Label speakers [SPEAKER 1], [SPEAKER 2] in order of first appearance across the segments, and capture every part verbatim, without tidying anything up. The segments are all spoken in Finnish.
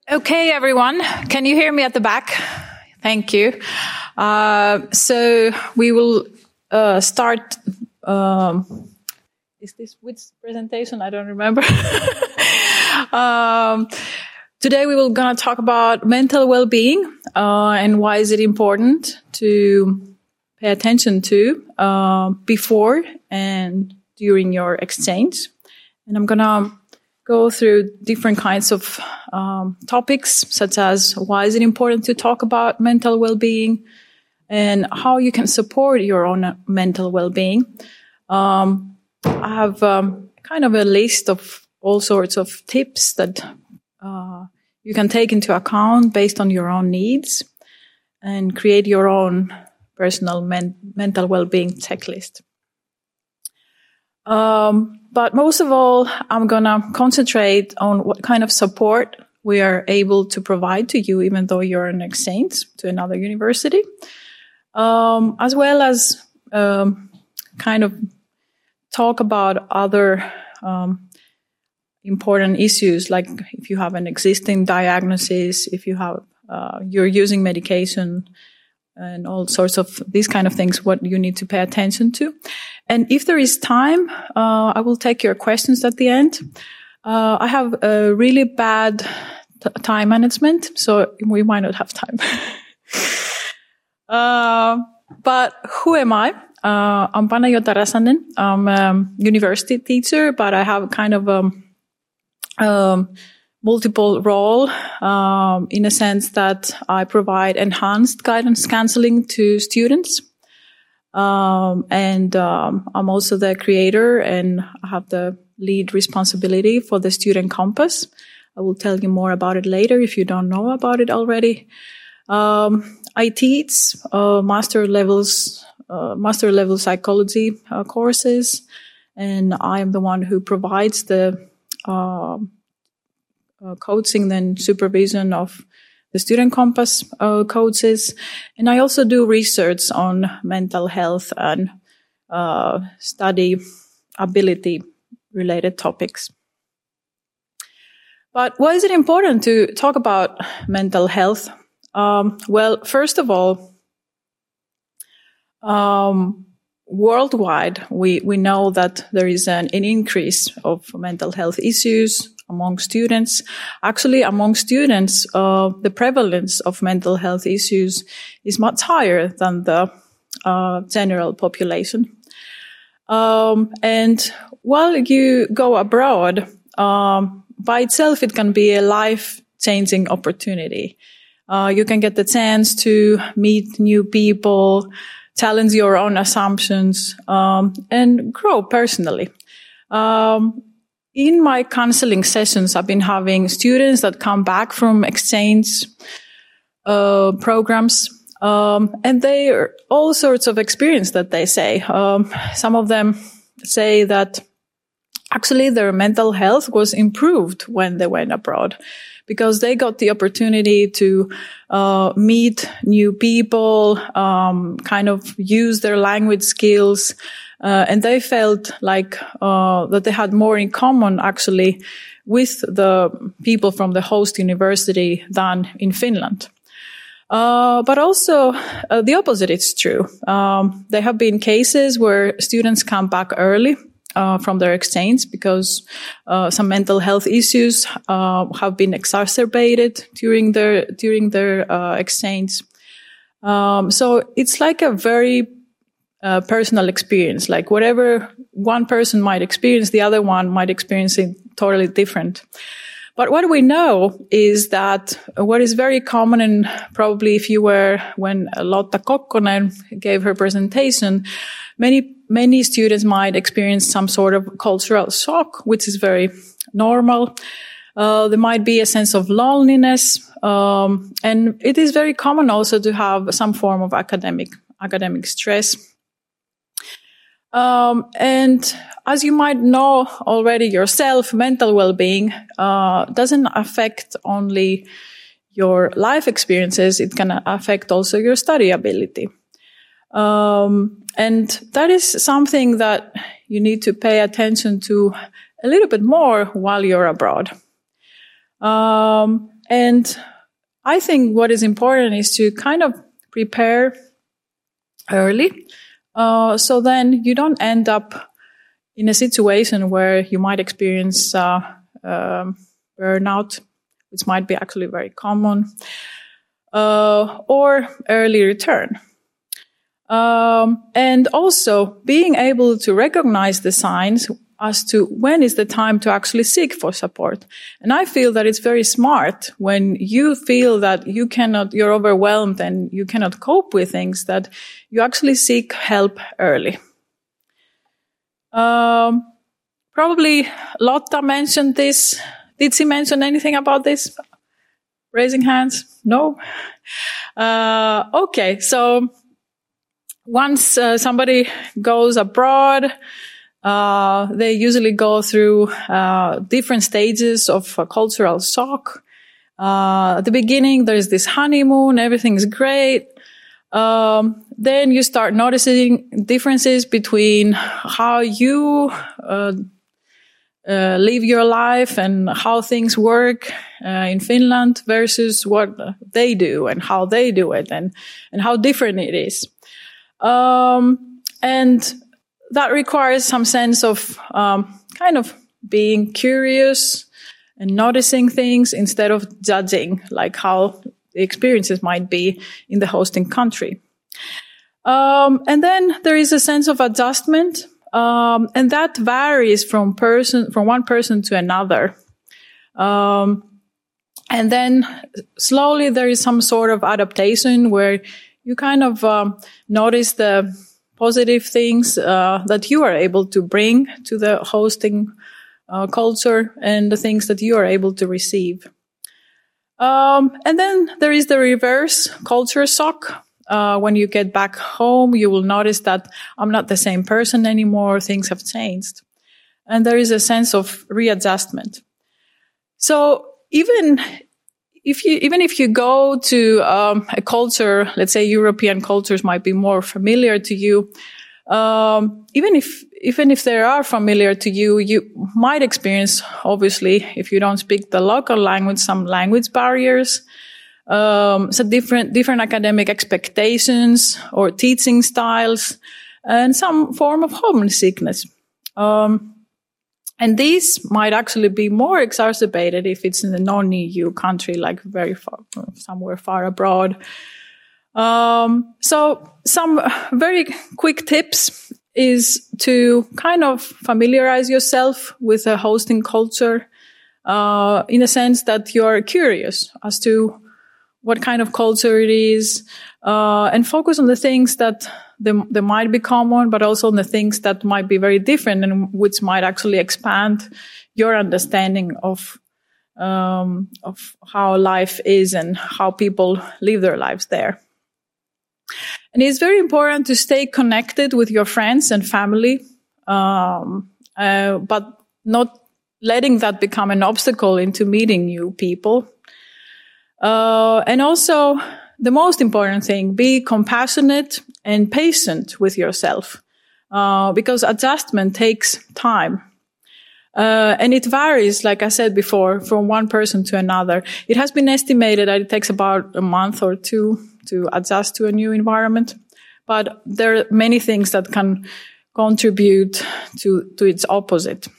[SPEAKER 1] Okay, everyone. Can you hear me at the back? Thank you. Uh, so we will uh, start. Um, is this which presentation? I don't remember. um, today we will gonna talk about mental well-being uh, and why is it important to pay attention to uh, before and during your exchange. And I'm gonna go through different kinds of um, topics, such as why is it important to talk about mental well-being and how you can support your own mental well-being. Um, I have um, kind of a list of all sorts of tips that uh, you can take into account based on your own needs and create your own personal men- mental well-being checklist. Um, but most of all, I'm going to concentrate on what kind of support we are able to provide to you, even though you're on exchange to another university, um, as well as um, kind of talk about other um, important issues, like if you have an existing diagnosis, if you have uh, you're using medication, and all sorts of these kind of things, what you need to pay attention to. And if there is time, uh, I will take your questions at the end. Uh, I have a really bad t- time management, so we might not have time. uh, but who am I? Uh, I'm Panayota Räsänen. I'm a university teacher, but I have kind of a um, multiple role um, in a sense that I provide enhanced guidance counseling to students. Um, and um, I'm also the creator and I have the lead responsibility for the Student Compass. I will tell you more about it later if you don't know about it already. Um, I teach uh, master levels, uh, master level psychology uh, courses, and I am the one who provides the uh, Uh, coaching and supervision of the Student Compass uh, coaches. And I also do research on mental health and uh, study ability related topics. But why is it important to talk about mental health? Um, well, first of all, um, worldwide, we, we know that there is an, an increase of mental health issues among students. Actually, among students, uh, the prevalence of mental health issues is much higher than the uh, general population. Um, and while you go abroad, um, by itself, it can be a life-changing opportunity. Uh, you can get the chance to meet new people, challenge your own assumptions, um, and grow personally. Um, In my counseling sessions, I've been having students that come back from exchange uh, programs, um, and they are all sorts of experience that they say. Um, some of them say that actually their mental health was improved when they went abroad because they got the opportunity to uh, meet new people, um, kind of use their language skills. Uh, and they felt like uh, that they had more in common, actually, with the people from the host university than in Finland. Uh, but also, uh, the opposite is true. Um, there have been cases where students come back early uh, from their exchange because uh, some mental health issues uh, have been exacerbated during their during their uh, exchange. Um, so it's like a very Uh, personal experience, like whatever one person might experience, the other one might experience it totally different. But what we know is that what is very common, and probably if you were, when Lotta Kokkonen gave her presentation, many, many students might experience some sort of cultural shock, which is very normal. Uh, there might be a sense of loneliness, um, and it is very common also to have some form of academic, academic stress. Um, and as you might know already yourself, mental well-being uh, doesn't affect only your life experiences. It can affect also your study ability. Um, and that is something that you need to pay attention to a little bit more while you're abroad. Um, and I think what is important is to kind of prepare early, uh, so then you don't end up in a situation where you might experience uh, um, burnout, which might be actually very common, uh, or early return. Um, and also being able to recognize the signs as to when is the time to actually seek for support. And I feel that it's very smart when you feel that you cannot, you're overwhelmed and you cannot cope with things, that you actually seek help early. Um, probably Lotta mentioned this. Did she mention anything about this? Raising hands? No? Uh, okay, so once uh, somebody goes abroad, uh, they usually go through uh, different stages of uh, cultural shock. Uh, at the beginning, there's this honeymoon, everything's great. Um, then you start noticing differences between how you uh, uh, live your life and how things work uh, in Finland versus what they do and how they do it, and, and how different it is. Um, and that requires some sense of um, kind of being curious and noticing things instead of judging, like how the experiences might be in the hosting country. Um, and then there is a sense of adjustment, um, and that varies from person from one person to another. Um, and then slowly there is some sort of adaptation where you kind of um, notice the positive things uh, that you are able to bring to the hosting uh, culture and the things that you are able to receive. Um, and then there is the reverse culture shock. Uh, when you get back home, you will notice that I'm not the same person anymore. Things have changed. And there is a sense of readjustment. So even if you, even if you go to um, a culture, let's say European cultures might be more familiar to you, um, even if even if they are familiar to you, you might experience, obviously, if you don't speak the local language, some language barriers, um, so different different academic expectations or teaching styles, and some form of homesickness. Um, And these might actually be more exacerbated if it's in a non-E U country, like very far, somewhere far abroad. Um, so some very quick tips is to kind of familiarize yourself with the hosting culture, uh, in a sense that you're curious as to what kind of culture it is, uh, and focus on the things that They, they might be common, but also on the things that might be very different and which might actually expand your understanding of um, of how life is and how people live their lives there. And it's very important to stay connected with your friends and family, um, uh, but not letting that become an obstacle into meeting new people. Uh, and also, the most important thing, be compassionate and patient with yourself, uh, because adjustment takes time. Uh, and it varies, like I said before, from one person to another. It has been estimated that it takes about a month or two to adjust to a new environment. But there are many things that can contribute to, to its opposite.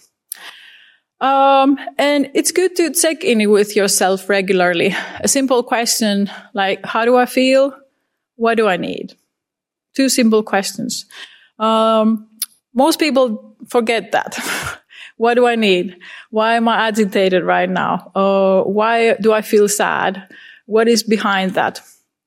[SPEAKER 1] Um, and it's good to check in with yourself regularly. A simple question like, how do I feel? What do I need? Two simple questions. Um, most people forget that. What do I need? Why am I agitated right now? Uh, why do I feel sad? What is behind that?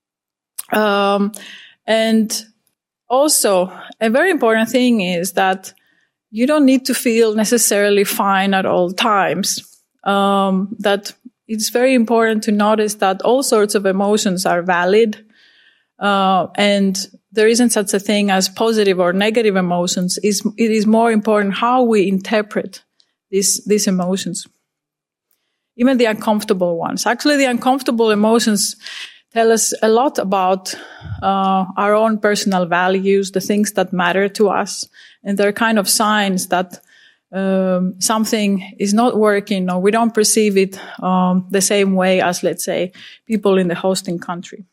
[SPEAKER 1] Um, and also, a very important thing is that you don't need to feel necessarily fine at all times. Um, that it's very important to notice that all sorts of emotions are valid. Uh, and there isn't such a thing as positive or negative emotions. It's, it is more important how we interpret these, these emotions. Even the uncomfortable ones. Actually, the uncomfortable emotions tell us a lot about uh, our own personal values, the things that matter to us. And they're kind of signs that um, something is not working, or we don't perceive it um, the same way as, let's say, people in the hosting country.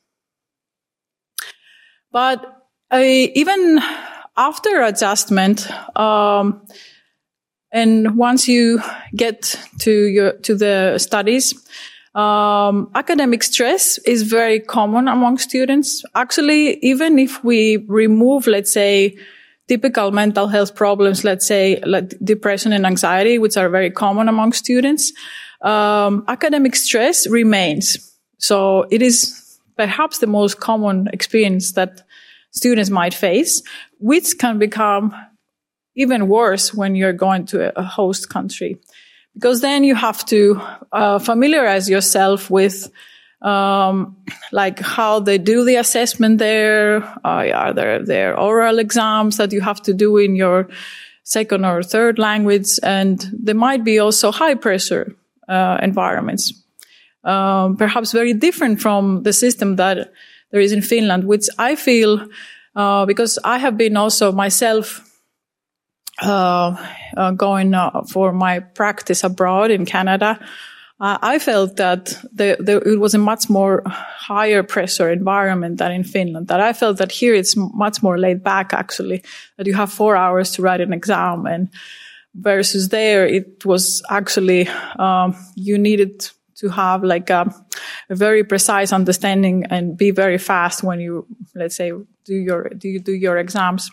[SPEAKER 1] But uh, even after adjustment, um, and once you get to your to the studies, um, academic stress is very common among students. Actually, even if we remove, let's say, typical mental health problems, let's say like depression and anxiety, which are very common among students, um, academic stress remains. So it is perhaps the most common experience that students might face, which can become even worse when you're going to a host country. Because then you have to uh, familiarize yourself with um like how they do the assessment there. Uh, are there there oral exams that you have to do in your second or third language? And there might be also high pressure uh, environments, um, perhaps very different from the system that there is in Finland, which I feel, uh, because I have been also myself uh, uh going uh, for my practice abroad in Canada. Uh, I felt that the, the, it was a much more higher pressure environment than in Finland. That I felt that here it's much more laid back, actually, that you have four hours to write an exam, and versus there it was actually um, you needed to have like a, a very precise understanding and be very fast when you, let's say, do your do you do your exams.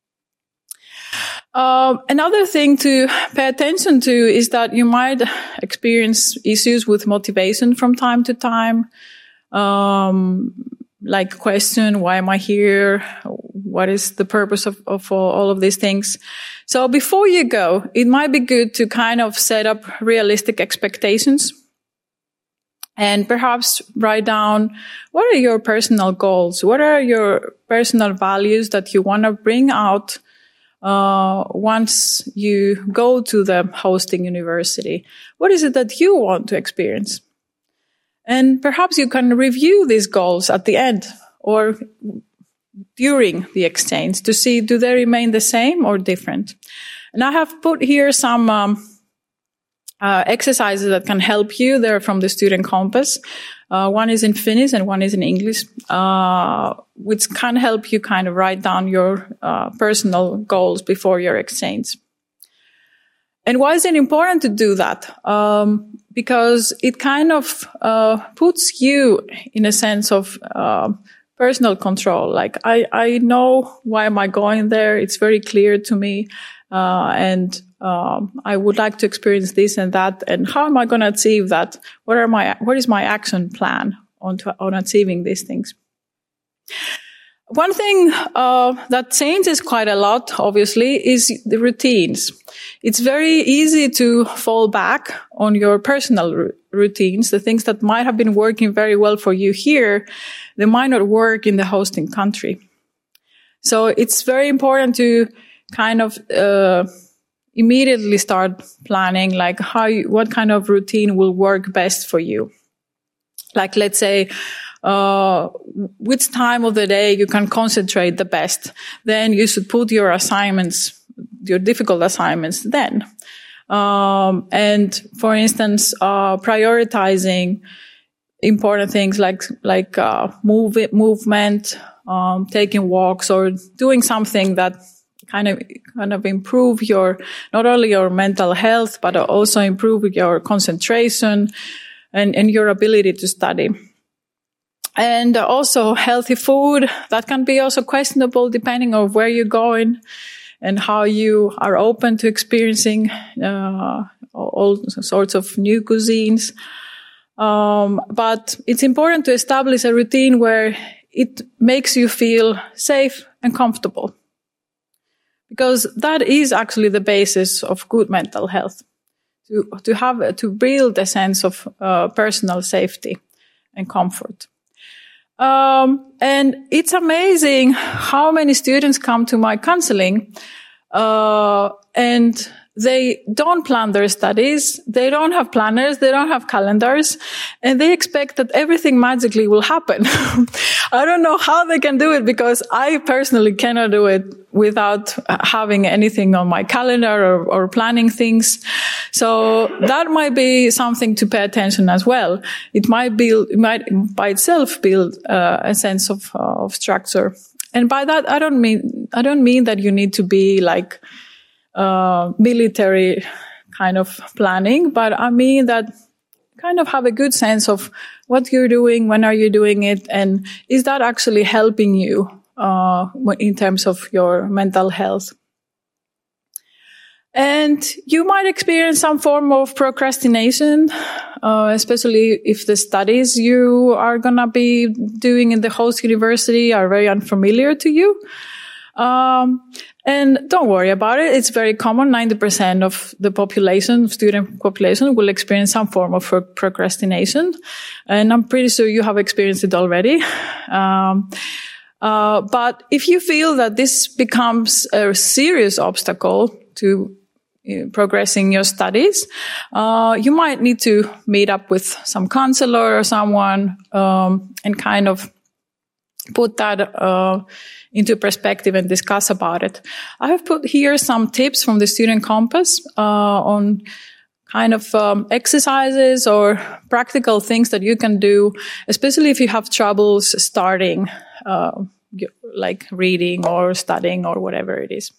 [SPEAKER 1] Uh, another thing to pay attention to is that you might experience issues with motivation from time to time. Um, like question, why am I here? What is the purpose of, of all of these things? So before you go, it might be good to kind of set up realistic expectations and perhaps write down what are your personal goals? What are your personal values that you want to bring out Uh, once you go to the hosting university? What is it that you want to experience? And perhaps you can review these goals at the end or during the exchange to see, do they remain the same or different? And I have put here some um, uh, exercises that can help you. They're from the Student Compass. Uh, one is in Finnish and one is in English, uh, which can help you kind of write down your uh, personal goals before your exchange. And why is it important to do that? Um, because it kind of uh, puts you in a sense of uh, personal control. Like, I, I know why am I going there. It's very clear to me. Uh, and um, I would like to experience this and that. And how am I going to achieve that? What are my, what is my action plan on, to, on achieving these things? One thing uh, that changes quite a lot, obviously, is the routines. It's very easy to fall back on your personal r- routines. The things that might have been working very well for you here, they might not work in the hosting country. So it's very important to kind of uh, immediately start planning, like how you, what kind of routine will work best for you. Like, let's say, uh, which time of the day you can concentrate the best. Then you should put your assignments, your difficult assignments then. Um, and for instance, uh, prioritizing important things like, like, uh, move, movement, um, taking walks or doing something that kind of, kind of improve your, not only your mental health, but also improve your concentration and, and your ability to study. And also healthy food, that can be also questionable depending on where you're going and how you are open to experiencing, uh, all sorts of new cuisines. Um, but it's important to establish a routine where it makes you feel safe and comfortable. Because that is actually the basis of good mental health. To, to have, to build a sense of, uh, personal safety and comfort. Um, and it's amazing how many students come to my counseling, uh, and they don't plan their studies, they don't have planners, they don't have calendars, and they expect that everything magically will happen. I don't know how they can do it, because I personally cannot do it without having anything on my calendar or, or planning things. So that might be something to pay attention as well. It might build, it might by itself build uh, a sense of, uh, of structure. And by that, I don't mean, I don't mean that you need to be like, uh, military kind of planning, but I mean that kind of have a good sense of what you're doing, when are you doing it, and is that actually helping you, uh, in terms of your mental health. And you might experience some form of procrastination, uh, especially if the studies you are going to be doing in the host university are very unfamiliar to you. Um, and don't worry about it. It's very common. ninety percent of the population, student population, will experience some form of procrastination. And I'm pretty sure you have experienced it already. Um, uh, but if you feel that this becomes a serious obstacle to progressing your studies, uh, you might need to meet up with some counselor or someone, um, and kind of put that, uh, into perspective and discuss about it. I have put here some tips from the Student Compass, uh, on kind of, um, exercises or practical things that you can do, especially if you have troubles starting, uh, like reading or studying or whatever it is.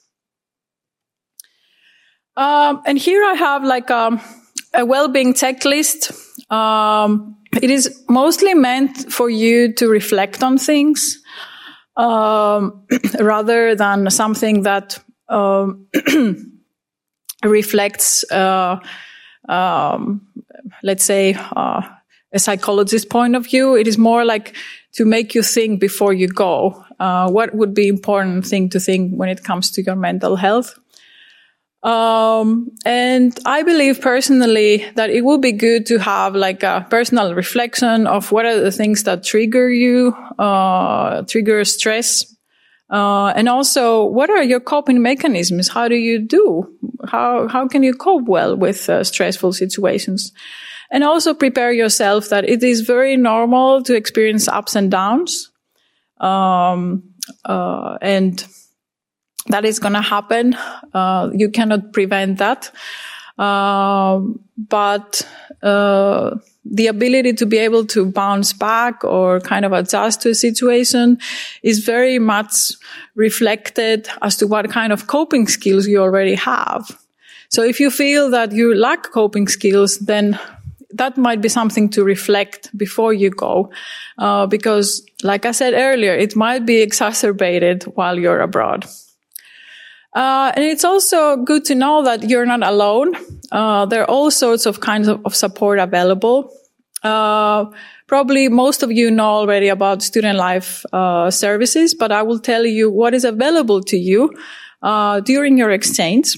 [SPEAKER 1] Um, and here I have like um, a well-being checklist. Um, it is mostly meant for you to reflect on things, um, rather than something that um, reflects, uh, um, let's say, uh, a psychologist's point of view. It is more like to make you think before you go. Uh, what would be important thing to think when it comes to your mental health? Um, and I believe personally that it would be good to have like a personal reflection of what are the things that trigger you, uh, trigger stress. Uh, and also what are your coping mechanisms? How do you do? How, how can you cope well with uh, stressful situations? And also prepare yourself that it is very normal to experience ups and downs. Um, uh, and that is going to happen. Uh, you cannot prevent that. Uh, but, uh, the ability to be able to bounce back or kind of adjust to a situation is very much reflected as to what kind of coping skills you already have. So if you feel that you lack coping skills, then that might be something to reflect before you go. Uh, because like I said earlier, it might be exacerbated while you're abroad. Uh, and it's also good to know that you're not alone. Uh, there are all sorts of kinds of, of support available. Uh, probably most of you know already about Student Life, uh, services, but I will tell you what is available to you, uh, during your exchange.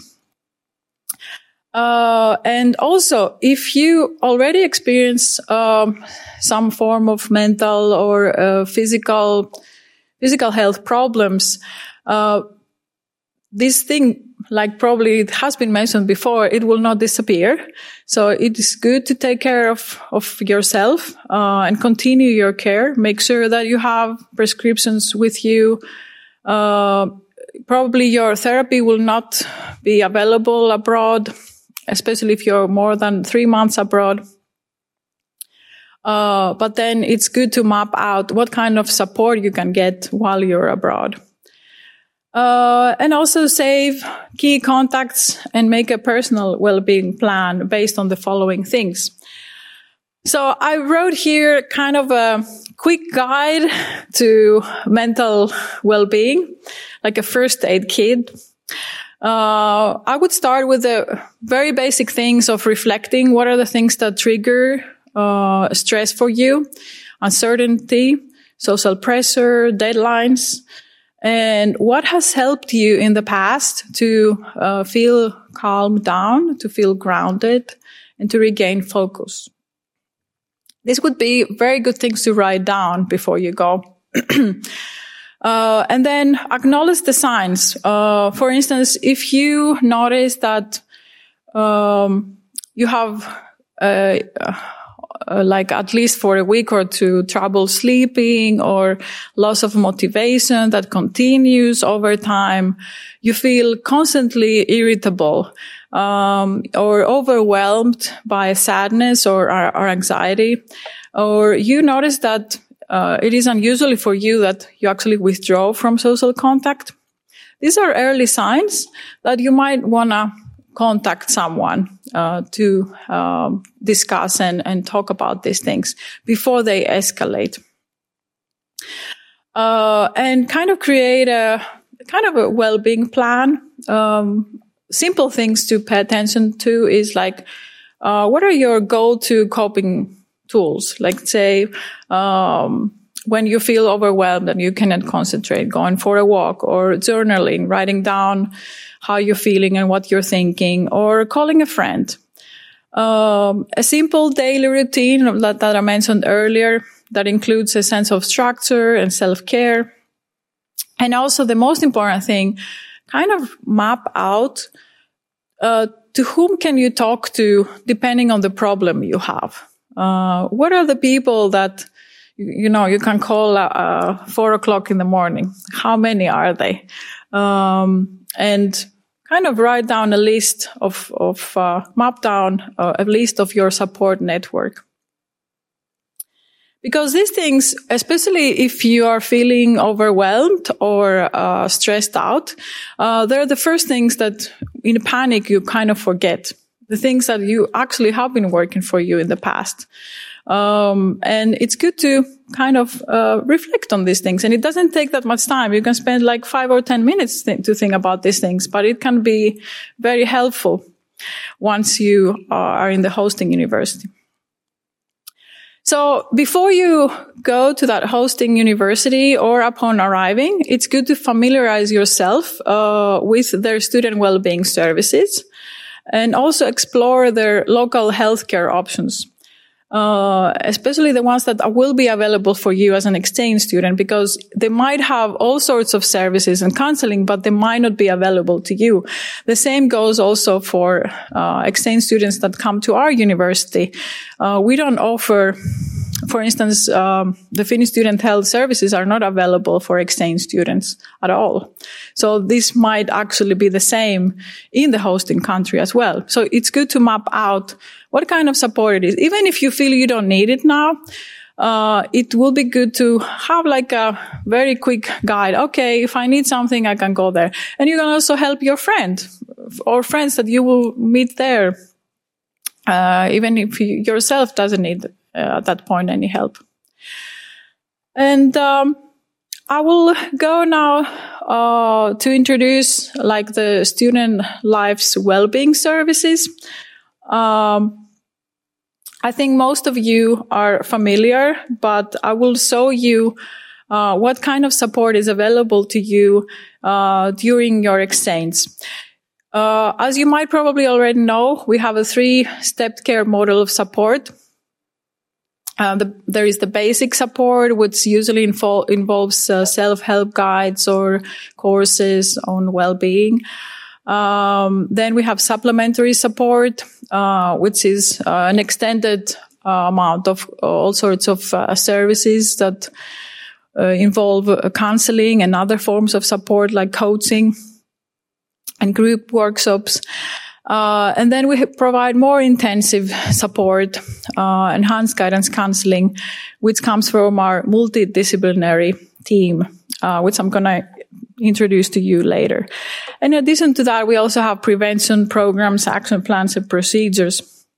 [SPEAKER 1] Uh, and also, if you already experience, um, some form of mental or, uh, physical, physical health problems, uh, this thing, like probably it has been mentioned before, it will not disappear. So it is good to take care of, of yourself, uh, and continue your care. Make sure that you have prescriptions with you. Uh, probably your therapy will not be available abroad, especially if you're more than three months abroad. Uh, but then it's good to map out what kind of support you can get while you're abroad. Uh, and also save key contacts and make a personal well-being plan based on the following things. So I wrote here kind of a quick guide to mental well-being, like a first aid kit. Uh, I would start with the very basic things of reflecting. What are the things that trigger, uh, stress for you? Uncertainty, social pressure, deadlines. And what has helped you in the past to uh, feel calmed down, to feel grounded, and to regain focus? This would be very good things to write down before you go. uh, and then acknowledge the signs. Uh, for instance, if you notice that um, you have uh, uh, like at least for a week or two trouble sleeping or loss of motivation that continues over time. You feel constantly irritable um, or overwhelmed by sadness or, or anxiety, or you notice that uh, it is unusual for you that you actually withdraw from social contact. These are early signs that you might want to contact someone uh, to um, discuss and, and talk about these things before they escalate. Uh, and kind of create a kind of a well-being plan. Um, simple things to pay attention to is like, uh, what are your go-to coping tools? Like say, um, when you feel overwhelmed and you cannot concentrate, going for a walk or journaling, writing down how you're feeling and what you're thinking, or calling a friend. Um, a simple daily routine that, that I mentioned earlier that includes a sense of structure and self-care. And also the most important thing, kind of map out uh, to whom can you talk to depending on the problem you have. Uh, what are the people that you know, you can call uh, four o'clock in the morning? How many are they? Um, and kind of write down a list of, of uh, map down uh, a list of your support network. Because these things, especially if you are feeling overwhelmed or uh, stressed out, uh, they're the first things that in panic you kind of forget. The things that you actually have been working for you in the past. Um, and it's good to kind of, uh, reflect on these things. And it doesn't take that much time. You can spend like five or ten minutes th- to think about these things, but it can be very helpful once you are in the hosting university. So before you go to that hosting university or upon arriving, it's good to familiarize yourself, uh, with their student well-being services and also explore their local healthcare options. Uh, especially the ones that will be available for you as an exchange student, because they might have all sorts of services and counseling, but they might not be available to you. The same goes also for uh, exchange students that come to our university. Uh, we don't offer, for instance, um, the Finnish student health services are not available for exchange students at all. So this might actually be the same in the hosting country as well. So it's good to map out what kind of support it is. Even if you feel you don't need it now, uh, it will be good to have like a very quick guide. Okay, if I need something, I can go there. And you can also help your friend or friends that you will meet there, uh, even if you yourself doesn't need uh, at that point any help. And um, I will go now uh, to introduce like the student life's well-being services. Um, I think most of you are familiar, but I will show you uh, what kind of support is available to you uh, during your exchange. Uh, as you might probably already know, we have a three-step care model of support. Uh, the, there is the basic support, which usually info- involves uh, self-help guides or courses on well-being. Um, then we have supplementary support, uh, which is uh, an extended uh, amount of all sorts of uh, services that uh, involve uh, counseling and other forms of support like coaching and group workshops. Uh, and then we provide more intensive support, uh, enhanced guidance counseling, which comes from our multidisciplinary team, uh, which I'm going to introduce to you later. In addition to that, we also have prevention programs, action plans, and procedures.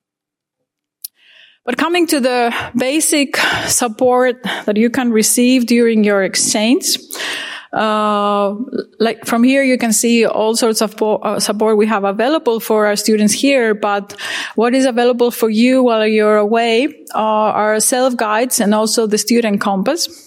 [SPEAKER 1] But coming to the basic support that you can receive during your exchange, uh, like from here you can see all sorts of po- uh, support we have available for our students here, but what is available for you while you're away uh, are self-guides and also the student compass.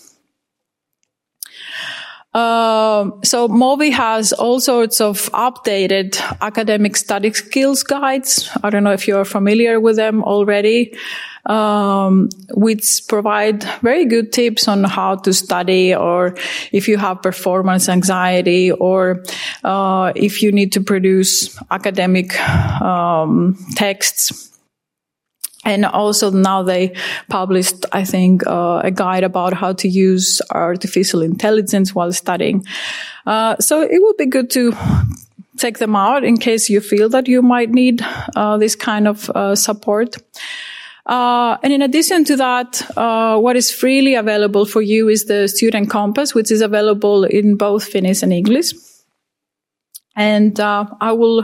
[SPEAKER 1] Uh, so Movi has all sorts of updated academic study skills guides. I don't know if you're familiar with them already. um, which provide very good tips on how to study, or if you have performance anxiety, or uh, if you need to produce academic um, texts. And also now they published, I think, uh, a guide about how to use artificial intelligence while studying. Uh, so it would be good to check them out in case you feel that you might need uh, this kind of uh, support. Uh, and in addition to that, uh, what is freely available for you is the Student Compass, which is available in both Finnish and English. And uh, I will...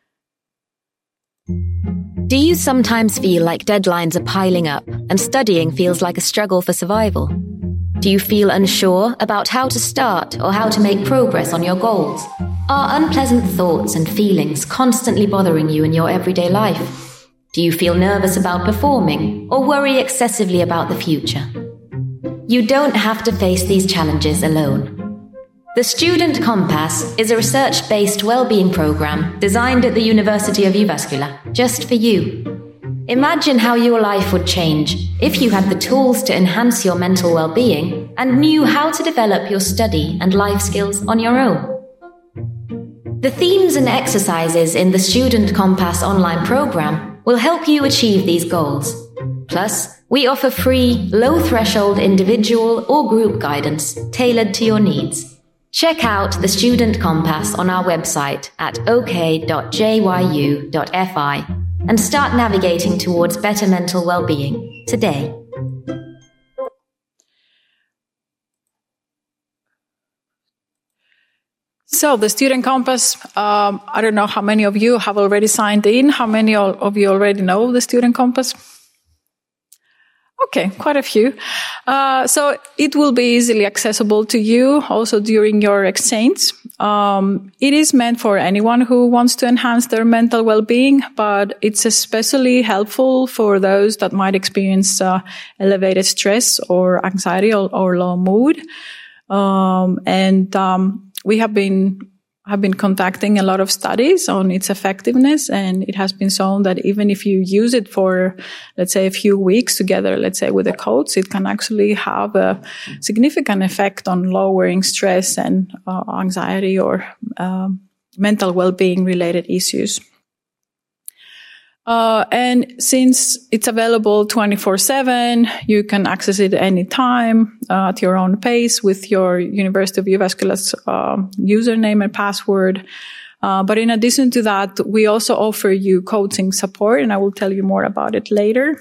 [SPEAKER 2] Do you sometimes feel like deadlines are piling up and studying feels like a struggle for survival? Do you feel unsure about how to start or how to make progress on your goals? Are unpleasant thoughts and feelings constantly bothering you in your everyday life? Do you feel nervous about performing or worry excessively about the future? You don't have to face these challenges alone. The Student Compass is a research-based well-being program designed at the University of Jyväskylä just for you. Imagine how your life would change if you had the tools to enhance your mental well-being and knew how to develop your study and life skills on your own. The themes and exercises in the Student Compass online program will help you achieve these goals. Plus, we offer free, low-threshold individual or group guidance tailored to your needs. Check out the Student Compass on our website at o k dot j y u dot f i and start navigating towards better mental well-being today.
[SPEAKER 1] So the Student Compass, um, I don't know how many of you have already signed in. How many of you already know the Student Compass? Okay, quite a few. Uh, so it will be easily accessible to you also during your exchange. Um, it is meant for anyone who wants to enhance their mental well-being, but it's especially helpful for those that might experience uh, elevated stress or anxiety or, or low mood. Um, and um, we have been have been conducting a lot of studies on its effectiveness, and it has been shown that even if you use it for, let's say, a few weeks together, let's say with a coach, it can actually have a significant effect on lowering stress and uh, anxiety or um, mental well-being related issues. Uh, and since it's available twenty-four seven, you can access it anytime uh, at your own pace with your University of Jyväskylä's uh, username and password. Uh, but in addition to that, we also offer you coaching support, and I will tell you more about it later.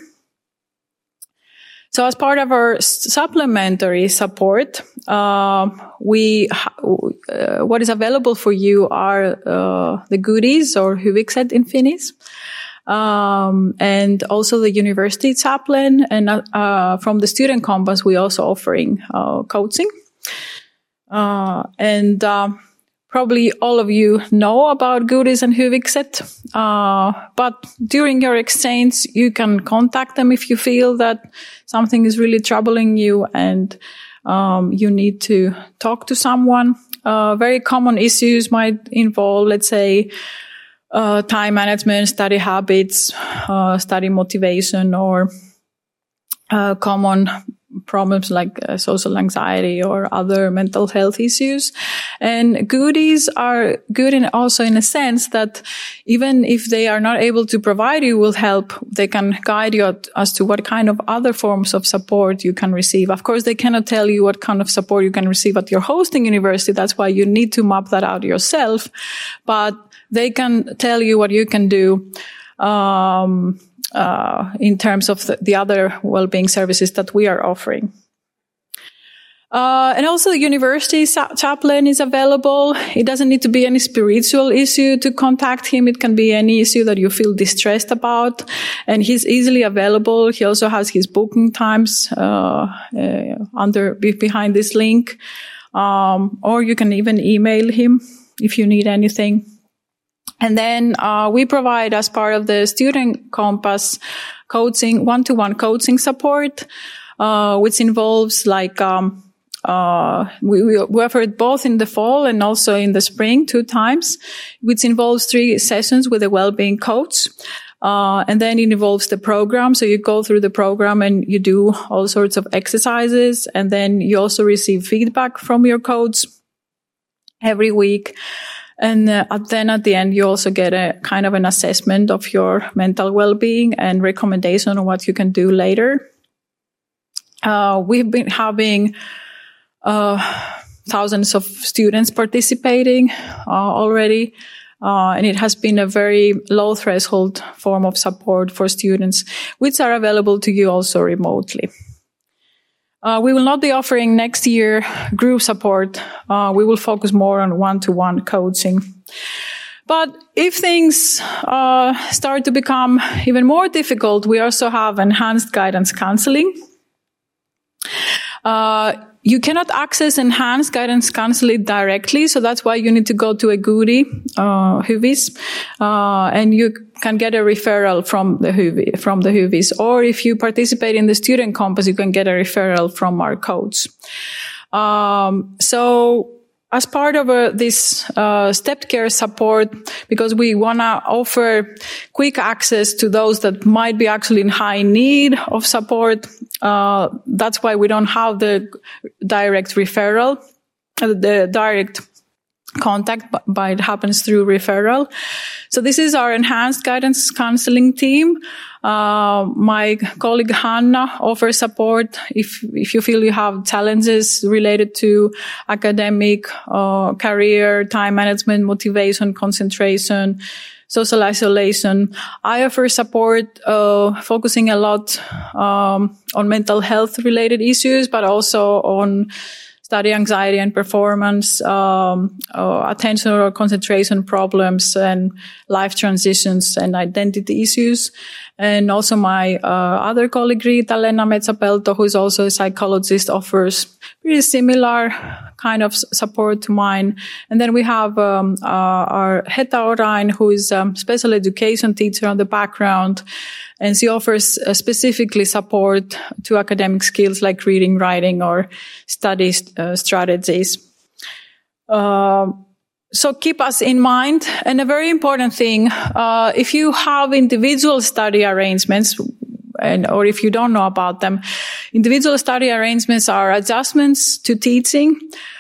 [SPEAKER 1] So as part of our supplementary support, uh, we uh, what is available for you are uh, the goodies, or Hyvikset in Finnish. Um, and also the university chaplain, and uh, from the Student Compass, we also offering uh, coaching. Uh, and uh, probably all of you know about goodies and Hyvikset, uh, but during your exchange, you can contact them if you feel that something is really troubling you and um, you need to talk to someone. Uh, very common issues might involve, let's say, Uh, time management, study habits, uh, study motivation, or uh, common problems like uh, social anxiety or other mental health issues. And goodies are good in also in a sense that even if they are not able to provide you with help, they can guide you as to what kind of other forms of support you can receive. Of course, they cannot tell you what kind of support you can receive at your hosting university. That's why you need to map that out yourself. But they can tell you what you can do um, uh, in terms of the, the other well-being services that we are offering. Uh, and also the university chaplain is available. It doesn't need to be any spiritual issue to contact him. It can be any issue that you feel distressed about. And he's easily available. He also has his booking times uh, uh, under behind this link. Um, or you can even email him if you need anything. And then uh, we provide, as part of the Student Compass, coaching, one-to-one coaching support, uh, which involves like um, uh, we, we offer it both in the fall and also in the spring, two times, which involves three sessions with a well-being coach. Uh, and then it involves the program. So you go through the program and you do all sorts of exercises. And then you also receive feedback from your coach every week. And uh, then at the end, you also get a kind of an assessment of your mental well-being and recommendation on what you can do later. Uh, we've been having uh thousands of students participating uh, already. Uh, and it has been a very low threshold form of support for students, which are available to you also remotely. Uh, we will not be offering next year group support. Uh, we will focus more on one-to-one coaching. But if things uh, start to become even more difficult, we also have enhanced guidance counseling. Uh, You cannot access enhanced guidance counseling directly, so that's why you need to go to a G U D I, uh, H U V I S, uh, and you can get a referral from the H U V I, from the H U V I S. Or if you participate in the Student Compass, you can get a referral from our coach. Um, so, as part of uh, this uh, stepped care support, because we want to offer quick access to those that might be actually in high need of support, uh, that's why we don't have the direct referral, uh, the direct contact, but it happens through referral. So this is our enhanced guidance counseling team. Uh, my colleague Hanna offers support if if you feel you have challenges related to academic, uh, career, time management, motivation, concentration, social isolation. I offer support, uh, focusing a lot um, on mental health related issues, but also on study anxiety and performance, um, uh, attention or concentration problems, and life transitions and identity issues. And also my uh, other colleague, Riita-Leena Metsä-Pelto, who is also a psychologist, offers pretty similar kind of support to mine. And then we have um, uh, our Heta Orain, who is a special education teacher on the background. And she offers uh, specifically support to academic skills like reading, writing, or study uh, strategies. Uh, so keep us in mind. And a very important thing, uh, if you have individual study arrangements, and or if you don't know about them, individual study arrangements are adjustments to teaching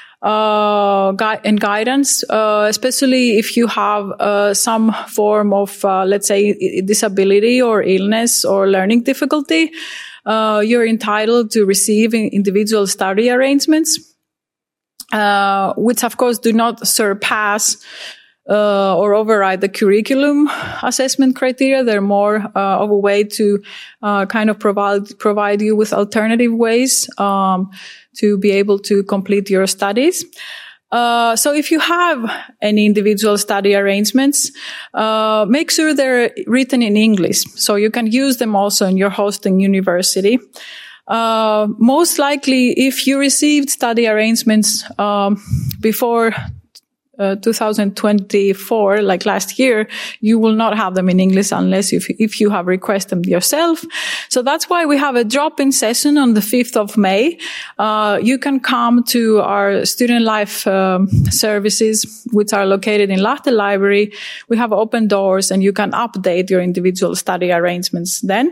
[SPEAKER 1] uh gui- and guidance, uh especially if you have uh some form of uh, let's say disability or illness or learning difficulty. Uh you're entitled to receive individual study arrangements, uh which of course do not surpass uh or override the curriculum assessment criteria. They're more uh, of a way to uh kind of provide provide you with alternative ways um to be able to complete your studies. Uh, so if you have any individual study arrangements, uh, make sure they're written in English, so you can use them also in your hosting university. Uh, most likely, if you received study arrangements um, before Uh, two thousand twenty-four, like last year, you will not have them in English unless if, if you have requested them yourself. So that's why we have a drop-in session on the fifth of May. Uh, you can come to our student life um, services, which are located in Lahti Library. We have open doors, and you can update your individual study arrangements then.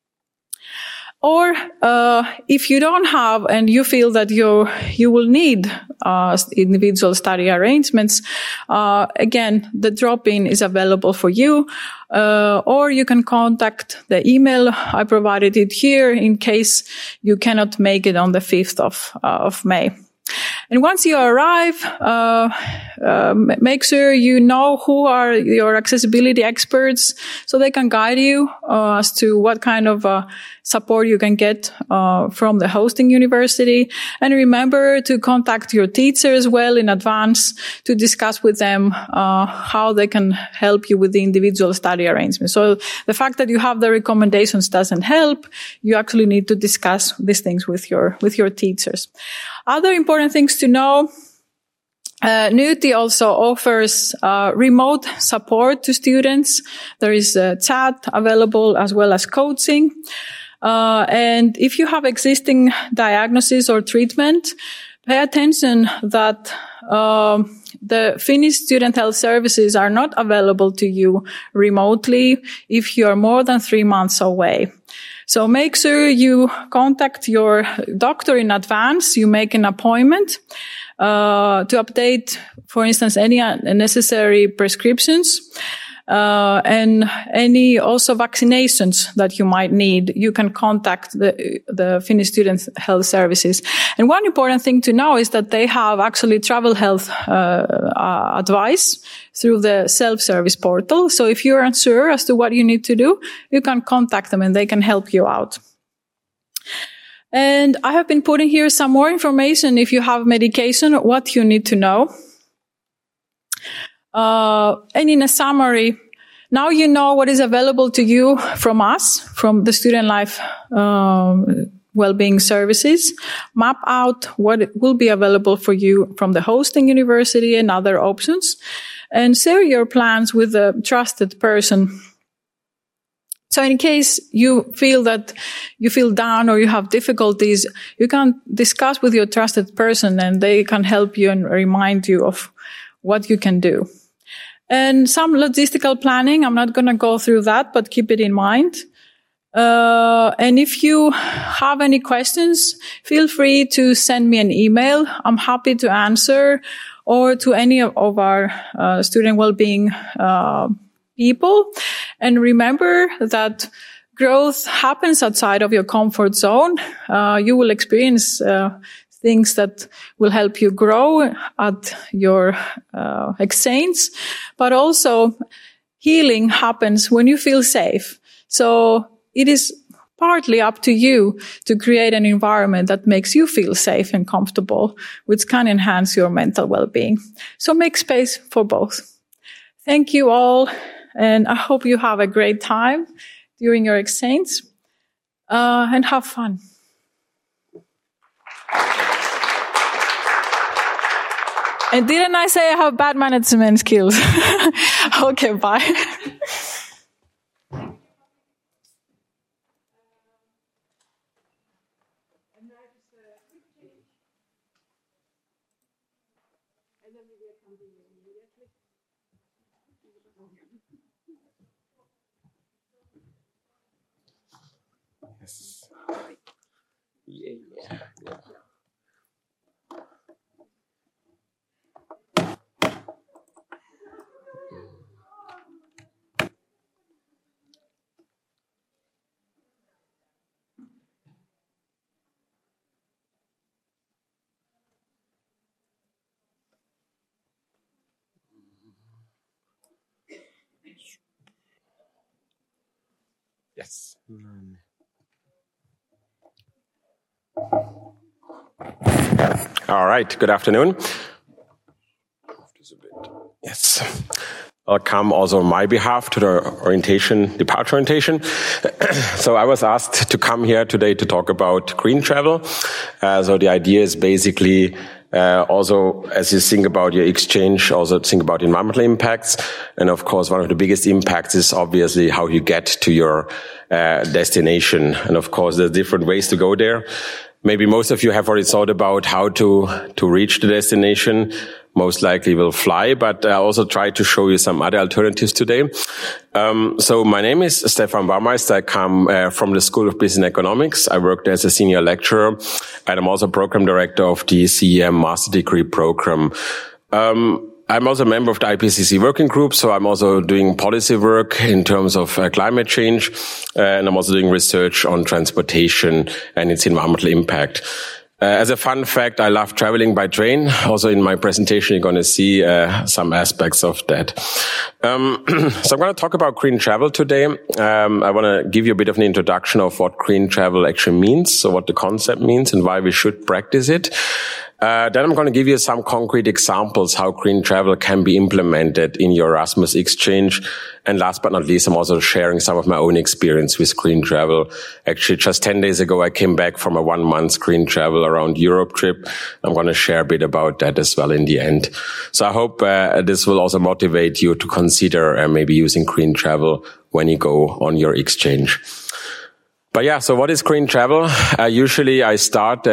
[SPEAKER 1] Or uh if you don't have and you feel that you you will need uh individual study arrangements, uh again, the drop-in is available for you. Uh or you can contact the email. I provided it here in case you cannot make it on the fifth of uh, of May. And once you arrive, uh, uh, make sure you know who are your accessibility experts, so they can guide you uh, as to what kind of uh, support you can get uh, from the hosting university. And remember to contact your teacher as well in advance to discuss with them uh, how they can help you with the individual study arrangement. So the fact that you have the recommendations doesn't help. You actually need to discuss these things with your with your teachers. Other important things to know, uh, Nyti also offers uh, remote support to students. There is a chat available as well as coaching. Uh, and if you have existing diagnosis or treatment, pay attention that um, the Finnish student health services are not available to you remotely if you are more than three months away. So make sure you contact your doctor in advance. You make an appointment uh, to update, for instance, any necessary prescriptions. Uh, and any also vaccinations that you might need, you can contact the, the Finnish Student Health Services. And one important thing to know is that they have actually travel health uh, uh, advice through the self-service portal. So if you're unsure as to what you need to do, you can contact them and they can help you out. And I have been putting here some more information if you have medication, what you need to know. Uh, and in a summary, now you know what is available to you from us, from the Student Life um, Wellbeing Services. Map out what will be available for you from the hosting university and other options, and share your plans with a trusted person. So in case you feel that you feel down or you have difficulties, you can discuss with your trusted person and they can help you and remind you of what you can do. And some logistical planning, I'm not going to go through that, but keep it in mind. Uh, and if you have any questions, feel free to send me an email. I'm happy to answer, or to any of our uh, student well-being uh, people. And remember that growth happens outside of your comfort zone. Uh, you will experience uh, things that will help you grow at your uh, exchange, but also healing happens when you feel safe. So it is partly up to you to create an environment that makes you feel safe and comfortable, which can enhance your mental well-being. So make space for both. Thank you all, and I hope you have a great time during your exchange, uh, and have fun. And didn't I say I have bad management skills? Okay, bye.
[SPEAKER 3] Yes. Yeah, yeah, yeah. Yes. Mm. All right. Good afternoon. Yes. Welcome also on my behalf to the orientation, departure orientation. So I was asked to come here today to talk about green travel. Uh, so the idea is basically Uh, also, as you think about your exchange, also think about environmental impacts. And of course, one of the biggest impacts is obviously how you get to your uh, destination. And of course, there's different ways to go there. Maybe most of you have already thought about how to, to reach the destination. Most likely will fly, but I also try to show you some other alternatives today. Um, so my name is Stefan Baumeister. I come uh, from the School of Business and Economics. I worked as a senior lecturer, and I'm also program director of the C E M master degree program. Um, I'm also a member of the I P C C working group, so I'm also doing policy work in terms of uh, climate change, uh, and I'm also doing research on transportation and its environmental impact. Uh, as a fun fact, I love traveling by train. Also in my presentation, you're going to see uh, some aspects of that. Um, so I'm going to talk about green travel today. Um, I want to give you a bit of an introduction of what green travel actually means, so what the concept means and why we should practice it. Uh, then I'm going to give you some concrete examples how green travel can be implemented in your Erasmus exchange. And last but not least, I'm also sharing some of my own experience with green travel. Actually, just ten days ago, I came back from a one-month green travel around Europe trip. I'm going to share a bit about that as well in the end. So I hope uh, this will also motivate you to consider uh, maybe using green travel when you go on your exchange. But yeah, so what is green travel? Uh, usually I start uh,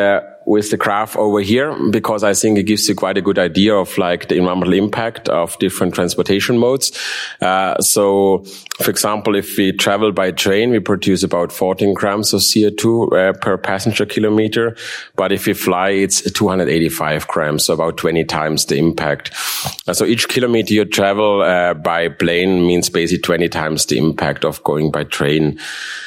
[SPEAKER 3] with the graph over here, because I think it gives you quite a good idea of like the environmental impact of different transportation modes. Uh, so, for example, if we travel by train, we produce about fourteen grams of C O two uh, per passenger kilometer. But if we fly, it's two hundred eighty-five grams, so about twenty times the impact. Uh, so each kilometer you travel uh, by plane means basically twenty times the impact of going by train.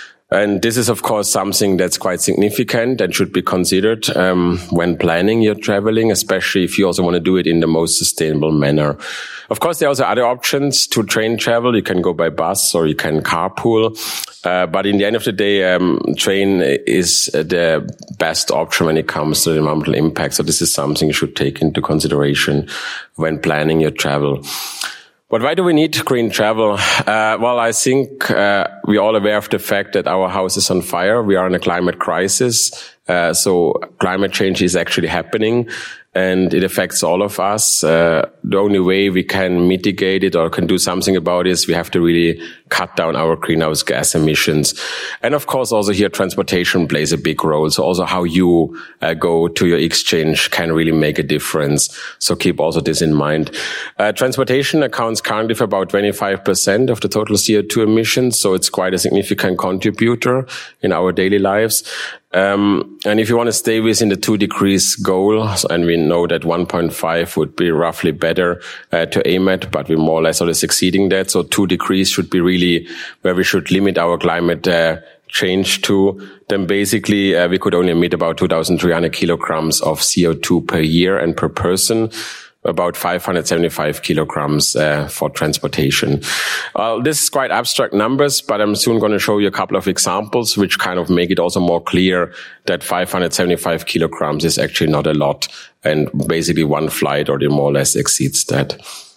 [SPEAKER 3] And this is, of course, something that's quite significant and should be considered um, when planning your traveling, especially if you also want to do it in the most sustainable manner. Of course, there are also other options to train travel. You can go by bus or you can carpool. Uh, but in the end of the day, um, train is the best option when it comes to the environmental impact. So this is something you should take into consideration when planning your travel. But why do we need green travel? Uh, well, I think uh, we're all aware of the fact that our house is on fire. We are in a climate crisis. Uh, so climate change is actually happening and it affects all of us. Uh, the only way we can mitigate it or can do something about it is we have to really cut down our greenhouse gas emissions. And of course, also here transportation plays a big role. So also how you uh, go to your exchange can really make a difference. So keep also this in mind. Uh, transportation accounts currently for about twenty-five percent of the total C O two emissions. So it's quite a significant contributor in our daily lives. Um, and if you want to stay within the two degrees goal, and we know that one point five would be roughly better uh, to aim at, but we're more or less already succeeding that. So two degrees should be really where we should limit our climate uh, change to. Then basically uh, we could only emit about two thousand three hundred kilograms of C O two per year and per person. About five hundred seventy-five kilograms uh, for transportation. Uh, this is quite abstract numbers, but I'm soon going to show you a couple of examples which kind of make it also more clear that five hundred seventy-five kilograms is actually not a lot, and basically one flight or more or less exceeds that.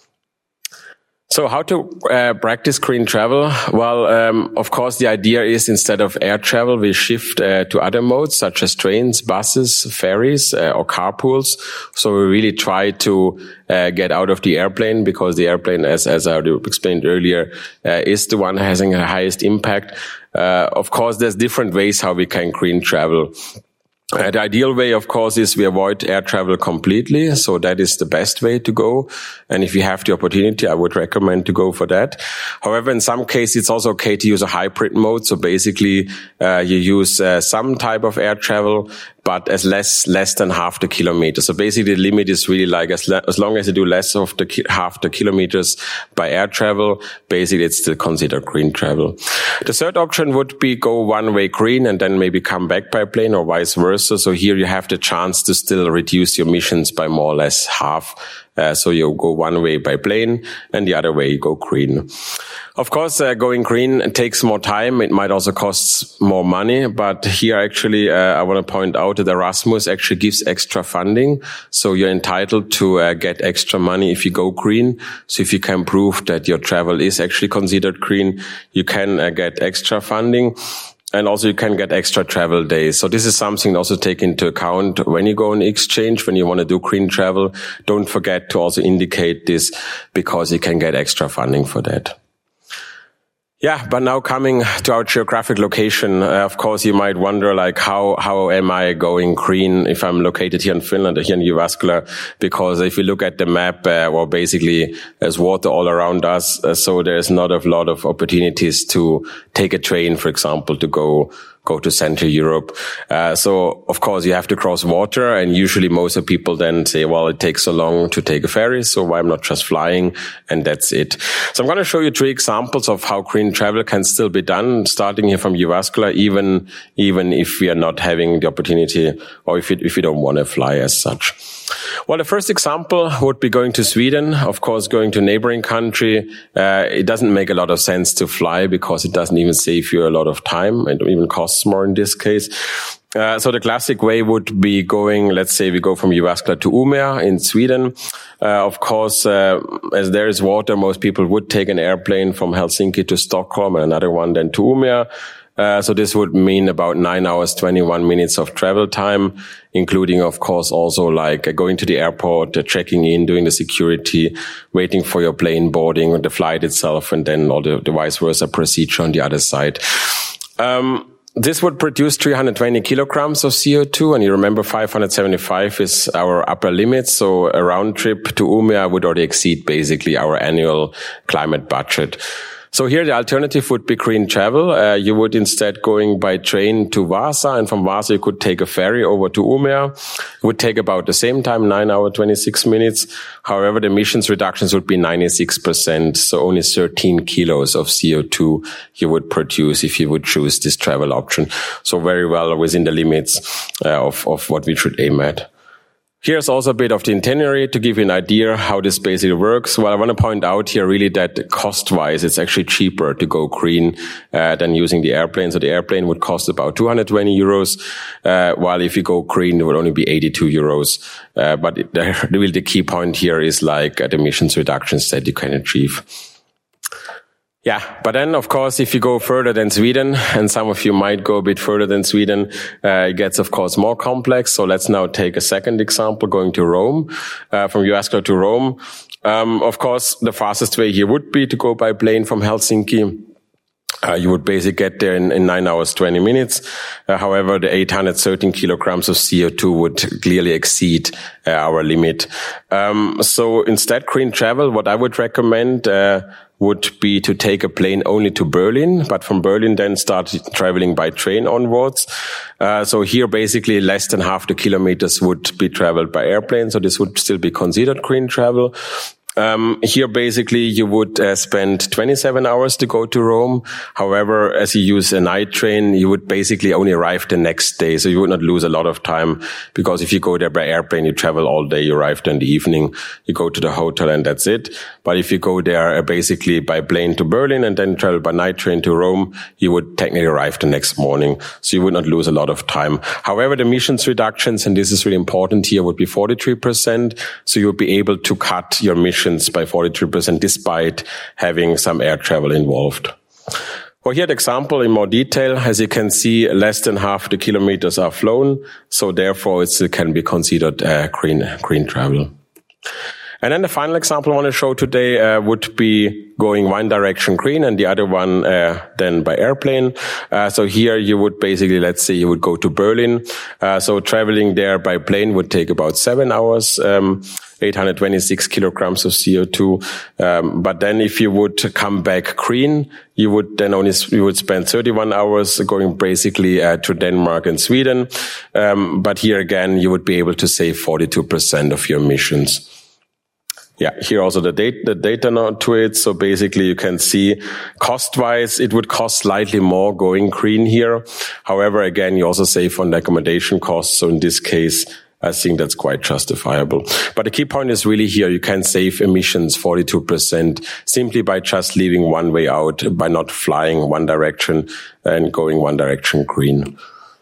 [SPEAKER 3] So how to uh, practice green travel? Well, um, of course, the idea is instead of air travel, we shift uh, to other modes such as trains, buses, ferries, uh, or carpools. So we really try to uh, get out of the airplane, because the airplane, as, as I already explained earlier, uh, is the one having the highest impact. Uh, of course, there's different ways how we can green travel. Uh, the ideal way, of course, is we avoid air travel completely. So that is the best way to go. And if you have the opportunity, I would recommend to go for that. However, in some cases, it's also okay to use a hybrid mode. So basically, uh, you use uh, some type of air travel, but as less, less than half the kilometer. So basically the limit is really like as, le- as long as you do less of the ki- half the kilometers by air travel, basically it's still considered green travel. The third option would be go one way green and then maybe come back by plane or vice versa. So here you have the chance to still reduce your emissions by more or less half. Uh, so you go one way by plane and the other way you go green. Of course, uh, going green takes more time. It might also cost more money, but here actually, uh, I want to point out that Erasmus actually gives extra funding. So you're entitled to uh, get extra money if you go green. So if you can prove that your travel is actually considered green, you can uh, get extra funding. And also you can get extra travel days. So this is something to also take into account when you go on exchange, when you want to do green travel. Don't forget to also indicate this, because you can get extra funding for that. Yeah, but now coming to our geographic location, uh, of course, you might wonder, like, how, how am I going green if I'm located here in Finland or here in Jyväskylä? Because if you look at the map, uh, well, basically there's water all around us. Uh, so there's not a lot of opportunities to take a train, for example, to go go to Central Europe. Uh, so, of course, you have to cross water, and usually most of people then say, well, it takes so long to take a ferry, so why I'm not just flying, and that's it. So I'm going to show you three examples of how green travel can still be done, starting here from Jyväskylä, even, even if we are not having the opportunity, or if, it, if we don't want to fly as such. Well, the first example would be going to Sweden. Of course, going to a neighboring country, uh, it doesn't make a lot of sense to fly, because it doesn't even save you a lot of time. It even costs more in this case. Uh, so the classic way would be going, let's say we go from Jyväskylä to Umeå in Sweden. Uh, of course, uh, as there is water, most people would take an airplane from Helsinki to Stockholm and another one then to Umeå. Uh, so this would mean about nine hours, twenty-one minutes of travel time, including, of course, also like uh, going to the airport, uh, checking in, doing the security, waiting for your plane boarding, the flight itself, and then all the, the vice versa procedure on the other side. Um, this would produce three hundred twenty kilograms of C O two, and you remember five hundred seventy-five is our upper limit, so a round trip to Umeå would already exceed basically our annual climate budget. So here the alternative would be green travel. Uh, you would instead going by train to Vasa, and from Vasa you could take a ferry over to Umeå. It would take about the same time, nine hours, twenty-six minutes. However, the emissions reductions would be ninety-six percent, so only thirteen kilos of C O two you would produce if you would choose this travel option. So very well within the limits uh, of, of what we should aim at. Here's also a bit of the itinerary to give you an idea how this basically works. Well, I want to point out here really that cost-wise, it's actually cheaper to go green uh, than using the airplane. So the airplane would cost about two hundred twenty euros, uh, while if you go green, it would only be eighty-two euros. Uh, but it, the, really the key point here is like uh, the emissions reductions that you can achieve. Yeah, but then, of course, if you go further than Sweden, and some of you might go a bit further than Sweden, uh, it gets, of course, more complex. So let's now take a second example, going to Rome, uh, from Jyväskylä to Rome. Um, of course, the fastest way here would be to go by plane from Helsinki. Uh, you would basically get there in, in nine hours, twenty minutes. Uh, however, the eight hundred thirteen kilograms of C O two would clearly exceed uh, our limit. Um, so instead, green travel, what I would recommend, uh, would be to take a plane only to Berlin, but from Berlin then start traveling by train onwards. Uh, so here basically less than half the kilometers would be traveled by airplane. So this would still be considered green travel. Um, here basically you would uh, spend twenty-seven hours to go to Rome. However, as you use a night train, you would basically only arrive the next day. So you would not lose a lot of time, because if you go there by airplane, you travel all day, you arrive there in the evening, you go to the hotel and that's it. But if you go there uh, basically by plane to Berlin and then travel by night train to Rome, you would technically arrive the next morning. So you would not lose a lot of time. However, the emissions reductions, and this is really important here, would be forty-three percent. So you would be able to cut your emissions by forty-three percent despite having some air travel involved. Well, here the example in more detail. As you can see, less than half the kilometers are flown, so therefore it can be considered uh, green green travel. And then the final example I want to show today uh, would be going one direction green and the other one uh, then by airplane. Uh, so here you would basically, let's say you would go to Berlin. Uh, so traveling there by plane would take about seven hours. Um, eight hundred twenty-six kilograms of C O two. Um, but then if you would come back green, you would then only, you would spend thirty-one hours going basically uh, to Denmark and Sweden. Um, but here again, you would be able to save forty-two percent of your emissions. Yeah, here also the data, the data now to it. So basically you can see cost-wise, it would cost slightly more going green here. However, again, you also save on the accommodation costs. So in this case, I think that's quite justifiable. But the key point is really here, you can save emissions forty-two percent simply by just leaving one way out, by not flying one direction and going one direction green.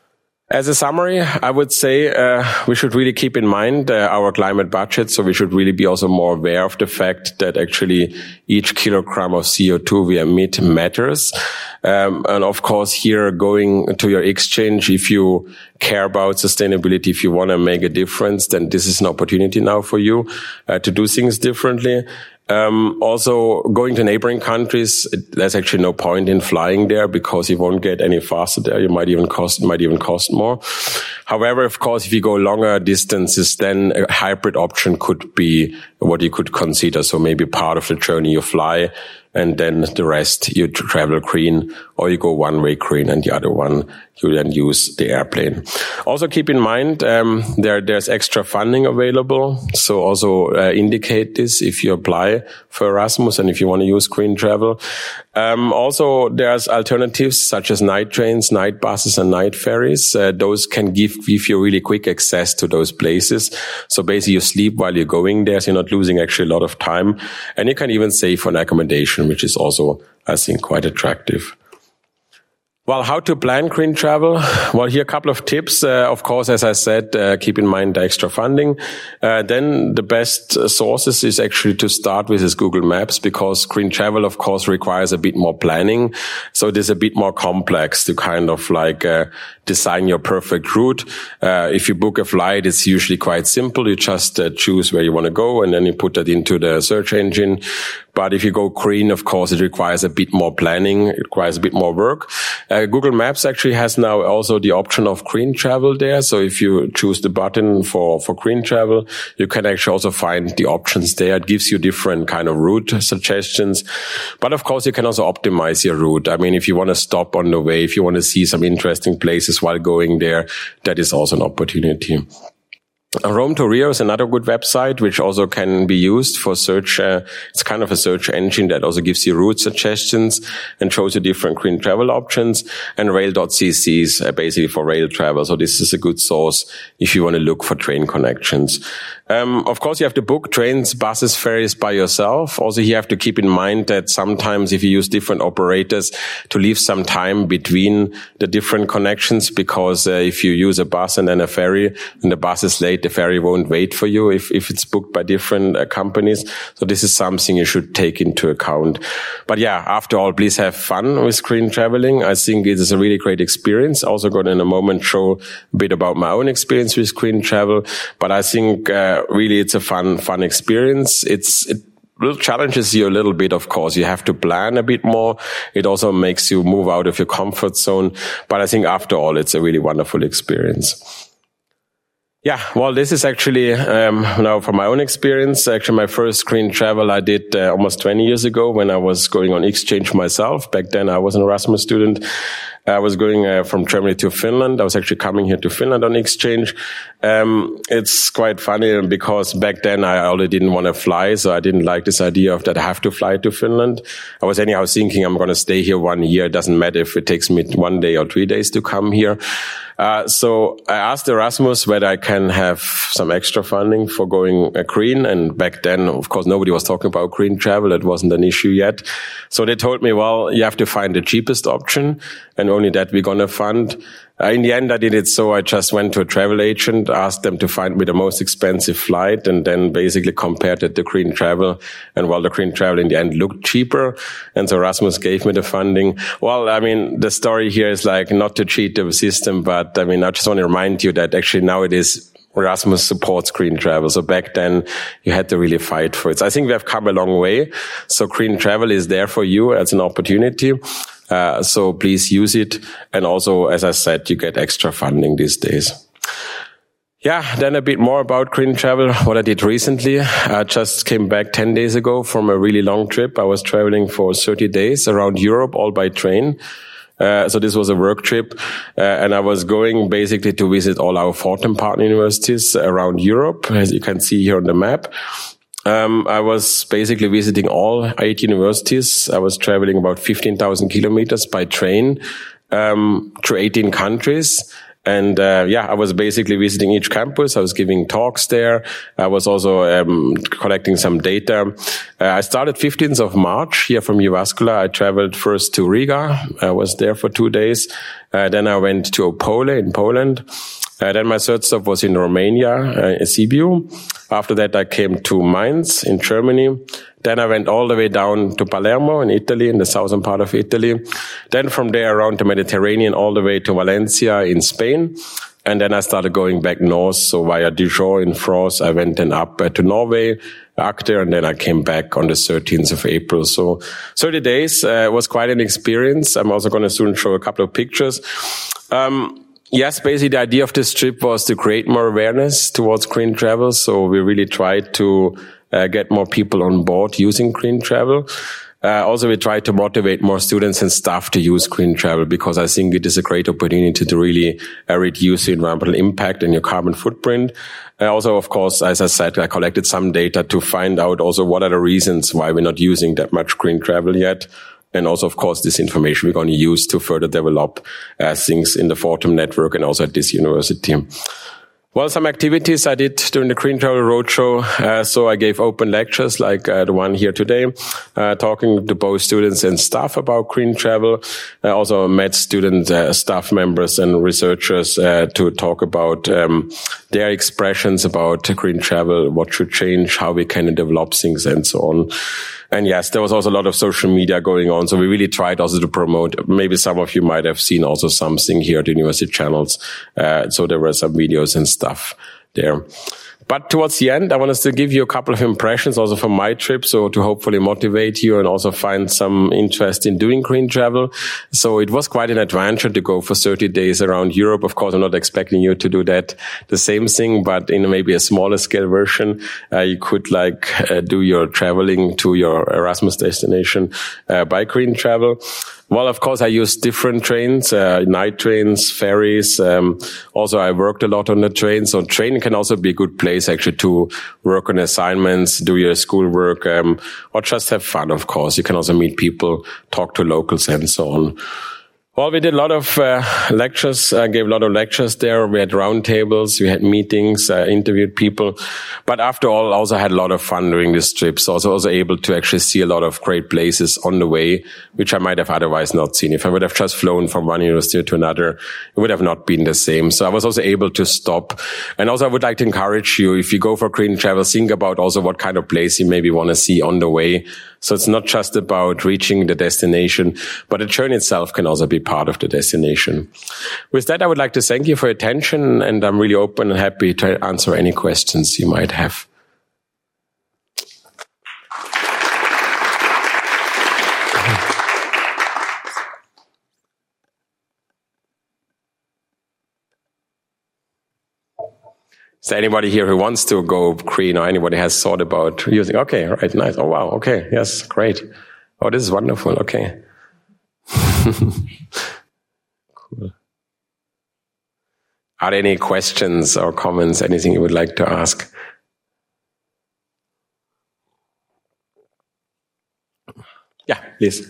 [SPEAKER 3] As a summary, I would say uh, we should really keep in mind uh, our climate budget. So we should really be also more aware of the fact that actually each kilogram of C O two we emit matters. Um, and of course, here going to your exchange, if you care about sustainability, if you want to make a difference, then this is an opportunity now for you uh, to do things differently. Um, also, going to neighboring countries, it, there's actually no point in flying there because you won't get any faster there. You might even cost, it might even cost more. However, of course, if you go longer distances, then a hybrid option could be what you could consider. So maybe part of the journey you fly, and then the rest you travel green, or you go one way green and the other one you then use the airplane. Also keep in mind, um, there, there's extra funding available. So also uh, indicate this if you apply for Erasmus and if you want to use green travel. Um, also there's alternatives such as night trains, night buses and night ferries. Uh, those can give, give you really quick access to those places. So basically you sleep while you're going there, so you're not losing actually a lot of time. And you can even save on accommodation, which is also, I think, quite attractive. Well, how to plan green travel? Well, here a couple of tips. Uh, of course, as I said, uh, keep in mind the extra funding. Uh, then the best uh, sources is actually to start with is Google Maps, because green travel, of course, requires a bit more planning. So it is a bit more complex to kind of like uh, design your perfect route. Uh, if you book a flight, it's usually quite simple. You just uh, choose where you want to go and then you put that into the search engine. But if you go green, of course, it requires a bit more planning. It requires a bit more work. Uh, Google Maps actually has now also the option of green travel there. So if you choose the button for, for green travel, you can actually also find the options there. It gives you different kind of route suggestions. But of course, you can also optimize your route. I mean, if you want to stop on the way, if you want to see some interesting places while going there, that is also an opportunity. Roam to Rio is another good website, which also can be used for search. Uh, it's kind of a search engine that also gives you route suggestions and shows you different green travel options. And rail dot c c is uh, basically for rail travel. So this is a good source if you want to look for train connections. Um, of course, you have to book trains, buses, ferries by yourself. Also, you have to keep in mind that sometimes if you use different operators, to leave some time between the different connections, because uh, if you use a bus and then a ferry and the bus is late, the ferry won't wait for you if, if it's booked by different uh, companies. So this is something you should take into account. But yeah, after all, please have fun with green traveling. I think it is a really great experience. Also going to in a moment show a bit about my own experience with green travel. But I think uh, really it's a fun, fun experience. It's, it challenges you a little bit, of course. You have to plan a bit more. It also makes you move out of your comfort zone. But I think after all, it's a really wonderful experience. Yeah, well, this is actually, um, now from my own experience, actually my first green travel I did uh, almost twenty years ago when I was going on exchange myself. Back then I was an Erasmus student. I was going uh, from Germany to Finland. I was actually coming here to Finland on exchange. Um, it's quite funny because back then I already didn't want to fly, so I didn't like this idea of that I have to fly to Finland. I was anyhow thinking I'm going to stay here one year. It doesn't matter if it takes me one day or three days to come here. Uh, so I asked Erasmus whether I can have some extra funding for going uh, green. And back then, of course, nobody was talking about green travel. It wasn't an issue yet. So they told me, well, you have to find the cheapest option, and only that we're going to fund. Uh, in the end, I did it so I just went to a travel agent, asked them to find me the most expensive flight, and then basically compared it to green travel. And while the green travel in the end looked cheaper, and so Erasmus gave me the funding. Well, I mean, the story here is like not to cheat the system, but I mean, I just want to remind you that actually now it is Erasmus supports green travel. So back then you had to really fight for it. So I think we have come a long way. So green travel is there for you as an opportunity. Uh, so please use it. And also, as I said, you get extra funding these days. Yeah, then a bit more about green travel, what I did recently. I just came back ten days ago from a really long trip. I was traveling for thirty days around Europe, all by train. Uh, so this was a work trip, uh, and I was going basically to visit all our Fortum partner universities around Europe, as you can see here on the map. Um, I was basically visiting all eight universities. I was traveling about fifteen thousand kilometers by train, um, through eighteen countries. And, uh, yeah, I was basically visiting each campus. I was giving talks there. I was also, um, collecting some data. Uh, I started fifteenth of March here from Jyväskylä. I traveled first to Riga. I was there for two days. Uh, then I went to Opole in Poland. Uh, then my third stop was in Romania, uh, Sibiu. After that, I came to Mainz in Germany. Then I went all the way down to Palermo in Italy, in the southern part of Italy. Then from there around the Mediterranean, all the way to Valencia in Spain. And then I started going back north. So via Dijon in France, I went then up uh, to Norway, Agder, and then I came back on the thirteenth of April. So thirty days uh, was quite an experience. I'm also going to soon show a couple of pictures. Um, Yes, basically the idea of this trip was to create more awareness towards green travel. So we really tried to uh, get more people on board using green travel. Uh, also, we tried to motivate more students and staff to use green travel, because I think it is a great opportunity to really uh, reduce the environmental impact and your carbon footprint. Uh, also, of course, as I said, I collected some data to find out also what are the reasons why we're not using that much green travel yet. And also, of course, this information we're going to use to further develop uh, things in the Fortum network and also at this university. Well, some activities I did during the Green Travel Roadshow. Uh, so I gave open lectures like uh, the one here today, uh, talking to both students and staff about green travel. I also met student uh, staff members and researchers uh, to talk about um, their expressions about green travel, what should change, how we can develop things, and so on. And yes, there was also a lot of social media going on. So we really tried also to promote. Maybe some of you might have seen also something here at the university channels. Uh, so there were some videos and stuff there. But towards the end, I want us to give you a couple of impressions also from my trip, so to hopefully motivate you and also find some interest in doing green travel. So it was quite an adventure to go for thirty days around Europe. Of course, I'm not expecting you to do that, the same thing, but in maybe a smaller scale version. Uh, you could like uh, do your traveling to your Erasmus destination uh, by green travel. Well, of course, I used different trains, uh, night trains, ferries. Um, also, I worked a lot on the train. So train can also be a good place actually to work on assignments, do your schoolwork, um, or just have fun, of course. You can also meet people, talk to locals and so on. Well, we did a lot of uh, lectures, uh, gave a lot of lectures there. We had roundtables, we had meetings, uh, interviewed people. But after all, also had a lot of fun during this trip. So I was also able to actually see a lot of great places on the way, which I might have otherwise not seen. If I would have just flown from one university to another, it would have not been the same. So I was also able to stop. And also I would like to encourage you, if you go for green travel, think about also what kind of place you maybe want to see on the way. So it's not just about reaching the destination, but the journey itself can also be part of the destination. With that, I would like to thank you for your attention, and I'm really open and happy to answer any questions you might have. Is there anybody here who wants to go green, or anybody has thought about using? Okay, right, nice. Oh, wow. Okay, yes, great. Oh, this is wonderful. Okay. Cool. Are there any questions or comments, anything you would like to ask? Yeah, please.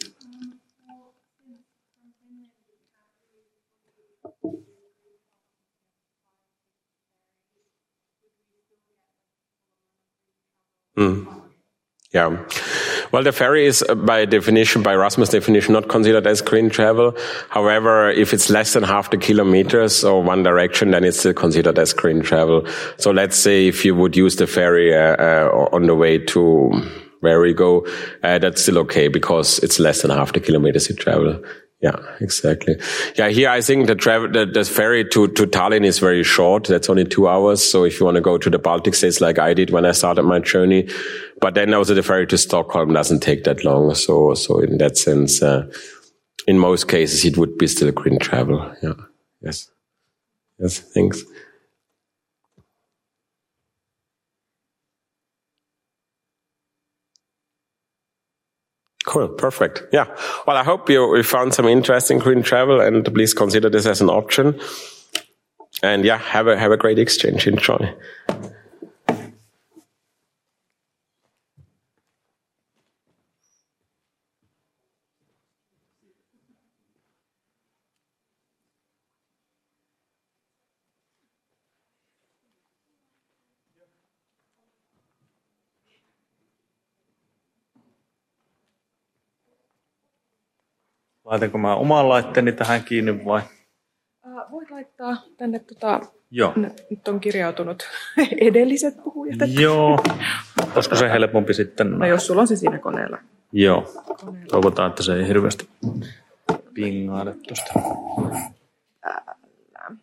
[SPEAKER 3] Mm. Yeah. Well, the ferry is uh, by definition, by Erasmus definition, not considered as green travel. However, if it's less than half the kilometers or one direction, then it's still considered as green travel. So let's say if you would use the ferry uh, uh, on the way to where we go, uh, that's still okay because it's less than half the kilometers you travel. Yeah, exactly. Yeah, here I think the travel, the, the ferry to, to Tallinn is very short. That's only two hours. So if you want to go to the Baltic states like I did when I started my journey, but then also the ferry to Stockholm doesn't take that long. So, so in that sense, uh, in most cases, it would be still green travel. Yeah. Yes. Yes. Thanks. Cool. Perfect. Yeah. Well, I hope you, you found some interest in green travel, and please consider this as an option. And yeah, have a, have a great exchange. Enjoy.
[SPEAKER 4] Laitanko mä oman laitteeni tähän kiinni vai?
[SPEAKER 5] Uh, voit laittaa tänne, tota,
[SPEAKER 4] Joo.
[SPEAKER 5] nyt on kirjautunut edelliset puhujat. Että...
[SPEAKER 4] Joo. Olisiko se helpompi sitten?
[SPEAKER 5] No jos sulla on se siinä koneella.
[SPEAKER 4] Joo. Koneella. Toivotaan, että se ei hirveästi pingaile tuosta.
[SPEAKER 5] Älä.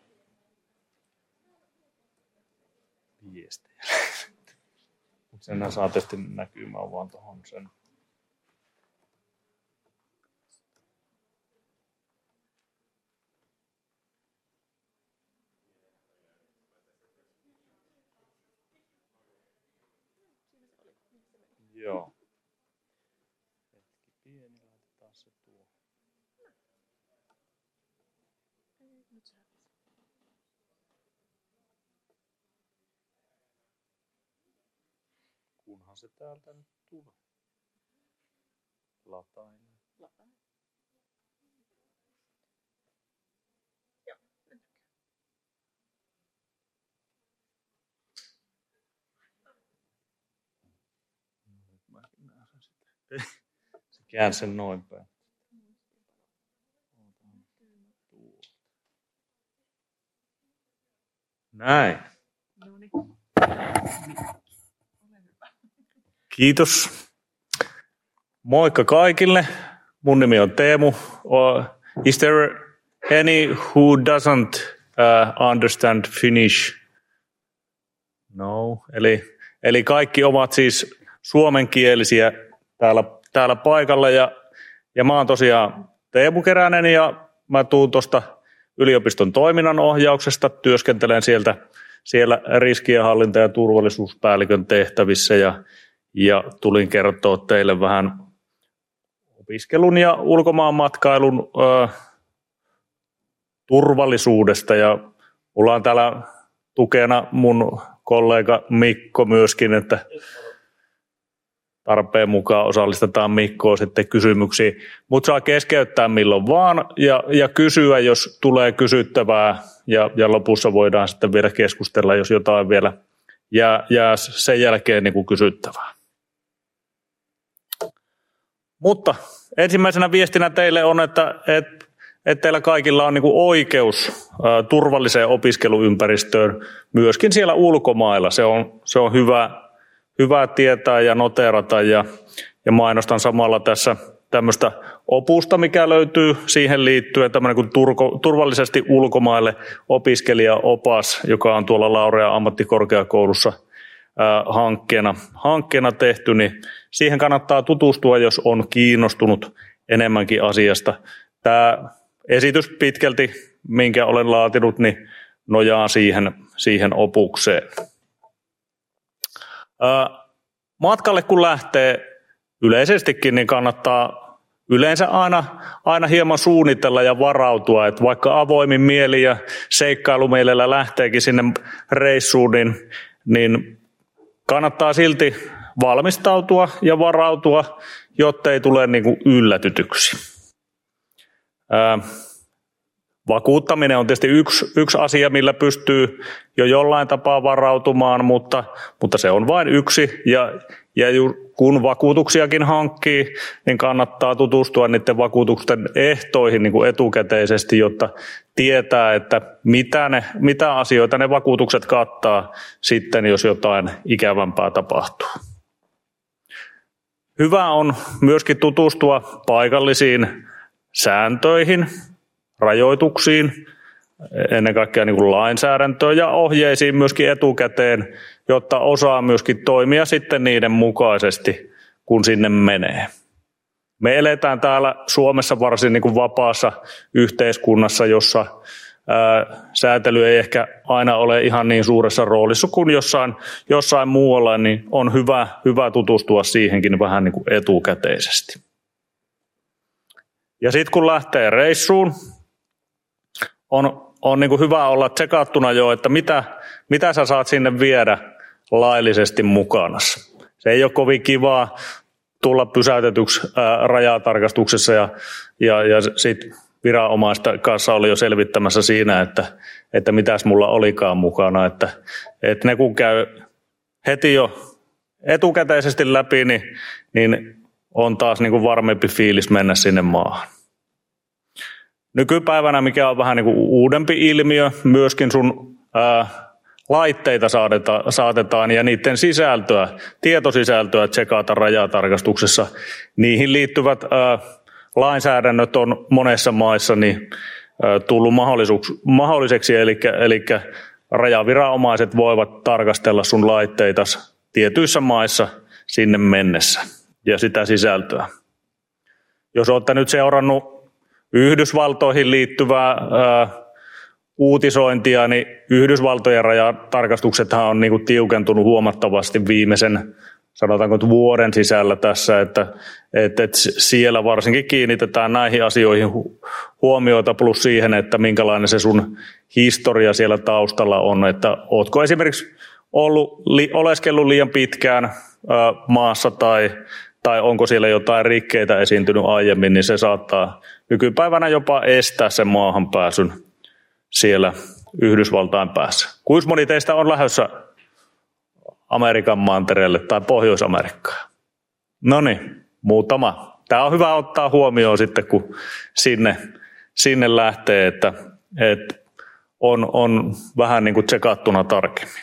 [SPEAKER 4] Viestiä. Mutta sen saa tietysti näkymään vaan tuohon sen. Joo. Hetki pieni, laitetaan se tuo. Kunhan se täältä nyt tulee. Latain. Latain. Joo, nyt. Se käänsi sen noin päin. Näin. Kiitos. Moikka kaikille. Mun nimi on Teemu. Is there any who doesn't uh, understand Finnish? No, eli, eli kaikki ovat siis suomenkielisiä täällä, täällä paikalla ja, ja mä oon tosiaan Teemu Keränen ja mä tuun tuosta yliopiston toiminnan ohjauksesta, työskentelen sieltä, siellä riskienhallinta- ja turvallisuuspäällikön tehtävissä ja, ja tulin kertoa teille vähän opiskelun ja ulkomaanmatkailun ö, turvallisuudesta ja mulla on täällä tukena mun kollega Mikko myöskin, että tarpeen mukaan osallistetaan Mikkoa sitten kysymyksiin, mutta saa keskeyttää milloin vaan ja, ja kysyä, jos tulee kysyttävää ja, ja lopussa voidaan sitten vielä keskustella, jos jotain vielä jää, jää sen jälkeen niin kuin kysyttävää. Mutta ensimmäisenä viestinä teille on, että, että, että teillä kaikilla on niin kuin oikeus ää, turvalliseen opiskeluympäristöön myöskin siellä ulkomailla. Se on, se on hyvä. Hyvä tietää ja noteerata ja, ja mainostan samalla tässä tämmöistä opusta, mikä löytyy siihen liittyen, tämmöinen kuin turko, turvallisesti ulkomaille opiskelijaopas, joka on tuolla Laurea ammattikorkeakoulussa ää, hankkeena, hankkeena tehty, niin siihen kannattaa tutustua, jos on kiinnostunut enemmänkin asiasta. Tämä esitys pitkälti, minkä olen laatinut, niin nojaa siihen, siihen opukseen. Matkalle kun lähtee yleisestikin, niin kannattaa yleensä aina, aina hieman suunnitella ja varautua, että vaikka avoimin mieli ja seikkailumielellä lähteekin sinne reissuun, niin, niin kannattaa silti valmistautua ja varautua, jotta ei tule niin kuin yllätytyksi. Ää, Vakuuttaminen on tietysti yksi, yksi asia, millä pystyy jo jollain tapaa varautumaan, mutta, mutta se on vain yksi. Ja, ja kun vakuutuksiakin hankkii, niin kannattaa tutustua niiden vakuutusten ehtoihin niin kuin etukäteisesti, jotta tietää, että mitä, ne, mitä asioita ne vakuutukset kattaa sitten, jos jotain ikävämpää tapahtuu. Hyvä on myöskin tutustua paikallisiin sääntöihin, rajoituksiin, ennen kaikkea niin kuin lainsäädäntöön ja ohjeisiin myöskin etukäteen, jotta osaa myöskin toimia sitten niiden mukaisesti, kun sinne menee. Me eletään täällä Suomessa varsin niin kuin vapaassa yhteiskunnassa, jossa ää, säätely ei ehkä aina ole ihan niin suuressa roolissa kuin jossain, jossain muualla, niin on hyvä, hyvä tutustua siihenkin vähän niin kuin etukäteisesti. Ja sitten kun lähtee reissuun, on, on niin kuin hyvä olla tsekattuna jo, että mitä, mitä sä saat sinne viedä laillisesti mukana. Se ei ole kovin kivaa tulla pysäytetyksi ää, rajatarkastuksessa ja, ja, ja sitten viranomaista kanssa oli jo selvittämässä siinä, että, että mitäs mulla olikaan mukana. Että, että ne kun käy heti jo etukäteisesti läpi, niin, niin on taas niin kuin varmempi fiilis mennä sinne maahan. Nykypäivänä, mikä on vähän niin kuin uudempi ilmiö, myöskin sun ää, laitteita saatetaan, saatetaan ja niiden sisältöä, tietosisältöä tsekata rajatarkastuksessa. Niihin liittyvät ää, lainsäädännöt on monessa maissa niin, ää, tullut mahdolliseksi, eli, eli rajaviranomaiset voivat tarkastella sun laitteita tietyissä maissa sinne mennessä ja sitä sisältöä. Jos olette nyt seurannut Yhdysvaltoihin liittyvää ää, uutisointia, niin Yhdysvaltojen rajatarkastuksethan on niin kuin tiukentunut huomattavasti viimeisen, sanotaanko vuoden sisällä tässä, että, että, että siellä varsinkin kiinnitetään näihin asioihin huomiota plus siihen, että minkälainen se sun historia siellä taustalla on, että ootko esimerkiksi ollut, li, oleskellut liian pitkään ää, maassa tai tai onko siellä jotain rikkeitä esiintynyt aiemmin, niin se saattaa nykypäivänä jopa estää sen maahan pääsyn siellä Yhdysvaltain päässä. Kuinka moni teistä on lähdössä Amerikan mantereelle tai Pohjois-Amerikkaan? No niin, muutama. Tämä on hyvä ottaa huomioon sitten, kun sinne, sinne lähtee, että, että on, on vähän niin kuin tsekattuna tarkemmin.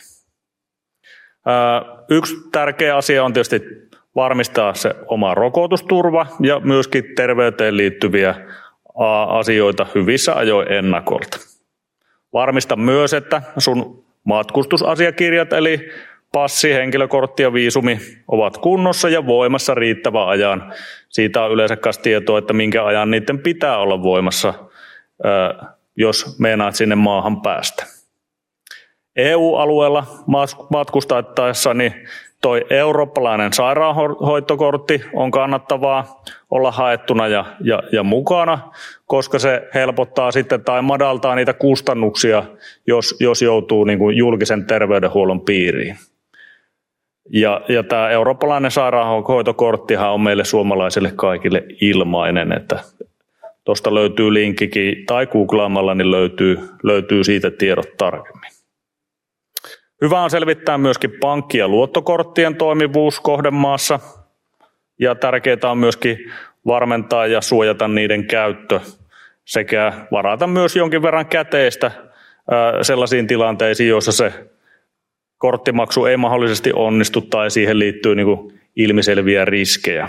[SPEAKER 4] Ää, yksi tärkeä asia on tietysti varmistaa se oma rokotusturva ja myöskin terveyteen liittyviä asioita hyvissä ajoin ennakolta. Varmista myös, että sun matkustusasiakirjat eli passi, henkilökortti ja viisumi ovat kunnossa ja voimassa riittävän ajan. Siitä on yleensä myös tietoa, että minkä ajan niiden pitää olla voimassa, jos meinaat sinne maahan päästä. E U-alueella matkustattaessa niin toi eurooppalainen sairaanhoitokortti on kannattavaa olla haettuna ja, ja, ja mukana, koska se helpottaa sitten tai madaltaa niitä kustannuksia, jos, jos joutuu niin kuin julkisen terveydenhuollon piiriin. Ja, ja tämä eurooppalainen sairaanhoitokorttihan on meille suomalaisille kaikille ilmainen, että tuosta löytyy linkkikin tai googlaamalla niin löytyy, löytyy siitä tiedot tarkemmin. Hyvä on selvittää myöskin pankki- ja luottokorttien toimivuus kohdemaassa ja tärkeää on myöskin varmentaa ja suojata niiden käyttö sekä varata myös jonkin verran käteistä sellaisiin tilanteisiin, joissa se korttimaksu ei mahdollisesti onnistu tai siihen liittyy niin kuin ilmiselviä riskejä.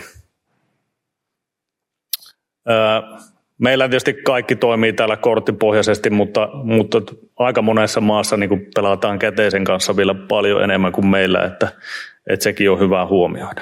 [SPEAKER 4] Meillä tietysti kaikki toimii täällä korttipohjaisesti, mutta, mutta aika monessa maassa niin kuin pelataan käteisen kanssa vielä paljon enemmän kuin meillä, että, että sekin on hyvä huomioida.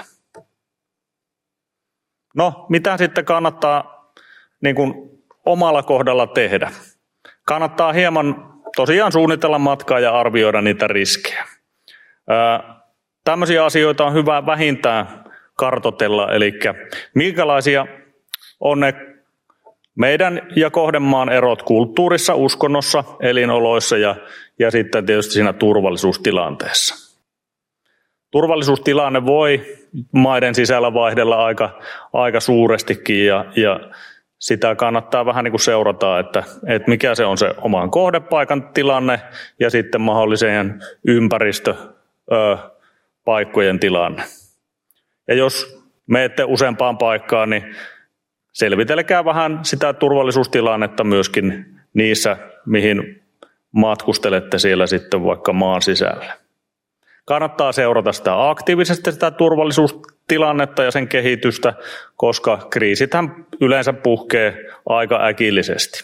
[SPEAKER 4] No, mitä sitten kannattaa niin kuin omalla kohdalla tehdä? Kannattaa hieman tosiaan suunnitella matkaa ja arvioida niitä riskejä. Ää, tämmöisiä asioita on hyvä vähintään kartoitella, eli minkälaisia on ne meidän ja kohdemaan erot kulttuurissa, uskonnossa, elinoloissa ja, ja sitten tietysti siinä turvallisuustilanteessa. Turvallisuustilanne voi maiden sisällä vaihdella aika, aika suurestikin ja, ja sitä kannattaa vähän niin kuin seurata, että, että mikä se on se oman kohdepaikan tilanne ja sitten mahdolliseen ympäristöpaikkojen tilanne. Ja jos menette useampaan paikkaan, niin selvitelkää vähän sitä turvallisuustilannetta myöskin niissä, mihin matkustelette siellä sitten vaikka maan sisällä. Kannattaa seurata sitä aktiivisesti sitä turvallisuustilannetta ja sen kehitystä, koska kriisithän yleensä puhkee aika äkillisesti.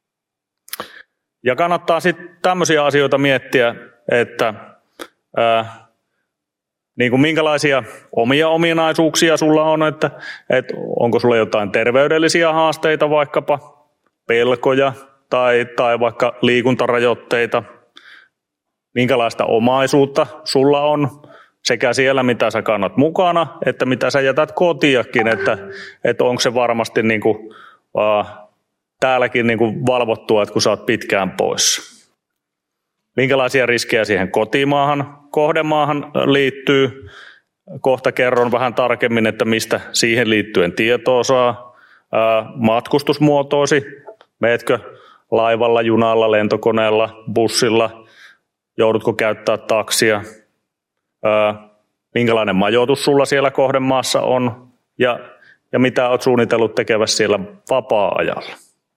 [SPEAKER 4] Ja kannattaa sitten tämmöisiä asioita miettiä, että ää, niin kuin minkälaisia omia ominaisuuksia sulla on, että, että onko sulla jotain terveydellisiä haasteita, vaikkapa pelkoja tai, tai vaikka liikuntarajoitteita, minkälaista omaisuutta sulla on sekä siellä, mitä sä kannat mukana, että mitä sä jätät kotiakin, että, että onko se varmasti niin kuin, äh, täälläkin niin kuin valvottua, että kun sä oot pitkään pois. Minkälaisia riskejä siihen kotimaahan, kohdemaahan liittyy. Kohta kerron vähän tarkemmin, että mistä siihen liittyen tietoa saa. Ää, matkustusmuotoisi, meetkö laivalla, junalla, lentokoneella, bussilla, joudutko käyttää taksia. Ää, minkälainen majoitus sulla siellä kohdemaassa on ja, ja mitä olet suunnitellut tekevässä siellä vapaa-ajalla.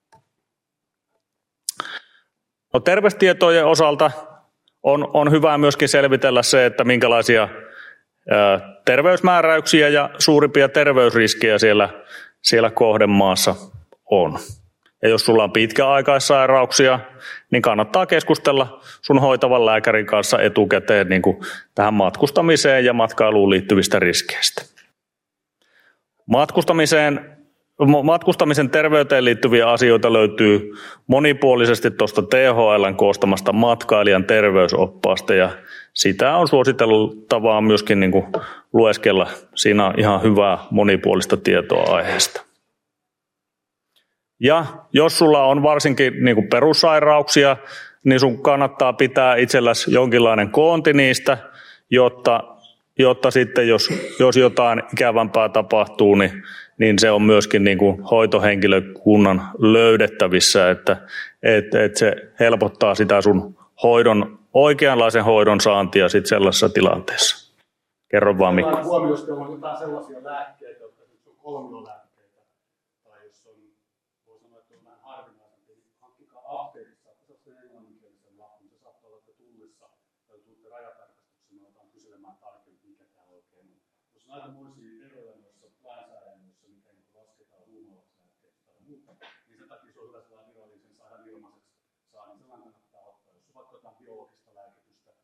[SPEAKER 4] No, terveystietojen osalta on, on hyvä myöskin selvitellä se, että minkälaisia ää, terveysmääräyksiä ja suurimpia terveysriskejä siellä, siellä kohdemaassa on. Ja jos sulla on pitkäaikaissairauksia, niin kannattaa keskustella sun hoitavan lääkärin kanssa etukäteen niin kuin tähän matkustamiseen ja matkailuun liittyvistä riskeistä. Matkustamiseen Matkustamisen terveyteen liittyviä asioita löytyy monipuolisesti tuosta T H L:n koostamasta matkailijan terveysoppaasta ja sitä on suositeltavaa myöskin niin kuin lueskella. Siinä on ihan hyvää monipuolista tietoa aiheesta. Ja jos sulla on varsinkin niin kuin perussairauksia, niin sun kannattaa pitää itselläsi jonkinlainen koonti niistä, jotta, jotta sitten jos, jos jotain ikävämpää tapahtuu, niin niin se on myöskin niin kuin hoitohenkilökunnan löydettävissä, että, että, että se helpottaa sitä sun hoidon, oikeanlaisen hoidon saantia sit sellaisessa tilanteessa. Kerro vaan, Mikko.
[SPEAKER 6] Huomioista on jotain sellaisia lääkkeitä, jotka on kolmiolääkkeitä, tai jos on, voi sanoa, että on vähän harvinaisempi, niin hankkikaa apteekissa, että se on sen englanninkielisen lapun, se saattaa olla, että tullissa tai tuutte rajatarkastuksena, otetaan kyselemään tarkemmin, mikä tämä oikein on. Jos on aikamoisia eroja noissa lainsäädännöissä, miten lasketaan huumalaislääkkeitä tai muuta, niin sen takia se on hyvä sellainen virallisen saadaan ilmaiseksi saa, niin sellainen kannattaa ottaa. Jos on vaikka jotain biologista lääkitystä,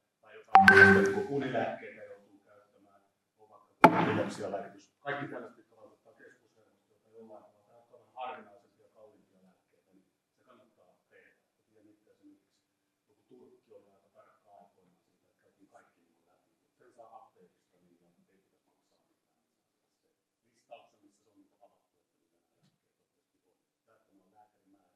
[SPEAKER 6] niin unilääkkeitä joutuu käyttämään, on vaikka epilepsialääkitys. Kaikki tällaiset pitää ottaa keskushermostoita jollain tavalla. Tämä on harvinaisempia kalliimpia lääkkeitä, niin se kannattaa tehdä. Ja nyt esimerkiksi joku Turkki on aika tarkka aikoina siitä, että käytiin kaikki niin läpi. Sen saa apteekista, niin ei pitäisi maksaa mitään. Listauksen, missä se on niin avattu, että mitä lääkkeitä on.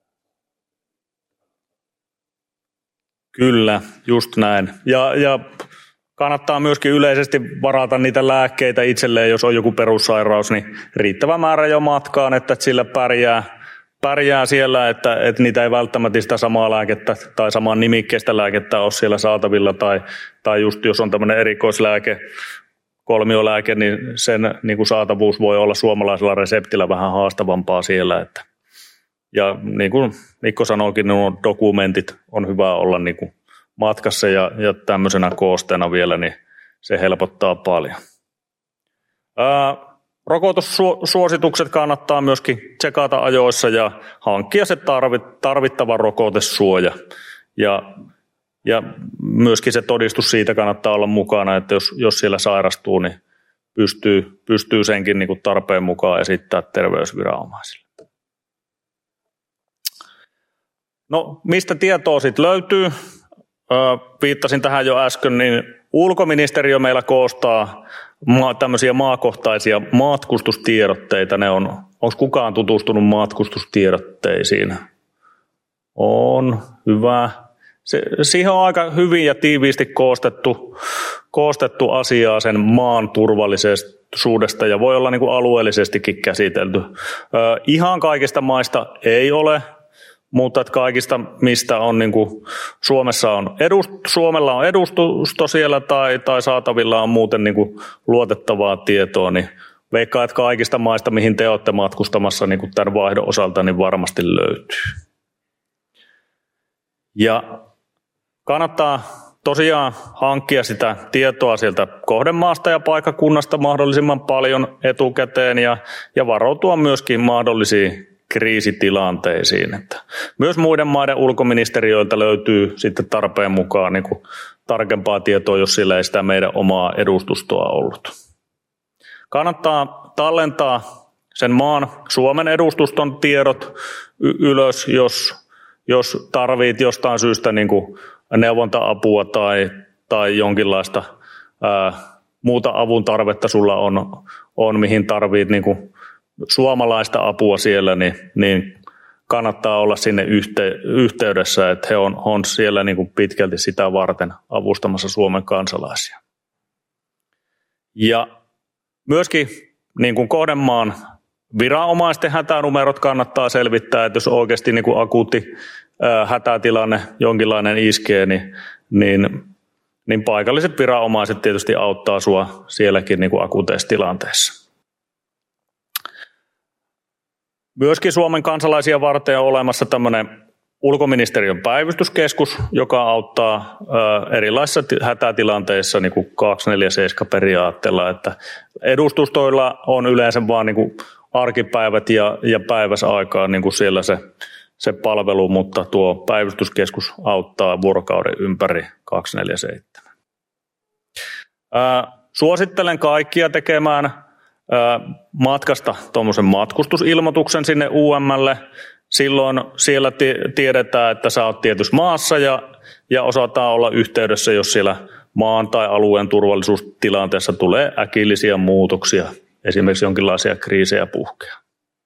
[SPEAKER 4] Kyllä, just näin. Ja, ja kannattaa myöskin yleisesti varata niitä lääkkeitä itselleen, jos on joku perussairaus, niin riittävä määrä jo matkaan, että sillä pärjää, pärjää siellä, että, että niitä ei välttämättä sitä samaa lääkettä tai samaa nimikkeistä lääkettä ole siellä saatavilla, tai, tai just jos on tämmöinen erikoislääke, kolmiolääke, niin sen niin kuin saatavuus voi olla suomalaisella reseptillä vähän haastavampaa siellä, että ja niin kuin Mikko sanoikin, nuo dokumentit on hyvä olla niin kuin matkassa ja, ja tämmöisenä koosteena vielä, niin se helpottaa paljon. Ää, rokotussuositukset kannattaa myöskin tsekata ajoissa ja hankkia se tarvittava rokotesuoja. Ja, ja myöskin se todistus siitä kannattaa olla mukana, että jos, jos siellä sairastuu, niin pystyy, pystyy senkin niin kuin tarpeen mukaan esittämään terveysviranomaisille. No, mistä tietoa sitten löytyy? Öö, viittasin tähän jo äsken, niin ulkoministeriö meillä koostaa ma- tämmöisiä maakohtaisia matkustustiedotteita. Ne on, onko kukaan tutustunut matkustustiedotteisiin? On, hyvä. Se, siihen on aika hyvin ja tiiviisti koostettu, koostettu asiaa sen maan turvallisuudesta ja voi olla niin kuin alueellisestikin käsitelty. Öö, ihan kaikista maista ei ole. Mutta että kaikista, mistä on niin kuin Suomessa on edust, Suomella on edustusto siellä tai, tai saatavilla on muuten niin kuin luotettavaa tietoa, niin veikkaan, että kaikista maista, mihin te olette matkustamassa niin kuin tämän vaihdon osalta, niin varmasti löytyy. Ja kannattaa tosiaan hankkia sitä tietoa sieltä kohdemaasta ja paikkakunnasta mahdollisimman paljon etukäteen ja, ja varoutua myöskin mahdollisiin kriisitilanteisiin. Että myös muiden maiden ulkoministeriöiltä löytyy sitten tarpeen mukaan niin kuin tarkempaa tietoa, jos sillä ei sitä meidän omaa edustustoa ollut. Kannattaa tallentaa sen maan Suomen edustuston tiedot y- ylös, jos, jos tarvit jostain syystä niin kuin neuvonta-apua tai, tai jonkinlaista ää, muuta avun tarvetta sulla on, on mihin tarvit niin kuin suomalaista apua siellä, niin, niin kannattaa olla sinne yhte, yhteydessä, että he on, on siellä niin kuin pitkälti sitä varten avustamassa Suomen kansalaisia. Ja myöskin niin kuin kohdemaan viranomaisten hätänumerot kannattaa selvittää, että jos oikeasti niin kuin akuutti ää, hätätilanne jonkinlainen iskee, niin, niin, niin paikalliset viranomaiset tietysti auttaa sua sielläkin niin kuin akuuteissa tilanteessa. Myöskin Suomen kansalaisia varten on olemassa tämmöinen ulkoministeriön päivystyskeskus, joka auttaa ö, erilaisissa hätätilanteissa niin kuin kaksikymmentäneljä periaatteella, että edustustoilla on yleensä vain niin kuin arkipäivät ja, ja päiväsaikaa niin kuin siellä se, se palvelu, mutta tuo päivystyskeskus auttaa vuorokauden ympäri kaksikymmentäneljä seitsemän. Ö, suosittelen kaikkia tekemään matkasta tuommoisen matkustusilmoituksen sinne U M:lle. Silloin siellä tiedetään, että sä oot tietyssä maassa ja, ja osataan olla yhteydessä, jos siellä maan tai alueen turvallisuustilanteessa tulee äkillisiä muutoksia, esimerkiksi jonkinlaisia kriisejä puhkeaa.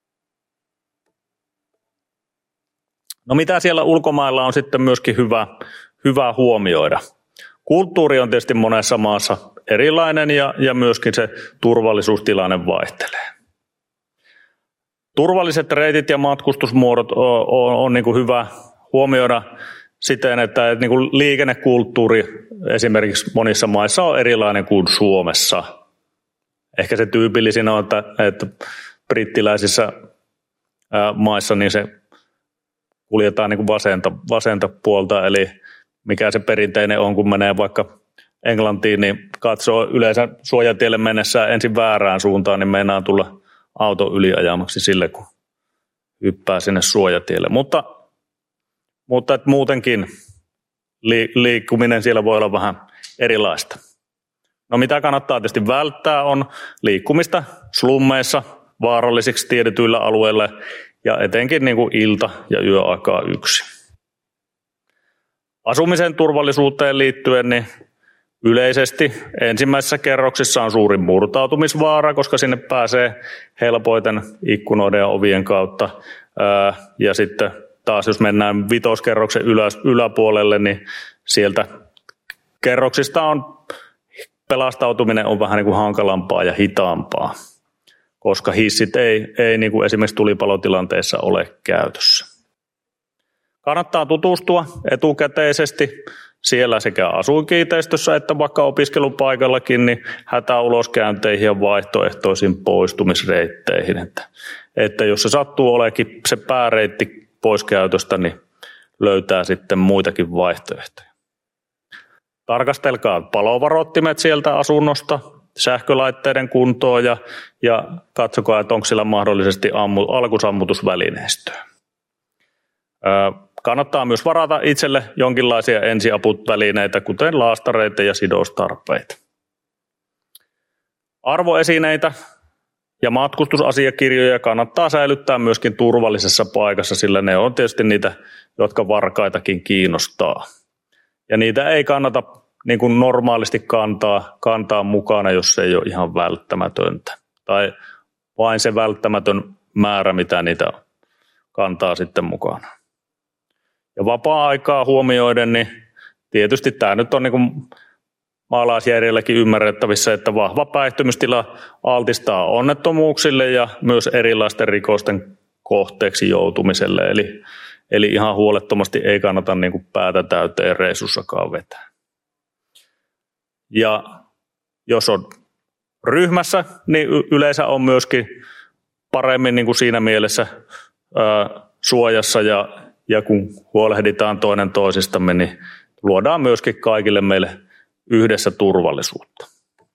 [SPEAKER 4] No mitä siellä ulkomailla on sitten myöskin hyvä, hyvä huomioida? Kulttuuri on tietysti monessa maassa erilainen ja, ja myöskin se turvallisuustilanne vaihtelee. Turvalliset reitit ja matkustusmuodot on, on, on niin kuin hyvä huomioida siten, että, että niin kuin liikennekulttuuri esimerkiksi monissa maissa on erilainen kuin Suomessa. Ehkä se tyypillisin on, että, että brittiläisissä ää, maissa niin se kuljetaan niin kuin vasenta, vasenta puolta, eli mikä se perinteinen on, kun menee vaikka Englantiin, niin katsoo yleensä suojatielle mennessään ensin väärään suuntaan, niin meinaa tulla auto yliajamaksi sille, kun hyppää sinne suojatielle. Mutta, mutta et muutenkin liikkuminen siellä voi olla vähän erilaista. No mitä kannattaa tietysti välttää on liikkumista slummeissa vaarallisiksi tiedetyillä alueilla ja etenkin niin kuin ilta- ja yöaikaa yksi. Asumisen turvallisuuteen liittyen niin yleisesti ensimmäisissä kerroksissa on suurin murtautumisvaara, koska sinne pääsee helpoiten ikkunoiden ja ovien kautta. Ja sitten taas jos mennään vitoskerroksen yläpuolelle, niin sieltä kerroksista on pelastautuminen on vähän niin kuin hankalampaa ja hitaampaa, koska hissit ei, ei niin kuin esimerkiksi tulipalotilanteessa ole käytössä. Kannattaa tutustua etukäteisesti siellä sekä asuinkiinteistössä että vaikka opiskelupaikallakin niin hätäuloskäynteihin ja vaihtoehtoisiin poistumisreitteihin. Että, että jos se sattuu olekin se pääreitti pois käytöstä, niin löytää sitten muitakin vaihtoehtoja. Tarkastelkaa palovaroittimet sieltä asunnosta, sähkölaitteiden kuntoa ja, ja katsokaa, että onko sillä mahdollisesti ammu, alkusammutusvälineistöä. Öö, kannattaa myös varata itselle jonkinlaisia ensiapuvälineitä, kuten laastareita ja sidostarpeita. Arvoesineitä ja matkustusasiakirjoja kannattaa säilyttää myöskin turvallisessa paikassa, sillä ne on tietysti niitä, jotka varkaitakin kiinnostaa. Ja niitä ei kannata niin kuin normaalisti kantaa, kantaa mukana, jos se ei ole ihan välttämätöntä. Tai vain se välttämätön määrä, mitä niitä kantaa sitten mukana. Ja vapaa-aikaa huomioiden, niin tietysti tämä nyt on niin kuin maalaisjärjelläkin ymmärrettävissä, että vahva päihtymystila altistaa onnettomuuksille ja myös erilaisten rikosten kohteeksi joutumiselle. Eli, eli ihan huolettomasti ei kannata niin kuin päätä täyteen reissussakaan vetää. Ja jos on ryhmässä, niin yleensä on myöskin paremmin niin kuin siinä mielessä ää, suojassa ja, ja kun huolehditaan toinen toisistamme, niin luodaan myöskin kaikille meille yhdessä turvallisuutta.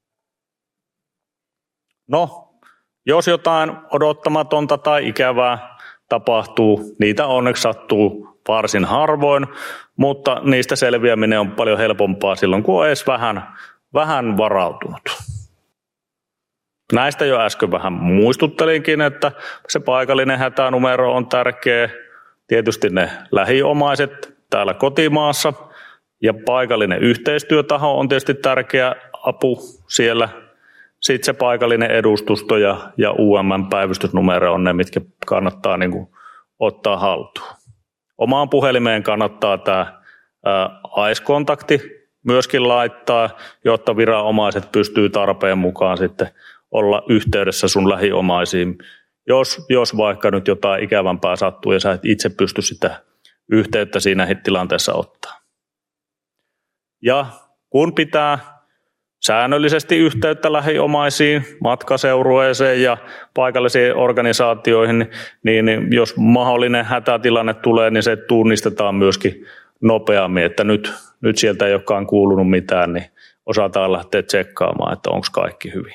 [SPEAKER 4] No, jos jotain odottamatonta tai ikävää tapahtuu, niitä onneksi sattuu varsin harvoin, mutta niistä selviäminen on paljon helpompaa silloin, kun on edes vähän, vähän varautunut. Näistä jo äsken vähän muistuttelinkin, että se paikallinen hätänumero on tärkeä. Tietysti ne lähiomaiset täällä kotimaassa ja paikallinen yhteistyötaho on tietysti tärkeä apu siellä. Sitten se paikallinen edustusto ja, ja U M M-päivystysnumero on ne, mitkä kannattaa niin kuin ottaa haltuun. Omaan puhelimeen kannattaa tämä A I S-kontakti myöskin laittaa, jotta viranomaiset pystyy tarpeen mukaan sitten olla yhteydessä sun lähiomaisiin, jos, jos vaikka nyt jotain ikävämpää sattuu ja sä et itse pysty sitä yhteyttä siinä tilanteessa ottaa. Ja kun pitää säännöllisesti yhteyttä lähiomaisiin, matkaseurueeseen ja paikallisiin organisaatioihin, niin, niin jos mahdollinen hätätilanne tulee, niin se tunnistetaan myöskin nopeammin, että nyt, nyt sieltä ei olekaan kuulunut mitään, niin osataan lähteä tsekkaamaan, että onko kaikki hyvin.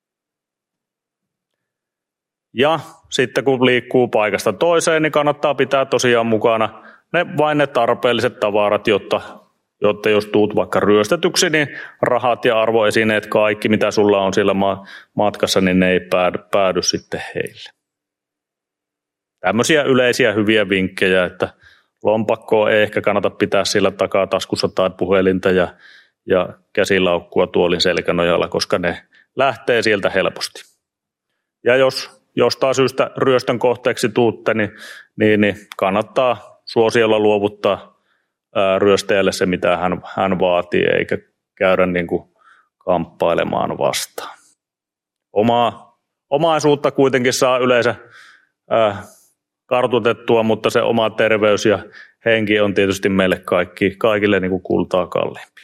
[SPEAKER 4] Ja sitten kun liikkuu paikasta toiseen, niin kannattaa pitää tosiaan mukana ne, vain ne tarpeelliset tavarat, jotta, jotta jos tuut vaikka ryöstetyksi, niin rahat ja arvoesineet, kaikki mitä sulla on siellä matkassa, niin ne ei päädy, päädy sitten heille. Tämmöisiä yleisiä hyviä vinkkejä, että lompakkoa ei ehkä kannata pitää sillä takataskussa tai puhelinta ja, ja käsilaukkua tuolin selkänojalla, koska ne lähtee sieltä helposti. Ja jos jostain syystä ryöstön kohteeksi tuutte, niin, niin, niin kannattaa suosiolla luovuttaa ää, ryöstäjälle se, mitä hän, hän vaatii, eikä käydä niin kuin kamppailemaan vastaan. Omaa, omaisuutta kuitenkin saa yleensä ää, kartutettua, mutta se oma terveys ja henki on tietysti meille kaikki, kaikille niin kuin kultaa kalliimpi.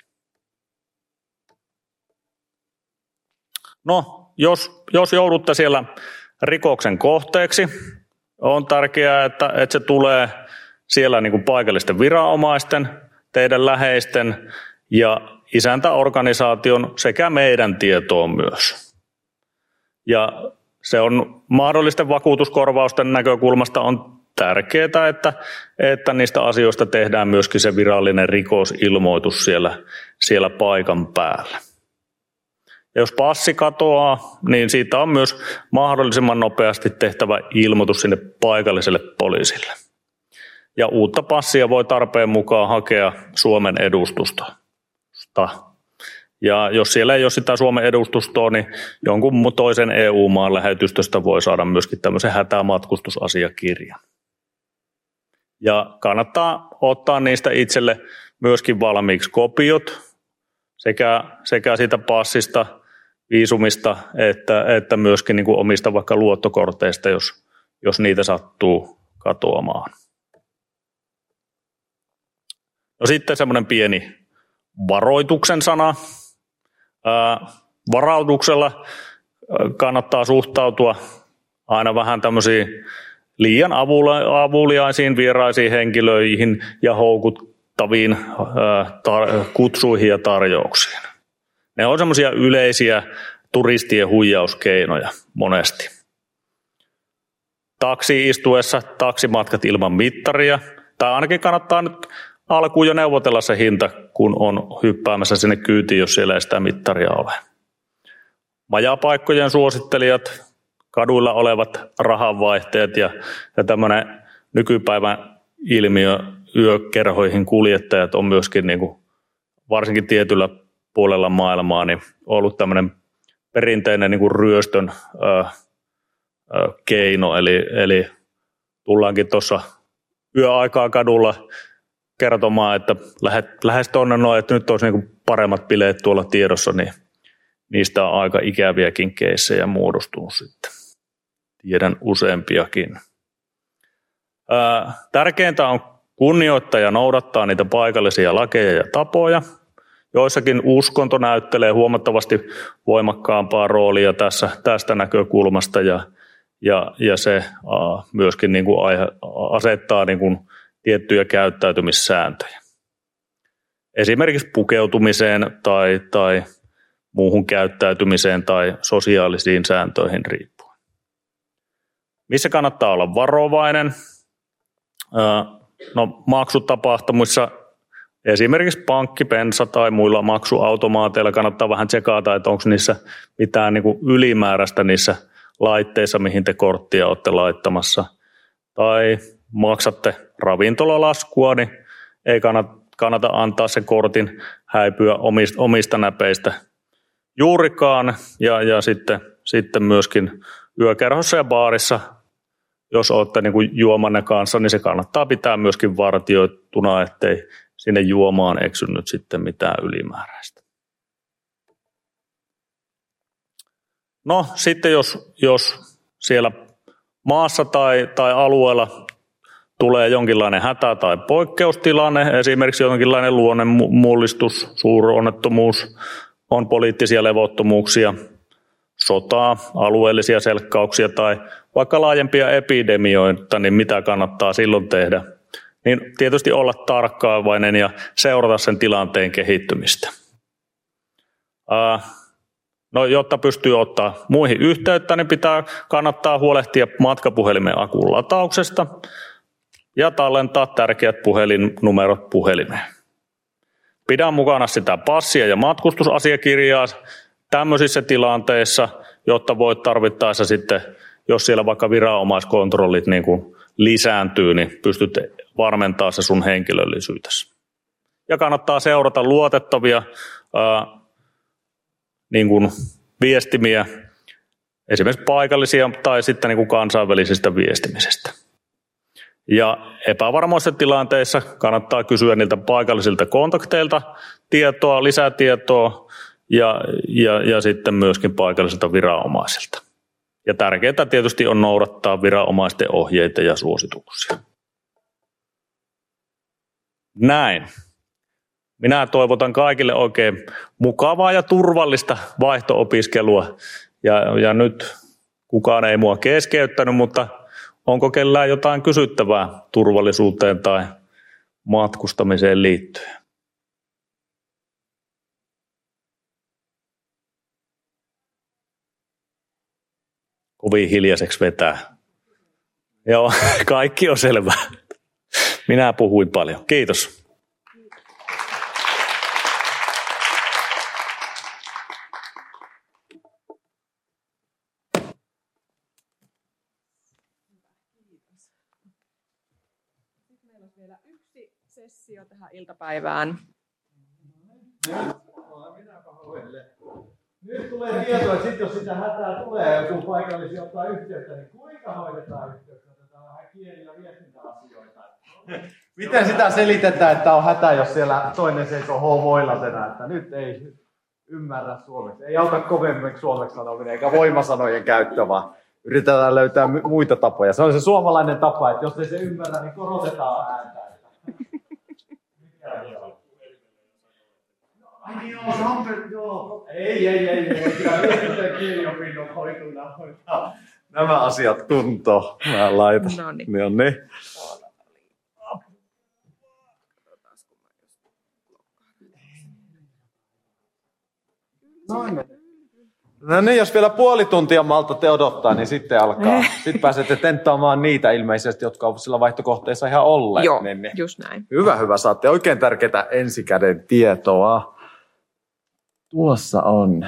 [SPEAKER 4] No, jos, jos joudutte siellä rikoksen kohteeksi, on tärkeää, että, että se tulee siellä niin kuin paikallisten viranomaisten, teidän läheisten ja isäntäorganisaation sekä meidän tietoon myös. Ja se on mahdollisten vakuutuskorvausten näkökulmasta on tärkeää, että, että niistä asioista tehdään myöskin se virallinen rikosilmoitus siellä, siellä paikan päällä. Ja jos passi katoaa, niin siitä on myös mahdollisimman nopeasti tehtävä ilmoitus sinne paikalliselle poliisille. Ja uutta passia voi tarpeen mukaan hakea Suomen edustusta. Ja jos siellä ei ole sitä Suomen edustustoa, niin jonkun toisen E U-maan lähetystöstä voi saada myöskin tämmöisen hätämatkustusasiakirjan. Ja kannattaa ottaa niistä itselle myöskin valmiiksi kopiot sekä, sekä siitä passista, viisumista, että, että myöskin niin kuin omista vaikka luottokorteista, jos, jos niitä sattuu katoamaan. No sitten semmoinen pieni varoituksen sana. Ää, varautuksella kannattaa suhtautua aina vähän tämmöisiin liian avuliaisiin vieraisiin henkilöihin ja houkuttaviin ää, tar- kutsuihin ja tarjouksiin. Ne on semmoisia yleisiä turistien huijauskeinoja monesti. Taksiin istuessa taksimatkat ilman mittaria, tai ainakin kannattaa nyt alkuun jo neuvotella se hinta, kun on hyppäämässä sinne kyytiin, jos siellä ei sitä mittaria ole. Majapaikkojen suosittelijat, kaduilla olevat rahanvaihteet ja, ja tämmöinen nykypäivän ilmiö yökerhoihin kuljettajat on myöskin niin kuin, varsinkin tietyllä puolella maailmaa niin ollut tämmöinen perinteinen niin kuin ryöstön ö, ö, keino, eli, eli tullaankin tuossa yöaikaa kadulla kertomaan, että lähes tuonne noin, että nyt olisi niin kuin paremmat bileet tuolla tiedossa, niin niistä on aika ikäviäkin keissejä muodostunut sitten. Tiedän useampiakin. Ää, tärkeintä on kunnioittaa ja noudattaa niitä paikallisia lakeja ja tapoja. Joissakin uskonto näyttelee huomattavasti voimakkaampaa roolia tässä, tästä näkökulmasta ja, ja, ja se ää, myöskin niin kuin aihe, asettaa niin kuin tiettyjä käyttäytymissääntöjä. Esimerkiksi pukeutumiseen tai, tai muuhun käyttäytymiseen tai sosiaalisiin sääntöihin riippuen. Missä kannattaa olla varovainen? No, maksutapahtumissa esimerkiksi pankki, bensa tai muilla maksuautomaateilla kannattaa vähän tsekata, että onko niissä mitään niin kuin ylimääräistä niissä laitteissa, mihin te korttia olette laittamassa. Tai maksatte ravintolalaskua, niin ei kannata, kannata antaa sen kortin häipyä omista, omista näpeistä juurikaan. Ja, ja sitten, sitten myöskin yökerhossa ja baarissa, jos olette niin kuin juomanne kanssa, niin se kannattaa pitää myöskin vartioituna, ettei sinne juomaan eksy nyt sitten mitään ylimääräistä. No sitten jos, jos siellä maassa tai, tai alueella tulee jonkinlainen hätä tai poikkeustilanne, esimerkiksi jonkinlainen luonnonmullistus, suuronnettomuus, on poliittisia levottomuuksia, sotaa, alueellisia selkkauksia tai vaikka laajempia epidemioita, niin mitä kannattaa silloin tehdä? Niin tietysti olla tarkkaavainen ja seurata sen tilanteen kehittymistä. No, jotta pystyy ottaa muihin yhteyttä, niin pitää kannattaa huolehtia matkapuhelimen akun latauksesta ja tallentaa tärkeät puhelinnumerot puhelimeen. Pidä mukana sitä passia ja matkustusasiakirjaa tämmöisissä tilanteissa, jotta voit tarvittaessa sitten, jos siellä vaikka viranomaiskontrollit niin kuin lisääntyy, niin pystyt varmentamaan se sun henkilöllisyytesi. Ja kannattaa seurata luotettavia ää, niin kuin viestimiä, esimerkiksi paikallisia tai sitten niin kuin kansainvälisistä viestimisestä. Ja epävarmoissa tilanteissa kannattaa kysyä niiltä paikallisilta kontakteilta tietoa, lisätietoa ja, ja, ja sitten myöskin paikallisilta viranomaisilta. Ja tärkeää tietysti on noudattaa viranomaisten ohjeita ja suosituksia. Näin. Minä toivotan kaikille oikein mukavaa ja turvallista vaihto-opiskelua. Ja, ja nyt kukaan ei mua keskeyttänyt, mutta onko kellään jotain kysyttävää turvallisuuteen tai matkustamiseen liittyen? Kovin hiljaiseksi vetää. Joo, kaikki on selvää. Minä puhuin paljon. Kiitos.
[SPEAKER 5] Meillä on vielä yksi sessio tähän iltapäivään.
[SPEAKER 7] Nyt tulee tietoa, että sit jos sitä hätää tulee ja joku paikallisia ottaa yhteyttä, niin kuinka hoidetaan yhteyttä? Otetaan vähän kieli- ja viestintäasioita. Miten sitä selitetään, että on hätä, jos siellä toinen seisoo homoilasena, että nyt ei ymmärrä suomeksi. Ei auta kovemmiksi suomeksi sanominen eikä voimasanojen käyttö, vaan yritetään löytää muita tapoja. Se on se suomalainen tapa, että jos ei se ymmärrä, niin korotetaan ääntä. Ai joo, Samper, joo. Ei, ei, ei, ei. Kyllä viestintä kieliopinnot hoituna hoitaa nämä asiat kuntoon. Mä laitan.
[SPEAKER 5] No niin.
[SPEAKER 7] Ne on ne. No niin, jos vielä puoli tuntia maltatte odottaa, niin sitten alkaa. Sitten pääsette tenttaamaan niitä ilmeisesti, jotka ovat sillä vaihtokohteessa ihan olleet.
[SPEAKER 5] Joo,
[SPEAKER 7] niin, niin.
[SPEAKER 5] just näin.
[SPEAKER 7] Hyvä, hyvä. Saatte oikein tärkeää ensikäden tietoa. Tuossa on.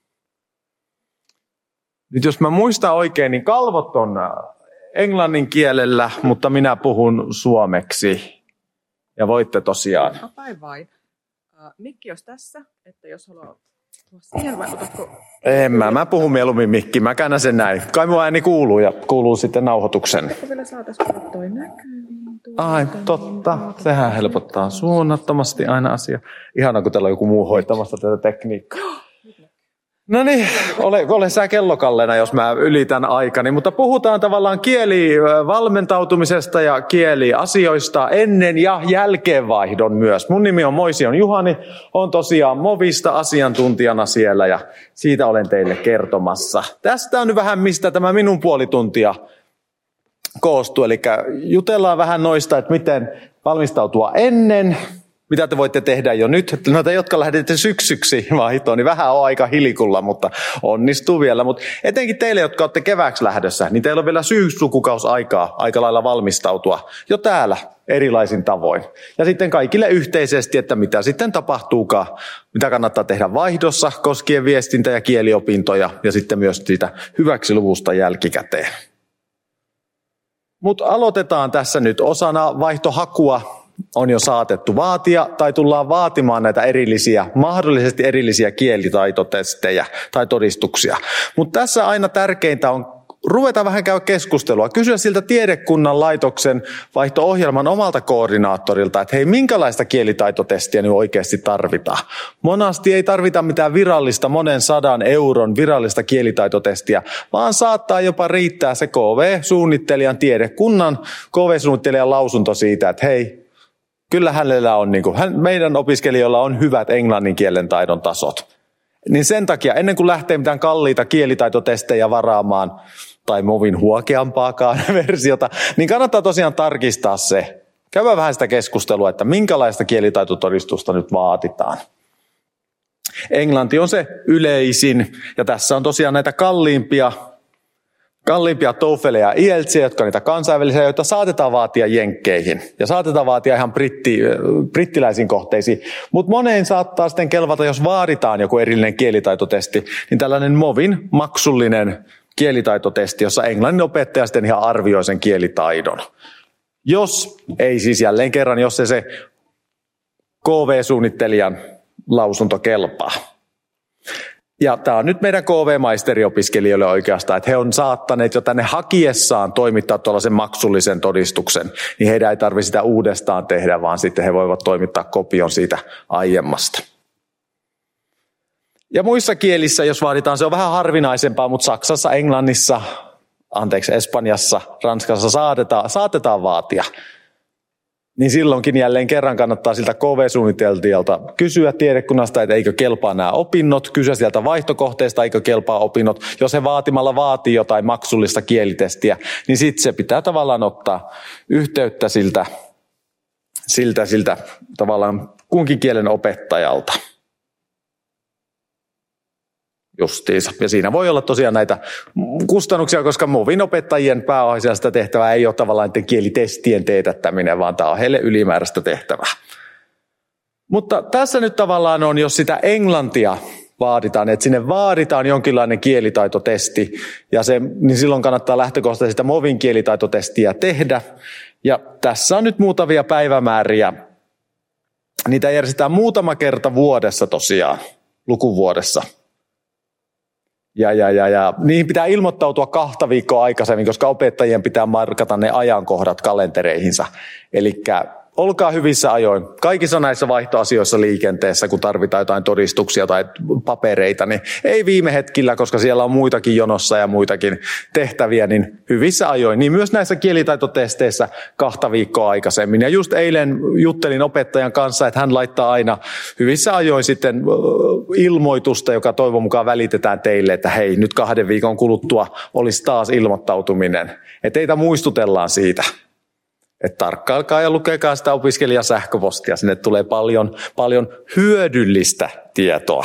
[SPEAKER 7] Nyt jos mä muistan oikein, niin kalvot on englannin kielellä, mutta minä puhun suomeksi. Ja voitte tosiaan.
[SPEAKER 5] Päin vain. Uh, mikki olisi tässä, että jos haluaa siihen vai otatko?
[SPEAKER 7] En mä, mä puhun mieluummin mikki. Mä käännän sen näin. Kai mun ääni kuuluu ja kuuluu sitten nauhoituksen.
[SPEAKER 5] Ehkä vielä saataisiin olla toi näkyviin.
[SPEAKER 7] Ai, totta. Sehän helpottaa suunnattomasti aina asia. Ihanaa, kun täällä on joku muu hoitamassa tätä tekniikkaa. No niin, ole, ole sä kellokallena, jos mä ylitän aikani, mutta puhutaan tavallaan kielivalmentautumisesta ja kieliasioista ennen ja jälkeenvaihdon myös. Mun nimi on Moision Juhani, on tosiaan Movista asiantuntijana siellä ja siitä olen teille kertomassa. Tästä on nyt vähän mistä tämä minun puoli tuntia koostuu, eli jutellaan vähän noista, että miten valmistautua ennen, mitä te voitte tehdä jo nyt. No te, jotka lähdette syksyksi vaihtoon, niin vähän on aika hilikulla, mutta onnistuu vielä. Mutta etenkin teille, jotka olette kevääksi lähdössä, niin teillä on vielä syyslukukaus aikaa aika lailla valmistautua jo täällä erilaisin tavoin. Ja sitten kaikille yhteisesti, että mitä sitten tapahtuukaan, mitä kannattaa tehdä vaihdossa koskien viestintä- ja kieliopintoja ja sitten myös siitä hyväksiluvusta jälkikäteen. Mutta aloitetaan tässä nyt osana vaihtohakua. On jo saatettu vaatia tai tullaan vaatimaan näitä erillisiä, mahdollisesti erillisiä kielitaitotestejä tai todistuksia. Mutta tässä aina tärkeintä on ruveta vähän käydä keskustelua, kysyä siltä tiedekunnan laitoksen vaihto-ohjelman omalta koordinaattorilta, että hei, minkälaista kielitaitotestiä nyt oikeasti tarvitaan. Monasti ei tarvita mitään virallista monen sadan euron virallista kielitaitotestiä, vaan saattaa jopa riittää se K V-suunnittelijan tiedekunnan K V-suunnittelijan lausunto siitä, että hei, kyllä hänellä on, niin kuin, meidän opiskelijoilla on hyvät englannin kielen taidon tasot. Niin sen takia, ennen kuin lähtee mitään kalliita kielitaitotestejä varaamaan, tai Movin huokeampaakaan versiota, niin kannattaa tosiaan tarkistaa se. Käydään vähän sitä keskustelua, että minkälaista kielitaitotodistusta nyt vaatitaan. Englanti on se yleisin, ja tässä on tosiaan näitä kalliimpia, kalliimpia TOEFL ja I E L T S, jotka on niitä kansainvälisiä, joita saatetaan vaatia jenkkeihin. Ja saatetaan vaatia ihan britti, brittiläisiin kohteisiin. Mutta moneen saattaa sitten kelvata, jos vaaditaan joku erillinen kielitaitotesti, niin tällainen Movin maksullinen kielitaitotesti, jossa englannin opettaja sitten ihan arvioi sen kielitaidon. Jos ei siis jälleen kerran, jos se, se K V-suunnittelijan lausunto kelpaa. Ja tämä on nyt meidän K V-maisteriopiskelijoille oikeastaan, että he on saattaneet jo tänne hakiessaan toimittaa tuollaisen maksullisen todistuksen, niin heidän ei tarvitse sitä uudestaan tehdä, vaan sitten he voivat toimittaa kopion siitä aiemmasta. Ja muissa kielissä, jos vaaditaan, se on vähän harvinaisempaa, mutta Saksassa, Englannissa, anteeksi, Espanjassa, Ranskassa saatetaan, saatetaan vaatia. Niin silloinkin jälleen kerran kannattaa siltä K V-suunniteltijalta kysyä tiedekunnasta, että eikö kelpaa nämä opinnot, kysyä sieltä vaihtokohteesta, eikö kelpaa opinnot. Jos he vaatimalla vaatii jotain maksullista kielitestiä, niin sitten se pitää tavallaan ottaa yhteyttä siltä, siltä, siltä tavallaan kunkin kielen opettajalta. justiinsa. Ja siinä voi olla tosiaan näitä kustannuksia, koska Movin opettajien pääasiallista tehtävää ei ole tavallaan näiden kielitestien teetättäminen, vaan tämä on heille ylimääräistä tehtävää. Mutta tässä nyt tavallaan on, jos sitä englantia vaaditaan, että sinne vaaditaan jonkinlainen kielitaitotesti, ja se, niin silloin kannattaa lähtökohtaisesti sitä Movin kielitaitotestiä tehdä. Ja tässä on nyt muutamia päivämääriä. Niitä järjestetään muutama kerta vuodessa tosiaan, lukuvuodessa. Ja, ja, ja, ja niihin pitää ilmoittautua kahta viikkoa aikaisemmin, koska opettajien pitää markata ne ajankohdat kalentereihinsa. Elikkä olkaa hyvissä ajoin. Kaikissa näissä vaihtoasioissa liikenteessä, kun tarvitaan jotain todistuksia tai papereita, niin ei viime hetkillä, koska siellä on muitakin jonossa ja muitakin tehtäviä, niin hyvissä ajoin. Niin myös näissä kielitaitotesteissä kahta viikkoa aikaisemmin. Ja just eilen juttelin opettajan kanssa, että hän laittaa aina hyvissä ajoin sitten ilmoitusta, joka toivon mukaan välitetään teille, että hei, nyt kahden viikon kuluttua olisi taas ilmoittautuminen. Että teitä muistutellaan siitä. Että tarkkailkaa ja lukekaa sitä opiskelijan sähköpostia. Sinne tulee paljon, paljon hyödyllistä tietoa.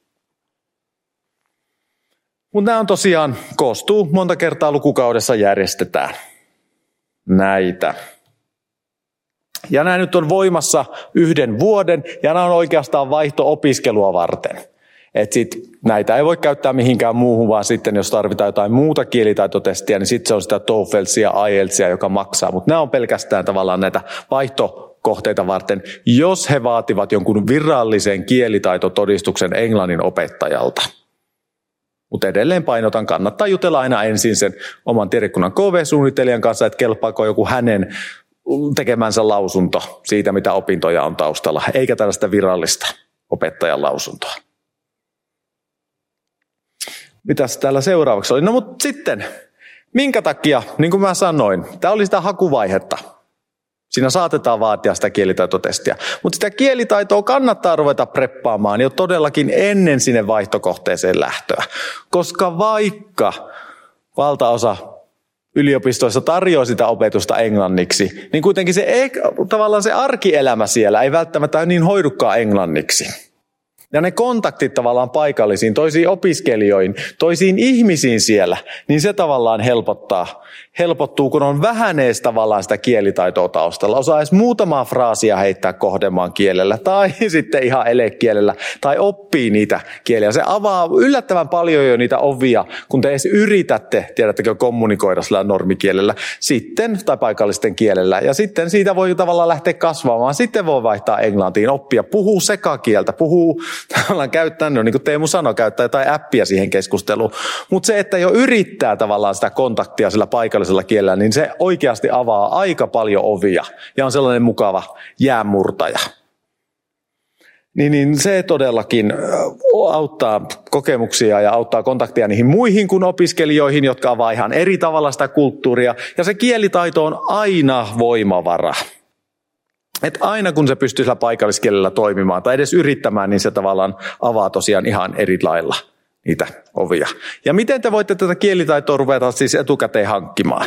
[SPEAKER 7] Mutta nämä on tosiaan, koostuu monta kertaa lukukaudessa järjestetään näitä. Ja nämä nyt on voimassa yhden vuoden ja nämä on oikeastaan vaihto-opiskelua varten. Että sit näitä ei voi käyttää mihinkään muuhun, vaan sitten jos tarvitaan jotain muuta kielitaitotestiä, niin sitten se on sitä TOEFLia ja I E L T S joka maksaa. Mutta nämä on pelkästään tavallaan näitä vaihtokohteita varten, jos he vaativat jonkun virallisen kielitaitotodistuksen englannin opettajalta. Mutta edelleen painotan, kannattaa jutella aina ensin sen oman tiedekunnan K V-suunnittelijan kanssa, että kelpaako joku hänen tekemänsä lausunto siitä, mitä opintoja on taustalla, eikä tällaista virallista opettajan lausuntoa. Mitäs täällä seuraavaksi oli? No mutta sitten, minkä takia, niin kuin mä sanoin, tämä oli sitä hakuvaihetta. Siinä saatetaan vaatia sitä kielitaitotestiä. Mutta sitä kielitaitoa kannattaa ruveta preppaamaan jo todellakin ennen sinne vaihtokohteeseen lähtöä. Koska vaikka valtaosa yliopistoissa tarjoaa sitä opetusta englanniksi, niin kuitenkin se, tavallaan se arkielämä siellä ei välttämättä niin hoidukaan englanniksi. Ja ne kontaktit tavallaan paikallisiin, toisiin opiskelijoihin, toisiin ihmisiin siellä, niin se tavallaan helpottaa, helpottuu, kun on vähän edes tavallaan sitä kielitaitoa taustalla. Osaa edes muutamaa fraasia heittää kohdemaan kielellä tai sitten ihan elekielellä tai oppii niitä kieliä. Se avaa yllättävän paljon jo niitä ovia, kun te edes yritätte, tiedättekö, kommunikoida sillä normikielellä sitten tai paikallisten kielellä. Ja sitten siitä voi tavallaan lähteä kasvamaan. Sitten voi vaihtaa englantiin, oppia, puhuu sekakieltä, puhuu tavallaan käyttää, no niin kuin Teemu sanoi, käyttää jotain appia siihen keskusteluun. Mutta se, että jo yrittää tavallaan sitä kontaktia sillä paikallisella kielellä, niin se oikeasti avaa aika paljon ovia ja on sellainen mukava jäänmurtaja. Niin, niin se todellakin auttaa kokemuksia ja auttaa kontaktia niihin muihin kuin opiskelijoihin, jotka avaa ihan eri tavalla sitä kulttuuria. Ja se kielitaito on aina voimavara. Että aina kun se pystyy sillä paikalliskielellä toimimaan tai edes yrittämään, niin se tavallaan avaa tosiaan ihan eri lailla niitä ovia. Ja miten te voitte tätä kielitaitoa ruveta siis etukäteen hankkimaan?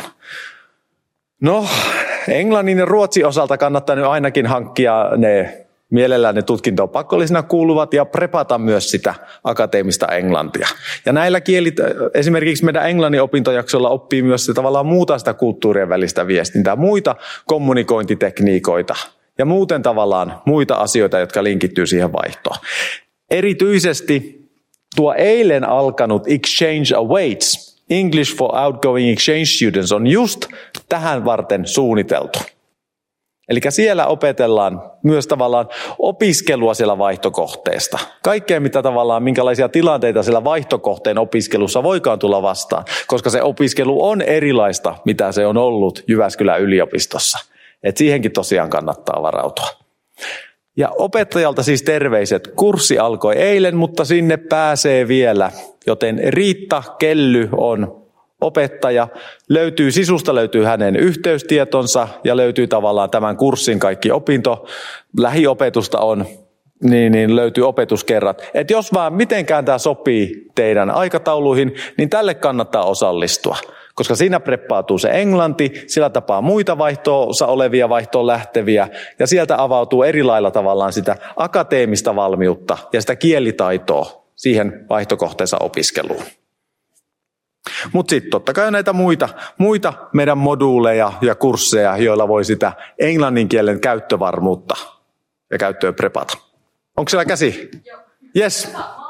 [SPEAKER 7] No, englannin ja ruotsin osalta kannattaa nyt ainakin hankkia ne mielellään ne tutkintoon pakollisena kuuluvat ja prepata myös sitä akateemista englantia. Ja näillä kielit, esimerkiksi meidän englannin opintojaksolla oppii myös se tavallaan muuta sitä kulttuurien välistä viestintää, muita kommunikointitekniikoita ja muuten tavallaan muita asioita, jotka linkittyy siihen vaihtoon. Erityisesti tuo eilen alkanut Exchange Awaits, English for Outgoing Exchange Students, on just tähän varten suunniteltu. Eli siellä opetellaan myös tavallaan opiskelua siellä vaihtokohteesta. Kaikkea, mitä tavallaan, minkälaisia tilanteita siellä vaihtokohteen opiskelussa voikaan tulla vastaan, koska se opiskelu on erilaista, mitä se on ollut Jyväskylän yliopistossa. Et siihenkin tosiaan kannattaa varautua. Ja opettajalta siis terveiset. Kurssi alkoi eilen, mutta sinne pääsee vielä, joten Riitta Kelly on opettaja. Löytyy, sisusta löytyy hänen yhteystietonsa ja löytyy tavallaan tämän kurssin kaikki opinto. Lähiopetusta on, niin, niin löytyy opetuskerrat. Et jos vaan mitenkään tämä sopii teidän aikatauluihin, niin tälle kannattaa osallistua. Koska siinä preppautuu se englanti, sillä tapaa muita vaihtoossa olevia vaihtoon lähteviä ja sieltä avautuu eri lailla tavallaan sitä akateemista valmiutta ja sitä kielitaitoa siihen vaihtokohteensa opiskeluun. Mutta sitten totta kai näitä muita, muita meidän moduuleja ja kursseja, joilla voi sitä englannin kielen käyttövarmuutta ja käyttöön prepata. Onko siellä käsi? Joo. Yes.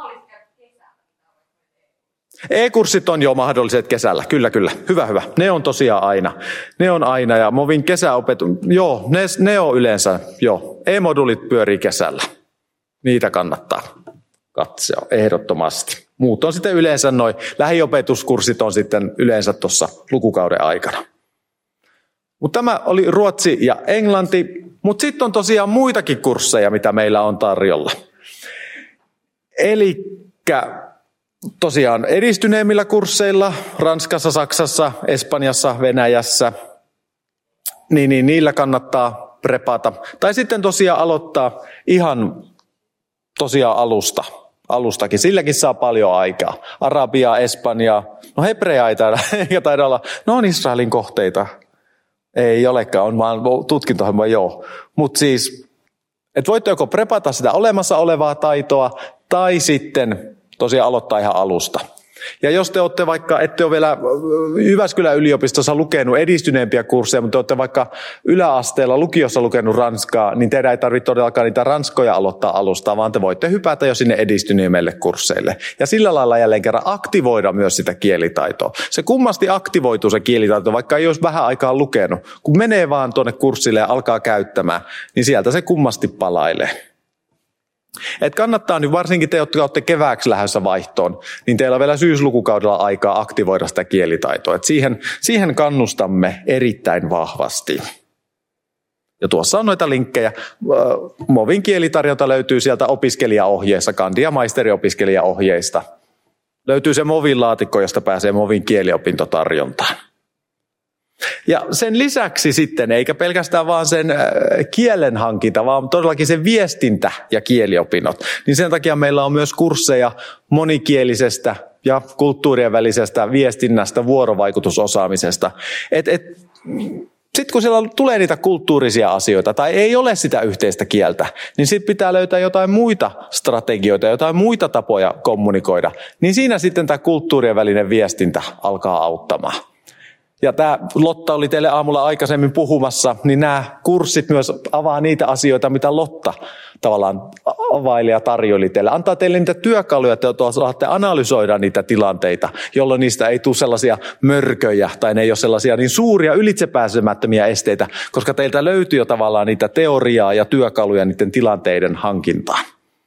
[SPEAKER 7] E-kurssit on jo mahdolliset kesällä, kyllä kyllä, hyvä hyvä. Ne on tosiaan aina, ne on aina ja Movin kesäopetus, joo, ne, ne on yleensä, joo, e-moduulit pyörii kesällä. Niitä kannattaa katsoa ehdottomasti. Muut on sitten yleensä noin, lähiopetuskurssit on sitten yleensä tuossa lukukauden aikana. Mutta tämä oli ruotsi ja englanti, mutta sitten on tosiaan muitakin kursseja, mitä meillä on tarjolla. Elikkä tosiaan edistyneemmillä kursseilla, Ranskassa, Saksassa, Espanjassa, Venäjässä, niin, niin niillä kannattaa prepata. Tai sitten tosiaan aloittaa ihan tosiaan alusta, alustakin. Silläkin saa paljon aikaa. Arabiaa, Espanjaa, no hebreaa ei taida, eikä taida olla, no on Israelin kohteita. Ei olekaan, on vaan tutkintohjelma, joo. Mutta siis, että voitte joko prepata sitä olemassa olevaa taitoa, tai sitten tosiaan aloittaa ihan alusta. Ja jos te olette vaikka, ette ole vielä Jyväskylän yliopistossa lukenut edistyneempiä kursseja, mutta te olette vaikka yläasteella lukiossa lukenut ranskaa, niin teidän ei tarvitse todellakaan niitä ranskoja aloittaa alusta, vaan te voitte hypätä jo sinne edistyneemmille kursseille. Ja sillä lailla jälleen kerran aktivoida myös sitä kielitaitoa. Se kummasti aktivoituu se kielitaito, vaikka ei olisi vähän aikaa lukenut. Kun menee vaan tuonne kurssille ja alkaa käyttämään, niin sieltä se kummasti palailee. Et kannattaa nyt varsinkin te, jotka olette kevääksi lähdössä vaihtoon, niin teillä on vielä syyslukukaudella aikaa aktivoida sitä kielitaitoa. Et siihen, siihen kannustamme erittäin vahvasti. Ja tuossa on noita linkkejä. Movin kielitarjonta löytyy sieltä opiskelijaohjeista, kandi- ja maisteriopiskelijaohjeista. Löytyy se Movin laatikko, josta pääsee Movin kieliopintotarjontaan. Ja sen lisäksi sitten, eikä pelkästään vaan sen kielen hankinta, vaan todellakin se viestintä ja kieliopinnot. Niin sen takia meillä on myös kursseja monikielisestä ja kulttuurien välisestä viestinnästä, vuorovaikutusosaamisesta. Et, et, sitten kun siellä tulee niitä kulttuurisia asioita tai ei ole sitä yhteistä kieltä, niin sitten pitää löytää jotain muita strategioita, jotain muita tapoja kommunikoida. Niin siinä sitten tämä kulttuurien välinen viestintä alkaa auttamaan. Ja tämä Lotta oli teille aamulla aikaisemmin puhumassa, niin nämä kurssit myös avaa niitä asioita, mitä Lotta tavallaan availi ja tarjoili teille. Antaa teille niitä työkaluja, että saatte analysoida niitä tilanteita, jolloin niistä ei tule sellaisia mörköjä tai ne ei ole sellaisia niin suuria ylitsepääsemättömiä esteitä, koska teiltä löytyy jo tavallaan niitä teoriaa ja työkaluja niiden tilanteiden hankintaan.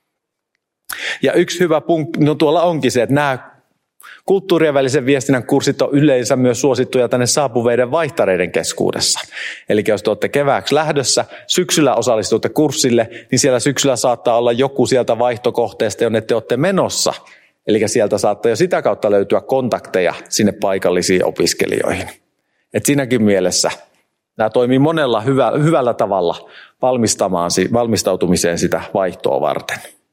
[SPEAKER 7] Ja yksi hyvä punkti, no tuolla onkin se, että nämä kulttuurien välisen viestinnän kurssit on yleensä myös suosittuja tänne saapuveiden vaihtareiden keskuudessa. Eli jos te olette kevääksi lähdössä, syksyllä osallistutte kurssille, niin siellä syksyllä saattaa olla joku sieltä vaihtokohteesta, jonne te olette menossa. Eli sieltä saattaa jo sitä kautta löytyä kontakteja sinne paikallisiin opiskelijoihin. Et siinäkin mielessä nämä toimii monella hyvä, hyvällä tavalla valmistamaan, valmistautumiseen sitä vaihtoa varten.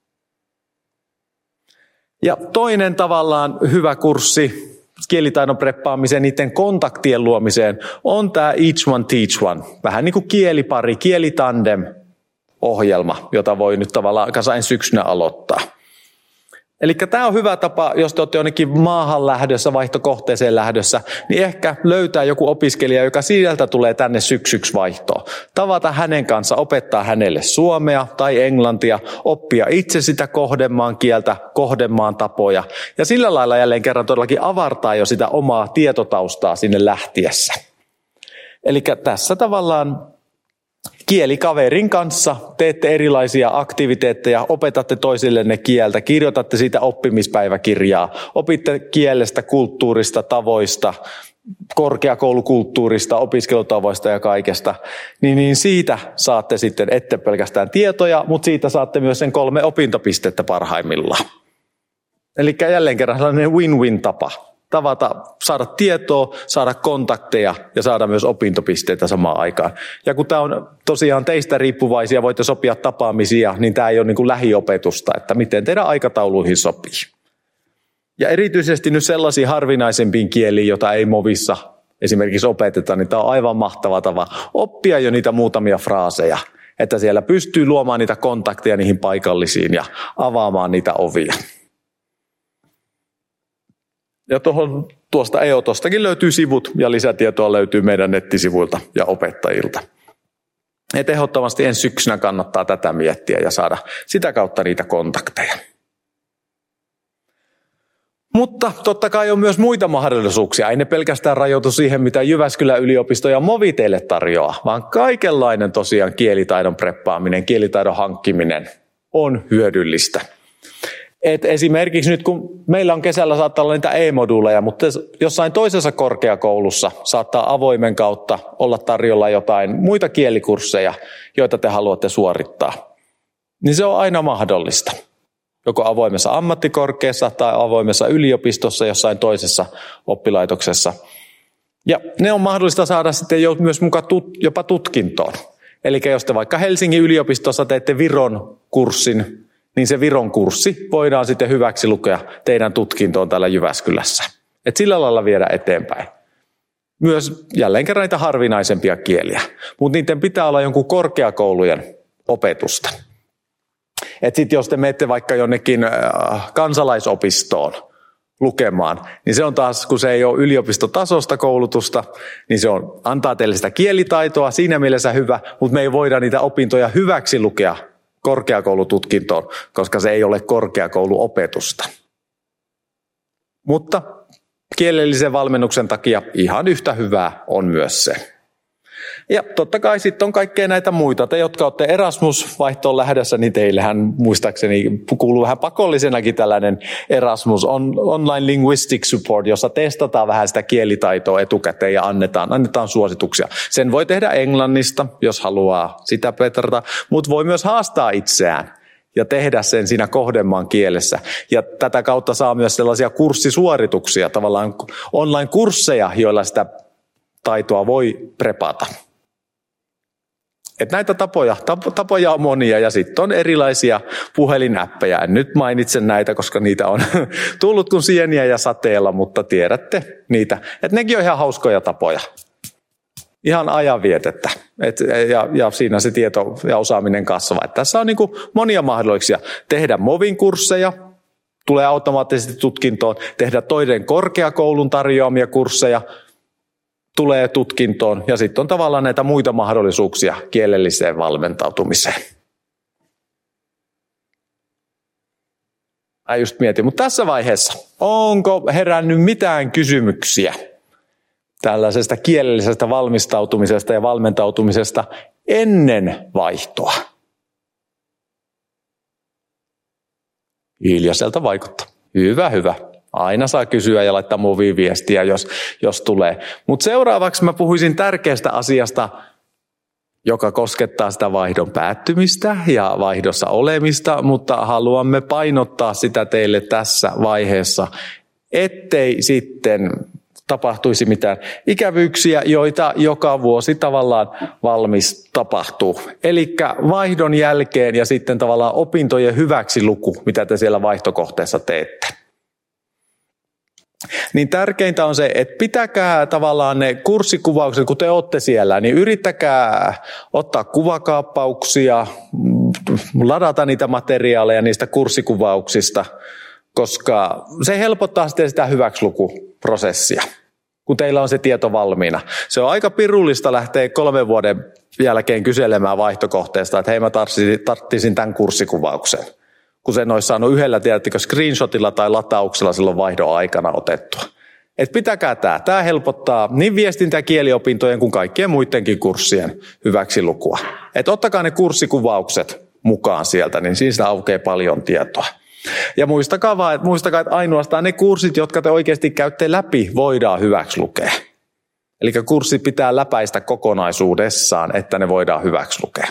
[SPEAKER 7] Ja toinen tavallaan hyvä kurssi kielitaidon preppaamiseen, niiden kontaktien luomiseen, on tämä Each One Teach One. Vähän niin kuin kielipari, kielitandem-ohjelma, jota voi nyt tavallaan ensi syksynä aloittaa. Eli tämä on hyvä tapa, jos te olette jonnekin maahan lähdössä, vaihtokohteeseen lähdössä, niin ehkä löytää joku opiskelija, joka sieltä tulee tänne syksyksi vaihtoon. Tavata hänen kanssa, opettaa hänelle suomea tai englantia, oppia itse sitä kohdemaan kieltä, kohdemaan tapoja. Ja sillä lailla jälleen kerran todellakin avartaa jo sitä omaa tietotaustaa sinne lähtiessä. Eli tässä tavallaan kielikaverin kanssa teette erilaisia aktiviteetteja, opetatte toisillenne kieltä, kirjoitatte siitä oppimispäiväkirjaa, opitte kielestä, kulttuurista, tavoista, korkeakoulukulttuurista, opiskelutavoista ja kaikesta. Niin, niin siitä saatte sitten, ette pelkästään tietoja, mutta siitä saatte myös sen kolme opintopistettä parhaimmillaan. Eli jälleen kerran sellainen win-win tapa. Tavata, saada tietoa, saada kontakteja ja saada myös opintopisteitä samaan aikaan. Ja kun tämä on tosiaan teistä riippuvaisia, voitte sopia tapaamisia, niin tämä ei ole niin kuin lähiopetusta, että miten teidän aikatauluihin sopii. Ja erityisesti nyt sellaisiin harvinaisempiin kieliin, joita ei Movissa esimerkiksi opeteta, niin tämä on aivan mahtava tapa oppia jo niitä muutamia fraaseja, että siellä pystyy luomaan niitä kontakteja niihin paikallisiin ja avaamaan niitä ovia. Ja tuohon, tuosta E O T:stakin löytyy sivut ja lisätietoa löytyy meidän nettisivuilta ja opettajilta. Et ehdottomasti ensi syksynä kannattaa tätä miettiä ja saada sitä kautta niitä kontakteja. Mutta totta kai on myös muita mahdollisuuksia. Ei ne pelkästään rajoitu siihen, mitä Jyväskylän yliopisto ja Movi teille tarjoaa, vaan kaikenlainen tosiaan kielitaidon preppaaminen, kielitaidon hankkiminen on hyödyllistä. Et esimerkiksi nyt kun meillä on kesällä saattaa olla niitä E-moduuleja, mutta jossain toisessa korkeakoulussa saattaa avoimen kautta olla tarjolla jotain muita kielikursseja, joita te haluatte suorittaa. Niin se on aina mahdollista. Joko avoimessa ammattikorkeassa tai avoimessa yliopistossa jossain toisessa oppilaitoksessa. Ja ne on mahdollista saada sitten jo myös mukaan tut, jopa tutkintoon. Eli jos te vaikka Helsingin yliopistossa teette Viron kurssin, niin se Viron kurssi voidaan sitten hyväksi lukea teidän tutkintoon täällä Jyväskylässä. Et sillä lailla viedä eteenpäin. Myös jälleen kerran niitä harvinaisempia kieliä, mutta niiden pitää olla jonkun korkeakoulujen opetusta. Että sitten jos te menette vaikka jonnekin äh, kansalaisopistoon lukemaan, niin se on taas, kun se ei ole yliopistotasosta koulutusta, niin se on, antaa teille sitä kielitaitoa, siinä mielessä hyvä, mutta me ei voida niitä opintoja hyväksi lukea korkeakoulututkintoon, koska se ei ole korkeakouluopetusta. Mutta kielellisen valmennuksen takia ihan yhtä hyvää on myös se. Ja totta kai sitten on kaikkea näitä muita. Te, jotka olette Erasmus-vaihtoon lähdössä, niin teillähän muistaakseni kuuluu vähän pakollisenakin tällainen Erasmus on, Online Linguistic Support, jossa testataan vähän sitä kielitaitoa etukäteen ja annetaan, annetaan suosituksia. Sen voi tehdä englannista, jos haluaa sitä petrata, mutta voi myös haastaa itseään ja tehdä sen siinä kohdemaan kielessä. Ja tätä kautta saa myös sellaisia kurssisuorituksia, tavallaan online-kursseja, joilla sitä taitoa voi prepata. Et näitä tapoja, tapoja on monia ja sitten on erilaisia puhelinäppejä. En nyt mainitse näitä, koska niitä on tullut kuin sieniä ja sateella, mutta tiedätte niitä. Et nekin on ihan hauskoja tapoja. Ihan ajanvietettä. Et, ja, ja siinä se tieto ja osaaminen kasvaa. Et tässä on niinku monia mahdollisuuksia tehdä Movin kursseja, tulee automaattisesti tutkintoon, tehdä toisen korkeakoulun tarjoamia kursseja, tulee tutkintoon ja sitten on tavallaan näitä muita mahdollisuuksia kielelliseen valmentautumiseen. Mä just mietin, mutta tässä vaiheessa, onko herännyt mitään kysymyksiä tällaisesta kielellisestä valmistautumisesta ja valmentautumisesta ennen vaihtoa? Hiljaiselta vaikuttaa. Hyvä, hyvä. Aina saa kysyä ja laittaa Moviin viestiä, jos, jos tulee. Mutta seuraavaksi mä puhuisin tärkeästä asiasta, joka koskettaa sitä vaihdon päättymistä ja vaihdossa olemista, mutta haluamme painottaa sitä teille tässä vaiheessa, ettei sitten tapahtuisi mitään ikävyyksiä, joita joka vuosi tavallaan valmis tapahtuu. Eli vaihdon jälkeen ja sitten tavallaan opintojen hyväksi luku, mitä te siellä vaihtokohteessa teette. Niin tärkeintä on se, että pitäkää tavallaan ne kurssikuvaukset, kun te olette siellä, niin yrittäkää ottaa kuvakaappauksia, ladata niitä materiaaleja niistä kurssikuvauksista, koska se helpottaa sitten sitä hyväksilukuprosessia, kun teillä on se tieto valmiina. Se on aika pirullista lähteä kolmen vuoden jälkeen kyselemään vaihtokohteesta, että hei mä tarttisin tämän kurssikuvauksen. Kun sen olisi saanut yhdellä, tiedättekö, screenshotilla tai latauksella silloin vaihdon aikana otettua. Et pitäkää tämä. Tämä helpottaa niin viestintä- ja kieliopintojen kuin kaikkien muidenkin kurssien hyväksilukua. Et ottakaa ne kurssikuvaukset mukaan sieltä, niin siitä aukeaa paljon tietoa. Ja muistakaa vaan, että muistakaa, että ainoastaan ne kurssit, jotka te oikeasti käytte läpi, voidaan hyväksi lukea. Eli kurssit pitää läpäistä kokonaisuudessaan, että ne voidaan hyväksi lukea.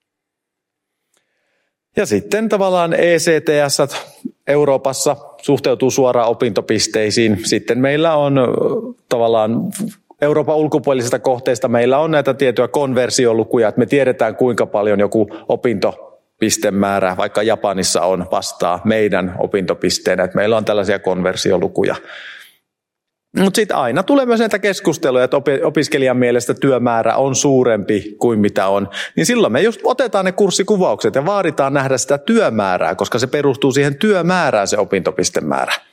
[SPEAKER 7] Ja sitten tavallaan E C T S Euroopassa suhteutuu suoraan opintopisteisiin. Sitten meillä on tavallaan Euroopan ulkopuolisista kohteista meillä on näitä tietoja konversiolukuja, että me tiedetään kuinka paljon joku opintopistemäärä, vaikka Japanissa on vastaa meidän opintopisteenä, että meillä on tällaisia konversiolukuja. Mutta sitten aina tulee myös näitä keskusteluja, että opiskelijan mielestä työmäärä on suurempi kuin mitä on. Niin silloin me just otetaan ne kurssikuvaukset ja vaaditaan nähdä sitä työmäärää, koska se perustuu siihen työmäärään se opintopistemäärä.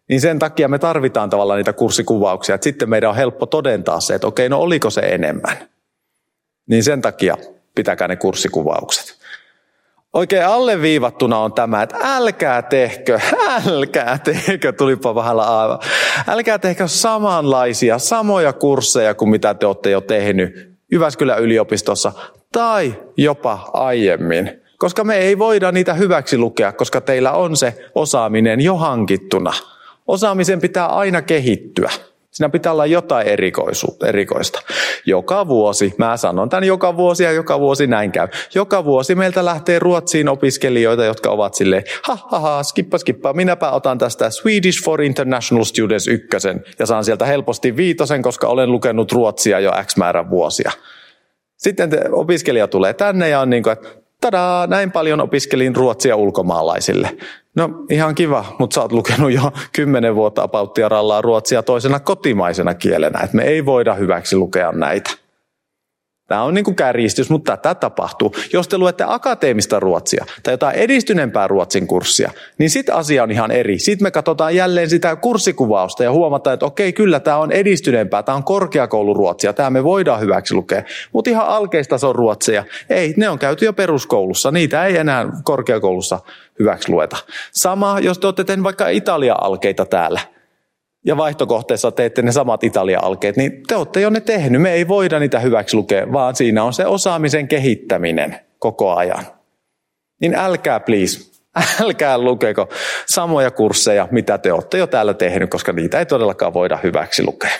[SPEAKER 7] Niin sen takia me tarvitaan tavallaan niitä kurssikuvauksia, että sitten meidän on helppo todentaa se, että okei, no oliko se enemmän. Niin sen takia pitäkää ne kurssikuvaukset. Oikein alleviivattuna on tämä, että älkää tehkö, älkää tehkö, tulipa vähällä aivan. Älkää tehkö samanlaisia, samoja kursseja kuin mitä te olette jo tehnyt Jyväskylän yliopistossa tai jopa aiemmin. Koska me ei voida niitä hyväksi lukea, koska teillä on se osaaminen jo hankittuna. Osaamisen pitää aina kehittyä. Siinä pitää olla jotain erikoista. Joka vuosi, mä sanon tämän joka vuosi ja joka vuosi näin käy. Joka vuosi meiltä lähtee Ruotsiin opiskelijoita, jotka ovat silleen, ha ha ha, skippa skippa, minäpä otan tästä Swedish for International Students ykkösen ja saan sieltä helposti viitosen, koska olen lukenut ruotsia jo X määrän vuosia. Sitten te, opiskelija tulee tänne ja on niin kuin, että tadaa, näin paljon opiskelin ruotsia ulkomaalaisille. No ihan kiva, mutta sä oot lukenut jo kymmenen vuotta apauttia rallaa ruotsia toisena kotimaisena kielenä, että me ei voida hyväksi lukea näitä. Tämä on niin kuin kärjistys, mutta tätä tapahtuu. Jos te luette akateemista ruotsia tai jotain edistyneempää ruotsin kurssia, niin sitten asia on ihan eri. Sitten me katsotaan jälleen sitä kurssikuvausta ja huomataan, että okei, kyllä tämä on edistyneempää, tämä on korkeakouluruotsia, tämä me voidaan hyväksi lukea. Mutta ihan alkeistason ruotsia, ei, ne on käyty jo peruskoulussa, niitä ei enää korkeakoulussa hyväksi lueta. Sama, jos te olette tehneet vaikka Italia-alkeita täällä. Ja vaihtokohteessa teette ne samat Italia-alkeet, niin te olette jo ne tehnyt. Me ei voida niitä hyväksi lukea, vaan siinä on se osaamisen kehittäminen koko ajan. Niin älkää please, älkää lukeko samoja kursseja, mitä te olette jo täällä tehnyt, koska niitä ei todellakaan voida hyväksi lukea.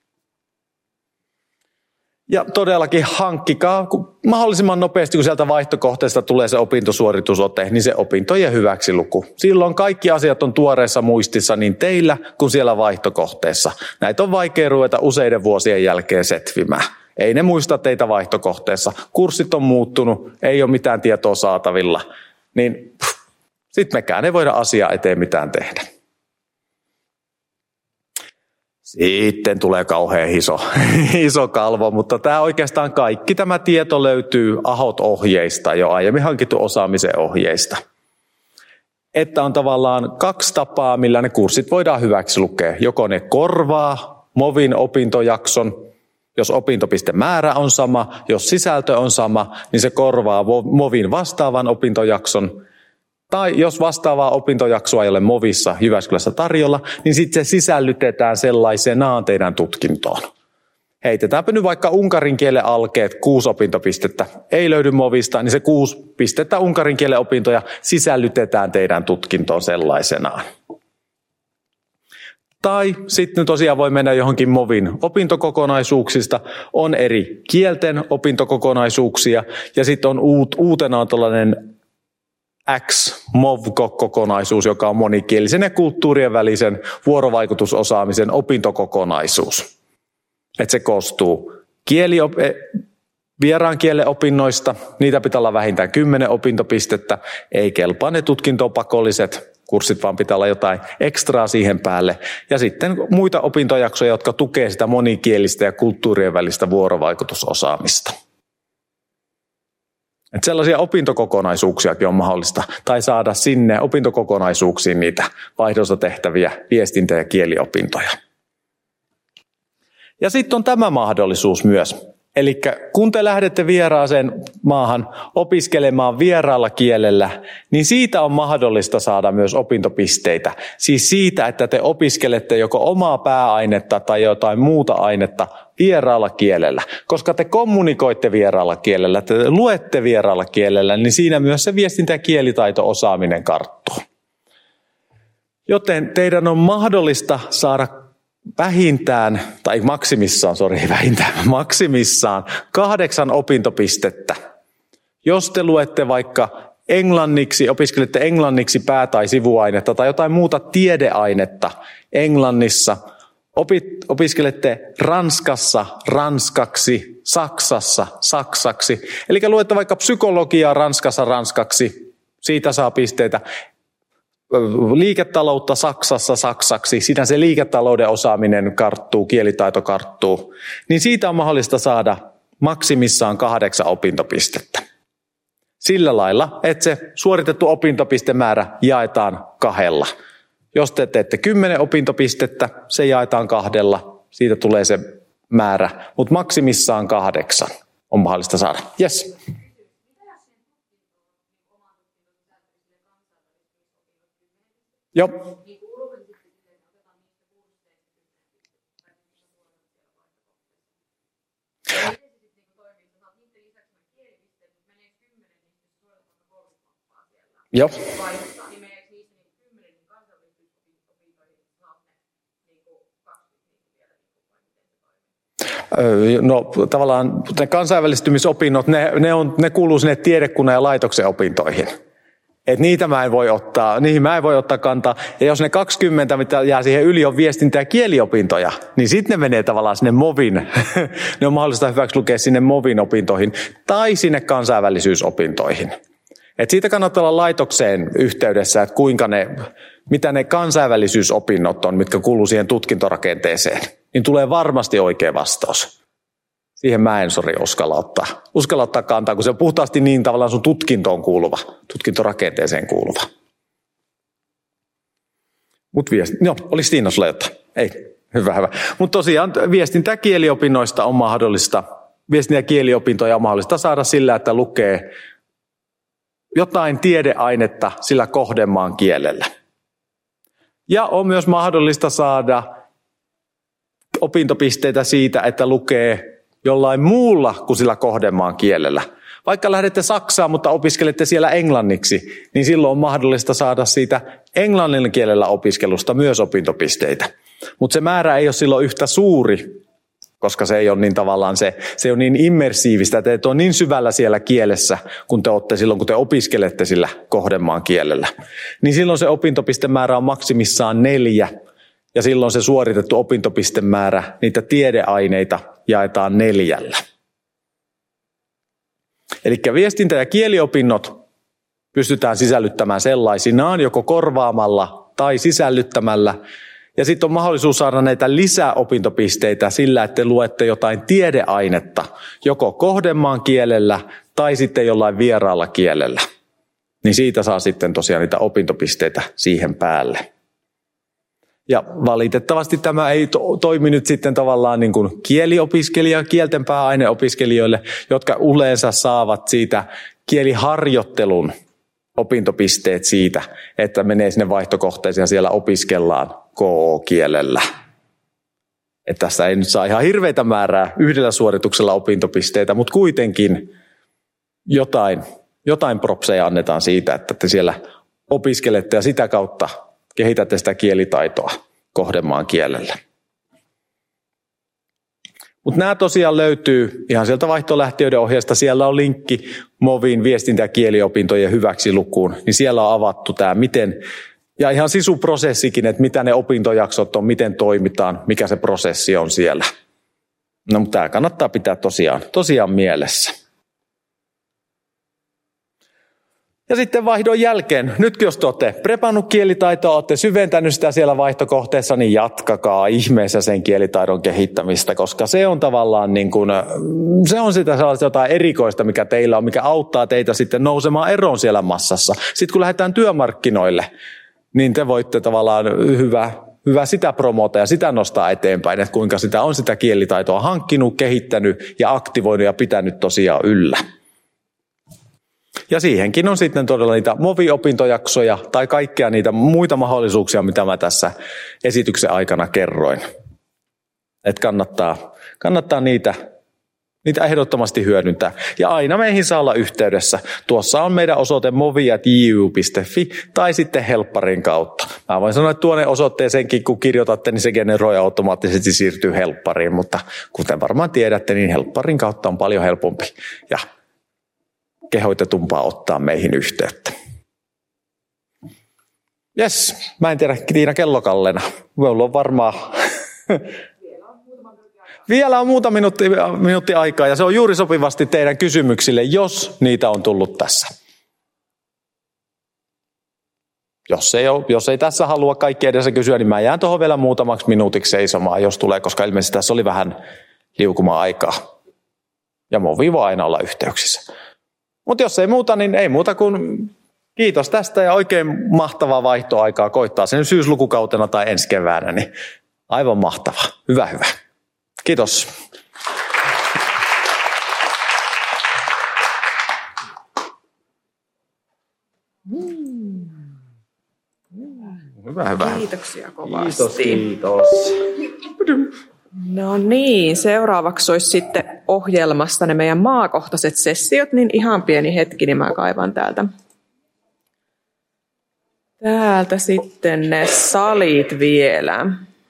[SPEAKER 7] Ja todellakin hankkikaa mahdollisimman nopeasti, kun sieltä vaihtokohteesta tulee se opintosuoritusote, niin se opintojen hyväksiluku. Silloin kaikki asiat on tuoreessa muistissa niin teillä kuin siellä vaihtokohteessa. Näitä on vaikea ruveta useiden vuosien jälkeen setvimään. Ei ne muista teitä vaihtokohteessa. Kurssit on muuttunut, ei ole mitään tietoa saatavilla. Niin sitten mekään ei voida asiaa eteen mitään tehdä. Sitten tulee kauhean iso, iso kalvo, mutta tämä oikeastaan kaikki tämä tieto löytyy A H O T-ohjeista, jo aiemmin hankittu osaamisen ohjeista. Että on tavallaan kaksi tapaa, millä ne kurssit voidaan hyväksi lukea. Joko ne korvaa Movin opintojakson, jos opintopistemäärä on sama, jos sisältö on sama, niin se korvaa Movin vastaavan opintojakson. Tai jos vastaavaa opintojaksoa ei ole Movissa Jyväskylässä tarjolla, niin sitten se sisällytetään sellaisenaan teidän tutkintoon. Heitetäänpä nyt vaikka unkarin kielen alkeet, kuusi opintopistettä. Ei löydy Movista, niin se kuusi pistettä unkarin kielen opintoja sisällytetään teidän tutkintoon sellaisenaan. Tai sitten tosiaan voi mennä johonkin Movin opintokokonaisuuksista. On eri kielten opintokokonaisuuksia ja sitten on uut, uutena on tällainen X-Movco-kokonaisuus, joka on monikielisen ja kulttuurien välisen vuorovaikutusosaamisen opintokokonaisuus. Että se koostuu kieli, vieraan kielen opinnoista, niitä pitää olla vähintään kymmenen opintopistettä, ei kelpaa ne tutkintoon pakolliset kurssit, vaan pitää olla jotain ekstraa siihen päälle. Ja sitten muita opintojaksoja, jotka tukee sitä monikielistä ja kulttuurien välistä vuorovaikutusosaamista. Että sellaisia opintokokonaisuuksiakin on mahdollista, tai saada sinne opintokokonaisuuksiin niitä vaihdossa tehtäviä viestintä- ja kieliopintoja. Ja sitten on tämä mahdollisuus myös. Eli kun te lähdette vieraaseen maahan opiskelemaan vieraalla kielellä, niin siitä on mahdollista saada myös opintopisteitä. Siis siitä, että te opiskelette joko omaa pääainetta tai jotain muuta ainetta vieraalla kielellä. Koska te kommunikoitte vieraalla kielellä, te luette vieraalla kielellä, niin siinä myös se viestintä- ja kielitaito-osaaminen karttuu. Joten teidän on mahdollista saada vähintään, tai maksimissaan, sori, vähintään, maksimissaan kahdeksan opintopistettä. Jos te luette vaikka englanniksi, opiskelette englanniksi pää- tai sivuainetta tai jotain muuta tiedeainetta Englannissa, opit, opiskelette Ranskassa ranskaksi, Saksassa saksaksi, eli luette vaikka psykologiaa Ranskassa ranskaksi, siitä saa pisteitä. Liiketaloutta Saksassa saksaksi, siinä se liiketalouden osaaminen karttuu, kielitaito karttuu, niin siitä on mahdollista saada maksimissaan kahdeksan opintopistettä. Sillä lailla, että se suoritettu opintopistemäärä jaetaan kahdella. Jos te teette kymmenen opintopistettä, se jaetaan kahdella, siitä tulee se määrä, mutta maksimissaan kahdeksan on mahdollista saada. Yes. Joo. Joo. No tavallaan ne kansainvälistymisopinnot, ne, ne, on, ne kuuluu sinne tiedekunnan ja laitoksen opintoihin. Et niitä mä en voi ottaa, niihin mä en voi ottaa kantaa. Ja jos ne kaksikymmentä, mitä jää siihen yli, on viestintä- ja kieliopintoja, niin sitten ne menee tavallaan sinne movin. Ne on mahdollista hyväksi lukea sinne movin opintoihin tai sinne kansainvälisyysopintoihin. Et siitä kannattaa olla laitokseen yhteydessä, että kuinka ne, mitä ne kansainvälisyysopinnot on, mitkä kuuluu siihen tutkintorakenteeseen. Niin tulee varmasti oikea vastaus. Siihen mä en sori uskalla ottaa. Uskalla ottaa kantaa, kun se on puhtaasti niin tavallaan sun tutkintoon kuuluva, tutkintorakenteeseen kuuluva. Mut viesti, no, olis Tiina sulla jotain? Ei, hyvä, hyvä. Mutta tosiaan viestintä- ja kieliopinnoista on mahdollista, viestintä- ja kieliopintoja on mahdollista saada sillä, että lukee jotain tiedeainetta sillä kohdemaan kielellä. Ja on myös mahdollista saada opintopisteitä siitä, että lukee jollain muulla kuin sillä kohdemaan kielellä. Vaikka lähdette Saksaan, mutta opiskelette siellä englanniksi, niin silloin on mahdollista saada siitä englannin kielellä opiskelusta myös opintopisteitä. Mutta se määrä ei ole silloin yhtä suuri, koska se ei ole niin tavallaan se, se ei ole niin immersiivistä, että te on niin syvällä siellä kielessä, kun te olette silloin, kun te opiskelette sillä kohdemaan kielellä. Niin silloin se opintopistemäärä on maksimissaan neljä, ja silloin se suoritettu opintopistemäärä, niitä tiedeaineita jaetaan neljällä. Eli viestintä- ja kieliopinnot pystytään sisällyttämään sellaisinaan, joko korvaamalla tai sisällyttämällä. Ja sitten on mahdollisuus saada näitä lisäopintopisteitä sillä, että luette jotain tiedeainetta, joko kohdemaan kielellä tai sitten jollain vieraalla kielellä. Niin siitä saa sitten tosiaan niitä opintopisteitä siihen päälle. Ja valitettavasti tämä ei to- toimi nyt sitten tavallaan niin kuin kieliopiskelija, kielten pääaineopiskelijoille, jotka yleensä saavat siitä kieliharjoittelun opintopisteet siitä, että menee sinne vaihtokohteeseen ja siellä opiskellaan K O-kielellä. Että tässä ei nyt saa ihan hirveitä määrää yhdellä suorituksella opintopisteitä, mutta kuitenkin jotain, jotain propseja annetaan siitä, että te siellä opiskelette ja sitä kautta kehitätte sitä kielitaitoa kohdemaan kielellä. Mutta nämä tosiaan löytyy ihan sieltä vaihtolähtiöiden ohjeesta. Siellä on linkki Movin viestintä- ja kieliopintojen hyväksilukuun. Niin siellä on avattu tämä miten, ja ihan sisuprosessikin, että mitä ne opintojaksot on, miten toimitaan, mikä se prosessi on siellä. No mutta tämä kannattaa pitää tosiaan, tosiaan mielessä. Ja sitten vaihdon jälkeen, nytkin jos te olette prepannut kielitaitoa, olette syventänyt sitä siellä vaihtokohteessa, niin jatkakaa ihmeessä sen kielitaidon kehittämistä, koska se on tavallaan niin kuin, se on sitä sellaista jotain erikoista, mikä teillä on, mikä auttaa teitä sitten nousemaan eroon siellä massassa. Sitten kun lähdetään työmarkkinoille, niin te voitte tavallaan hyvä, hyvä sitä promota ja sitä nostaa eteenpäin, että kuinka sitä on sitä kielitaitoa hankkinut, kehittänyt ja aktivoinut ja pitänyt tosiaan yllä. Ja siihenkin on sitten todella niitä Movi-opintojaksoja tai kaikkea niitä muita mahdollisuuksia, mitä mä tässä esityksen aikana kerroin. Että kannattaa, kannattaa niitä, niitä ehdottomasti hyödyntää. Ja aina meihin saa olla yhteydessä. Tuossa on meidän osoite movi at j u piste f i tai sitten helpparin kautta. Mä voin sanoa, että tuonne osoitteeseenkin kun kirjoitatte, niin se generoi automaattisesti siirtyy helppariin. Mutta kuten varmaan tiedätte, niin helpparin kautta on paljon helpompi ja kehoitetumpaa ottaa meihin yhteyttä. Jes, mä en tiedä, Tiina kellokallena. Meillä on varmaan... Vielä on muutama minuutti, minuutti aikaa ja se on juuri sopivasti teidän kysymyksille, jos niitä on tullut tässä. Jos ei, ole, jos ei tässä halua kaikki edessä kysyä, niin mä jään tuohon vielä muutamaksi minuutiksi seisomaan, jos tulee, koska ilmeisesti tässä oli vähän liukuma aikaa. Ja Movi voi aina olla yhteyksissä. Mutta jos ei muuta, niin ei muuta kuin Kiitos tästä ja oikein mahtavaa vaihtoaikaa koittaa sen syyslukukautena tai ensi keväänä. Niin aivan mahtavaa. Hyvä, hyvä. Kiitos. Hyvä, hyvä.
[SPEAKER 5] Kiitoksia kovasti.
[SPEAKER 7] Kiitos, kiitos.
[SPEAKER 5] No niin, seuraavaksi olisi sitten ohjelmasta ne meidän maakohtaiset sessiot, niin ihan pieni hetki, niin mä kaivan täältä. Täältä sitten ne salit vielä.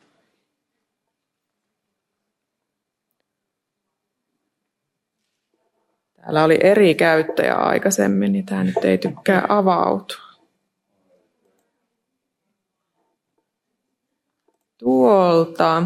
[SPEAKER 5] Täällä oli eri käyttäjä aikaisemmin, niin tämä nyt ei tykkää avautua. Tuolta.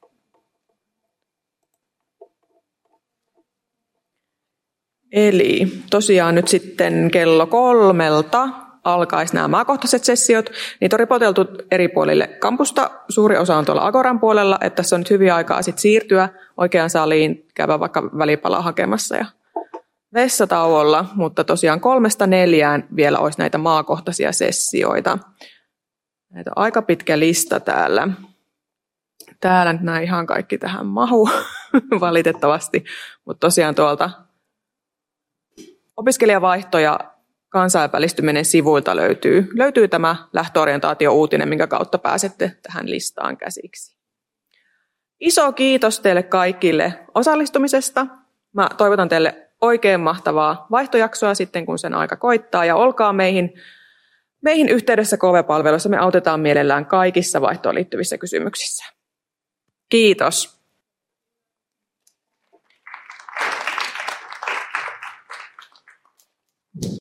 [SPEAKER 5] Eli tosiaan nyt sitten kello kolmelta alkaisi nämä maakohtaiset sessiot. Niitä on ripoteltu eri puolille kampusta. Suuri osa on tuolla Agoran puolella, että tässä on nyt hyviä aikaa sit siirtyä oikeaan saliin, käydä vaikka välipalaa hakemassa ja vessatauolla, mutta tosiaan kolmesta neljään vielä olisi näitä maakohtaisia sessioita. Näitä on aika pitkä lista täällä. Täällä nyt nämä ihan kaikki tähän mahu valitettavasti, mutta tosiaan tuolta opiskelijavaihto ja kansainvälistyminen sivuilta löytyy, löytyy tämä lähtöorientaatio-uutinen, minkä kautta pääsette tähän listaan käsiksi. Iso kiitos teille kaikille osallistumisesta. Mä toivotan teille oikein mahtavaa vaihtojaksoa sitten, kun sen aika koittaa, ja olkaa meihin, meihin yhteydessä K V-palveluissa. Me autetaan mielellään kaikissa vaihtoon liittyvissä kysymyksissä. Kiitos.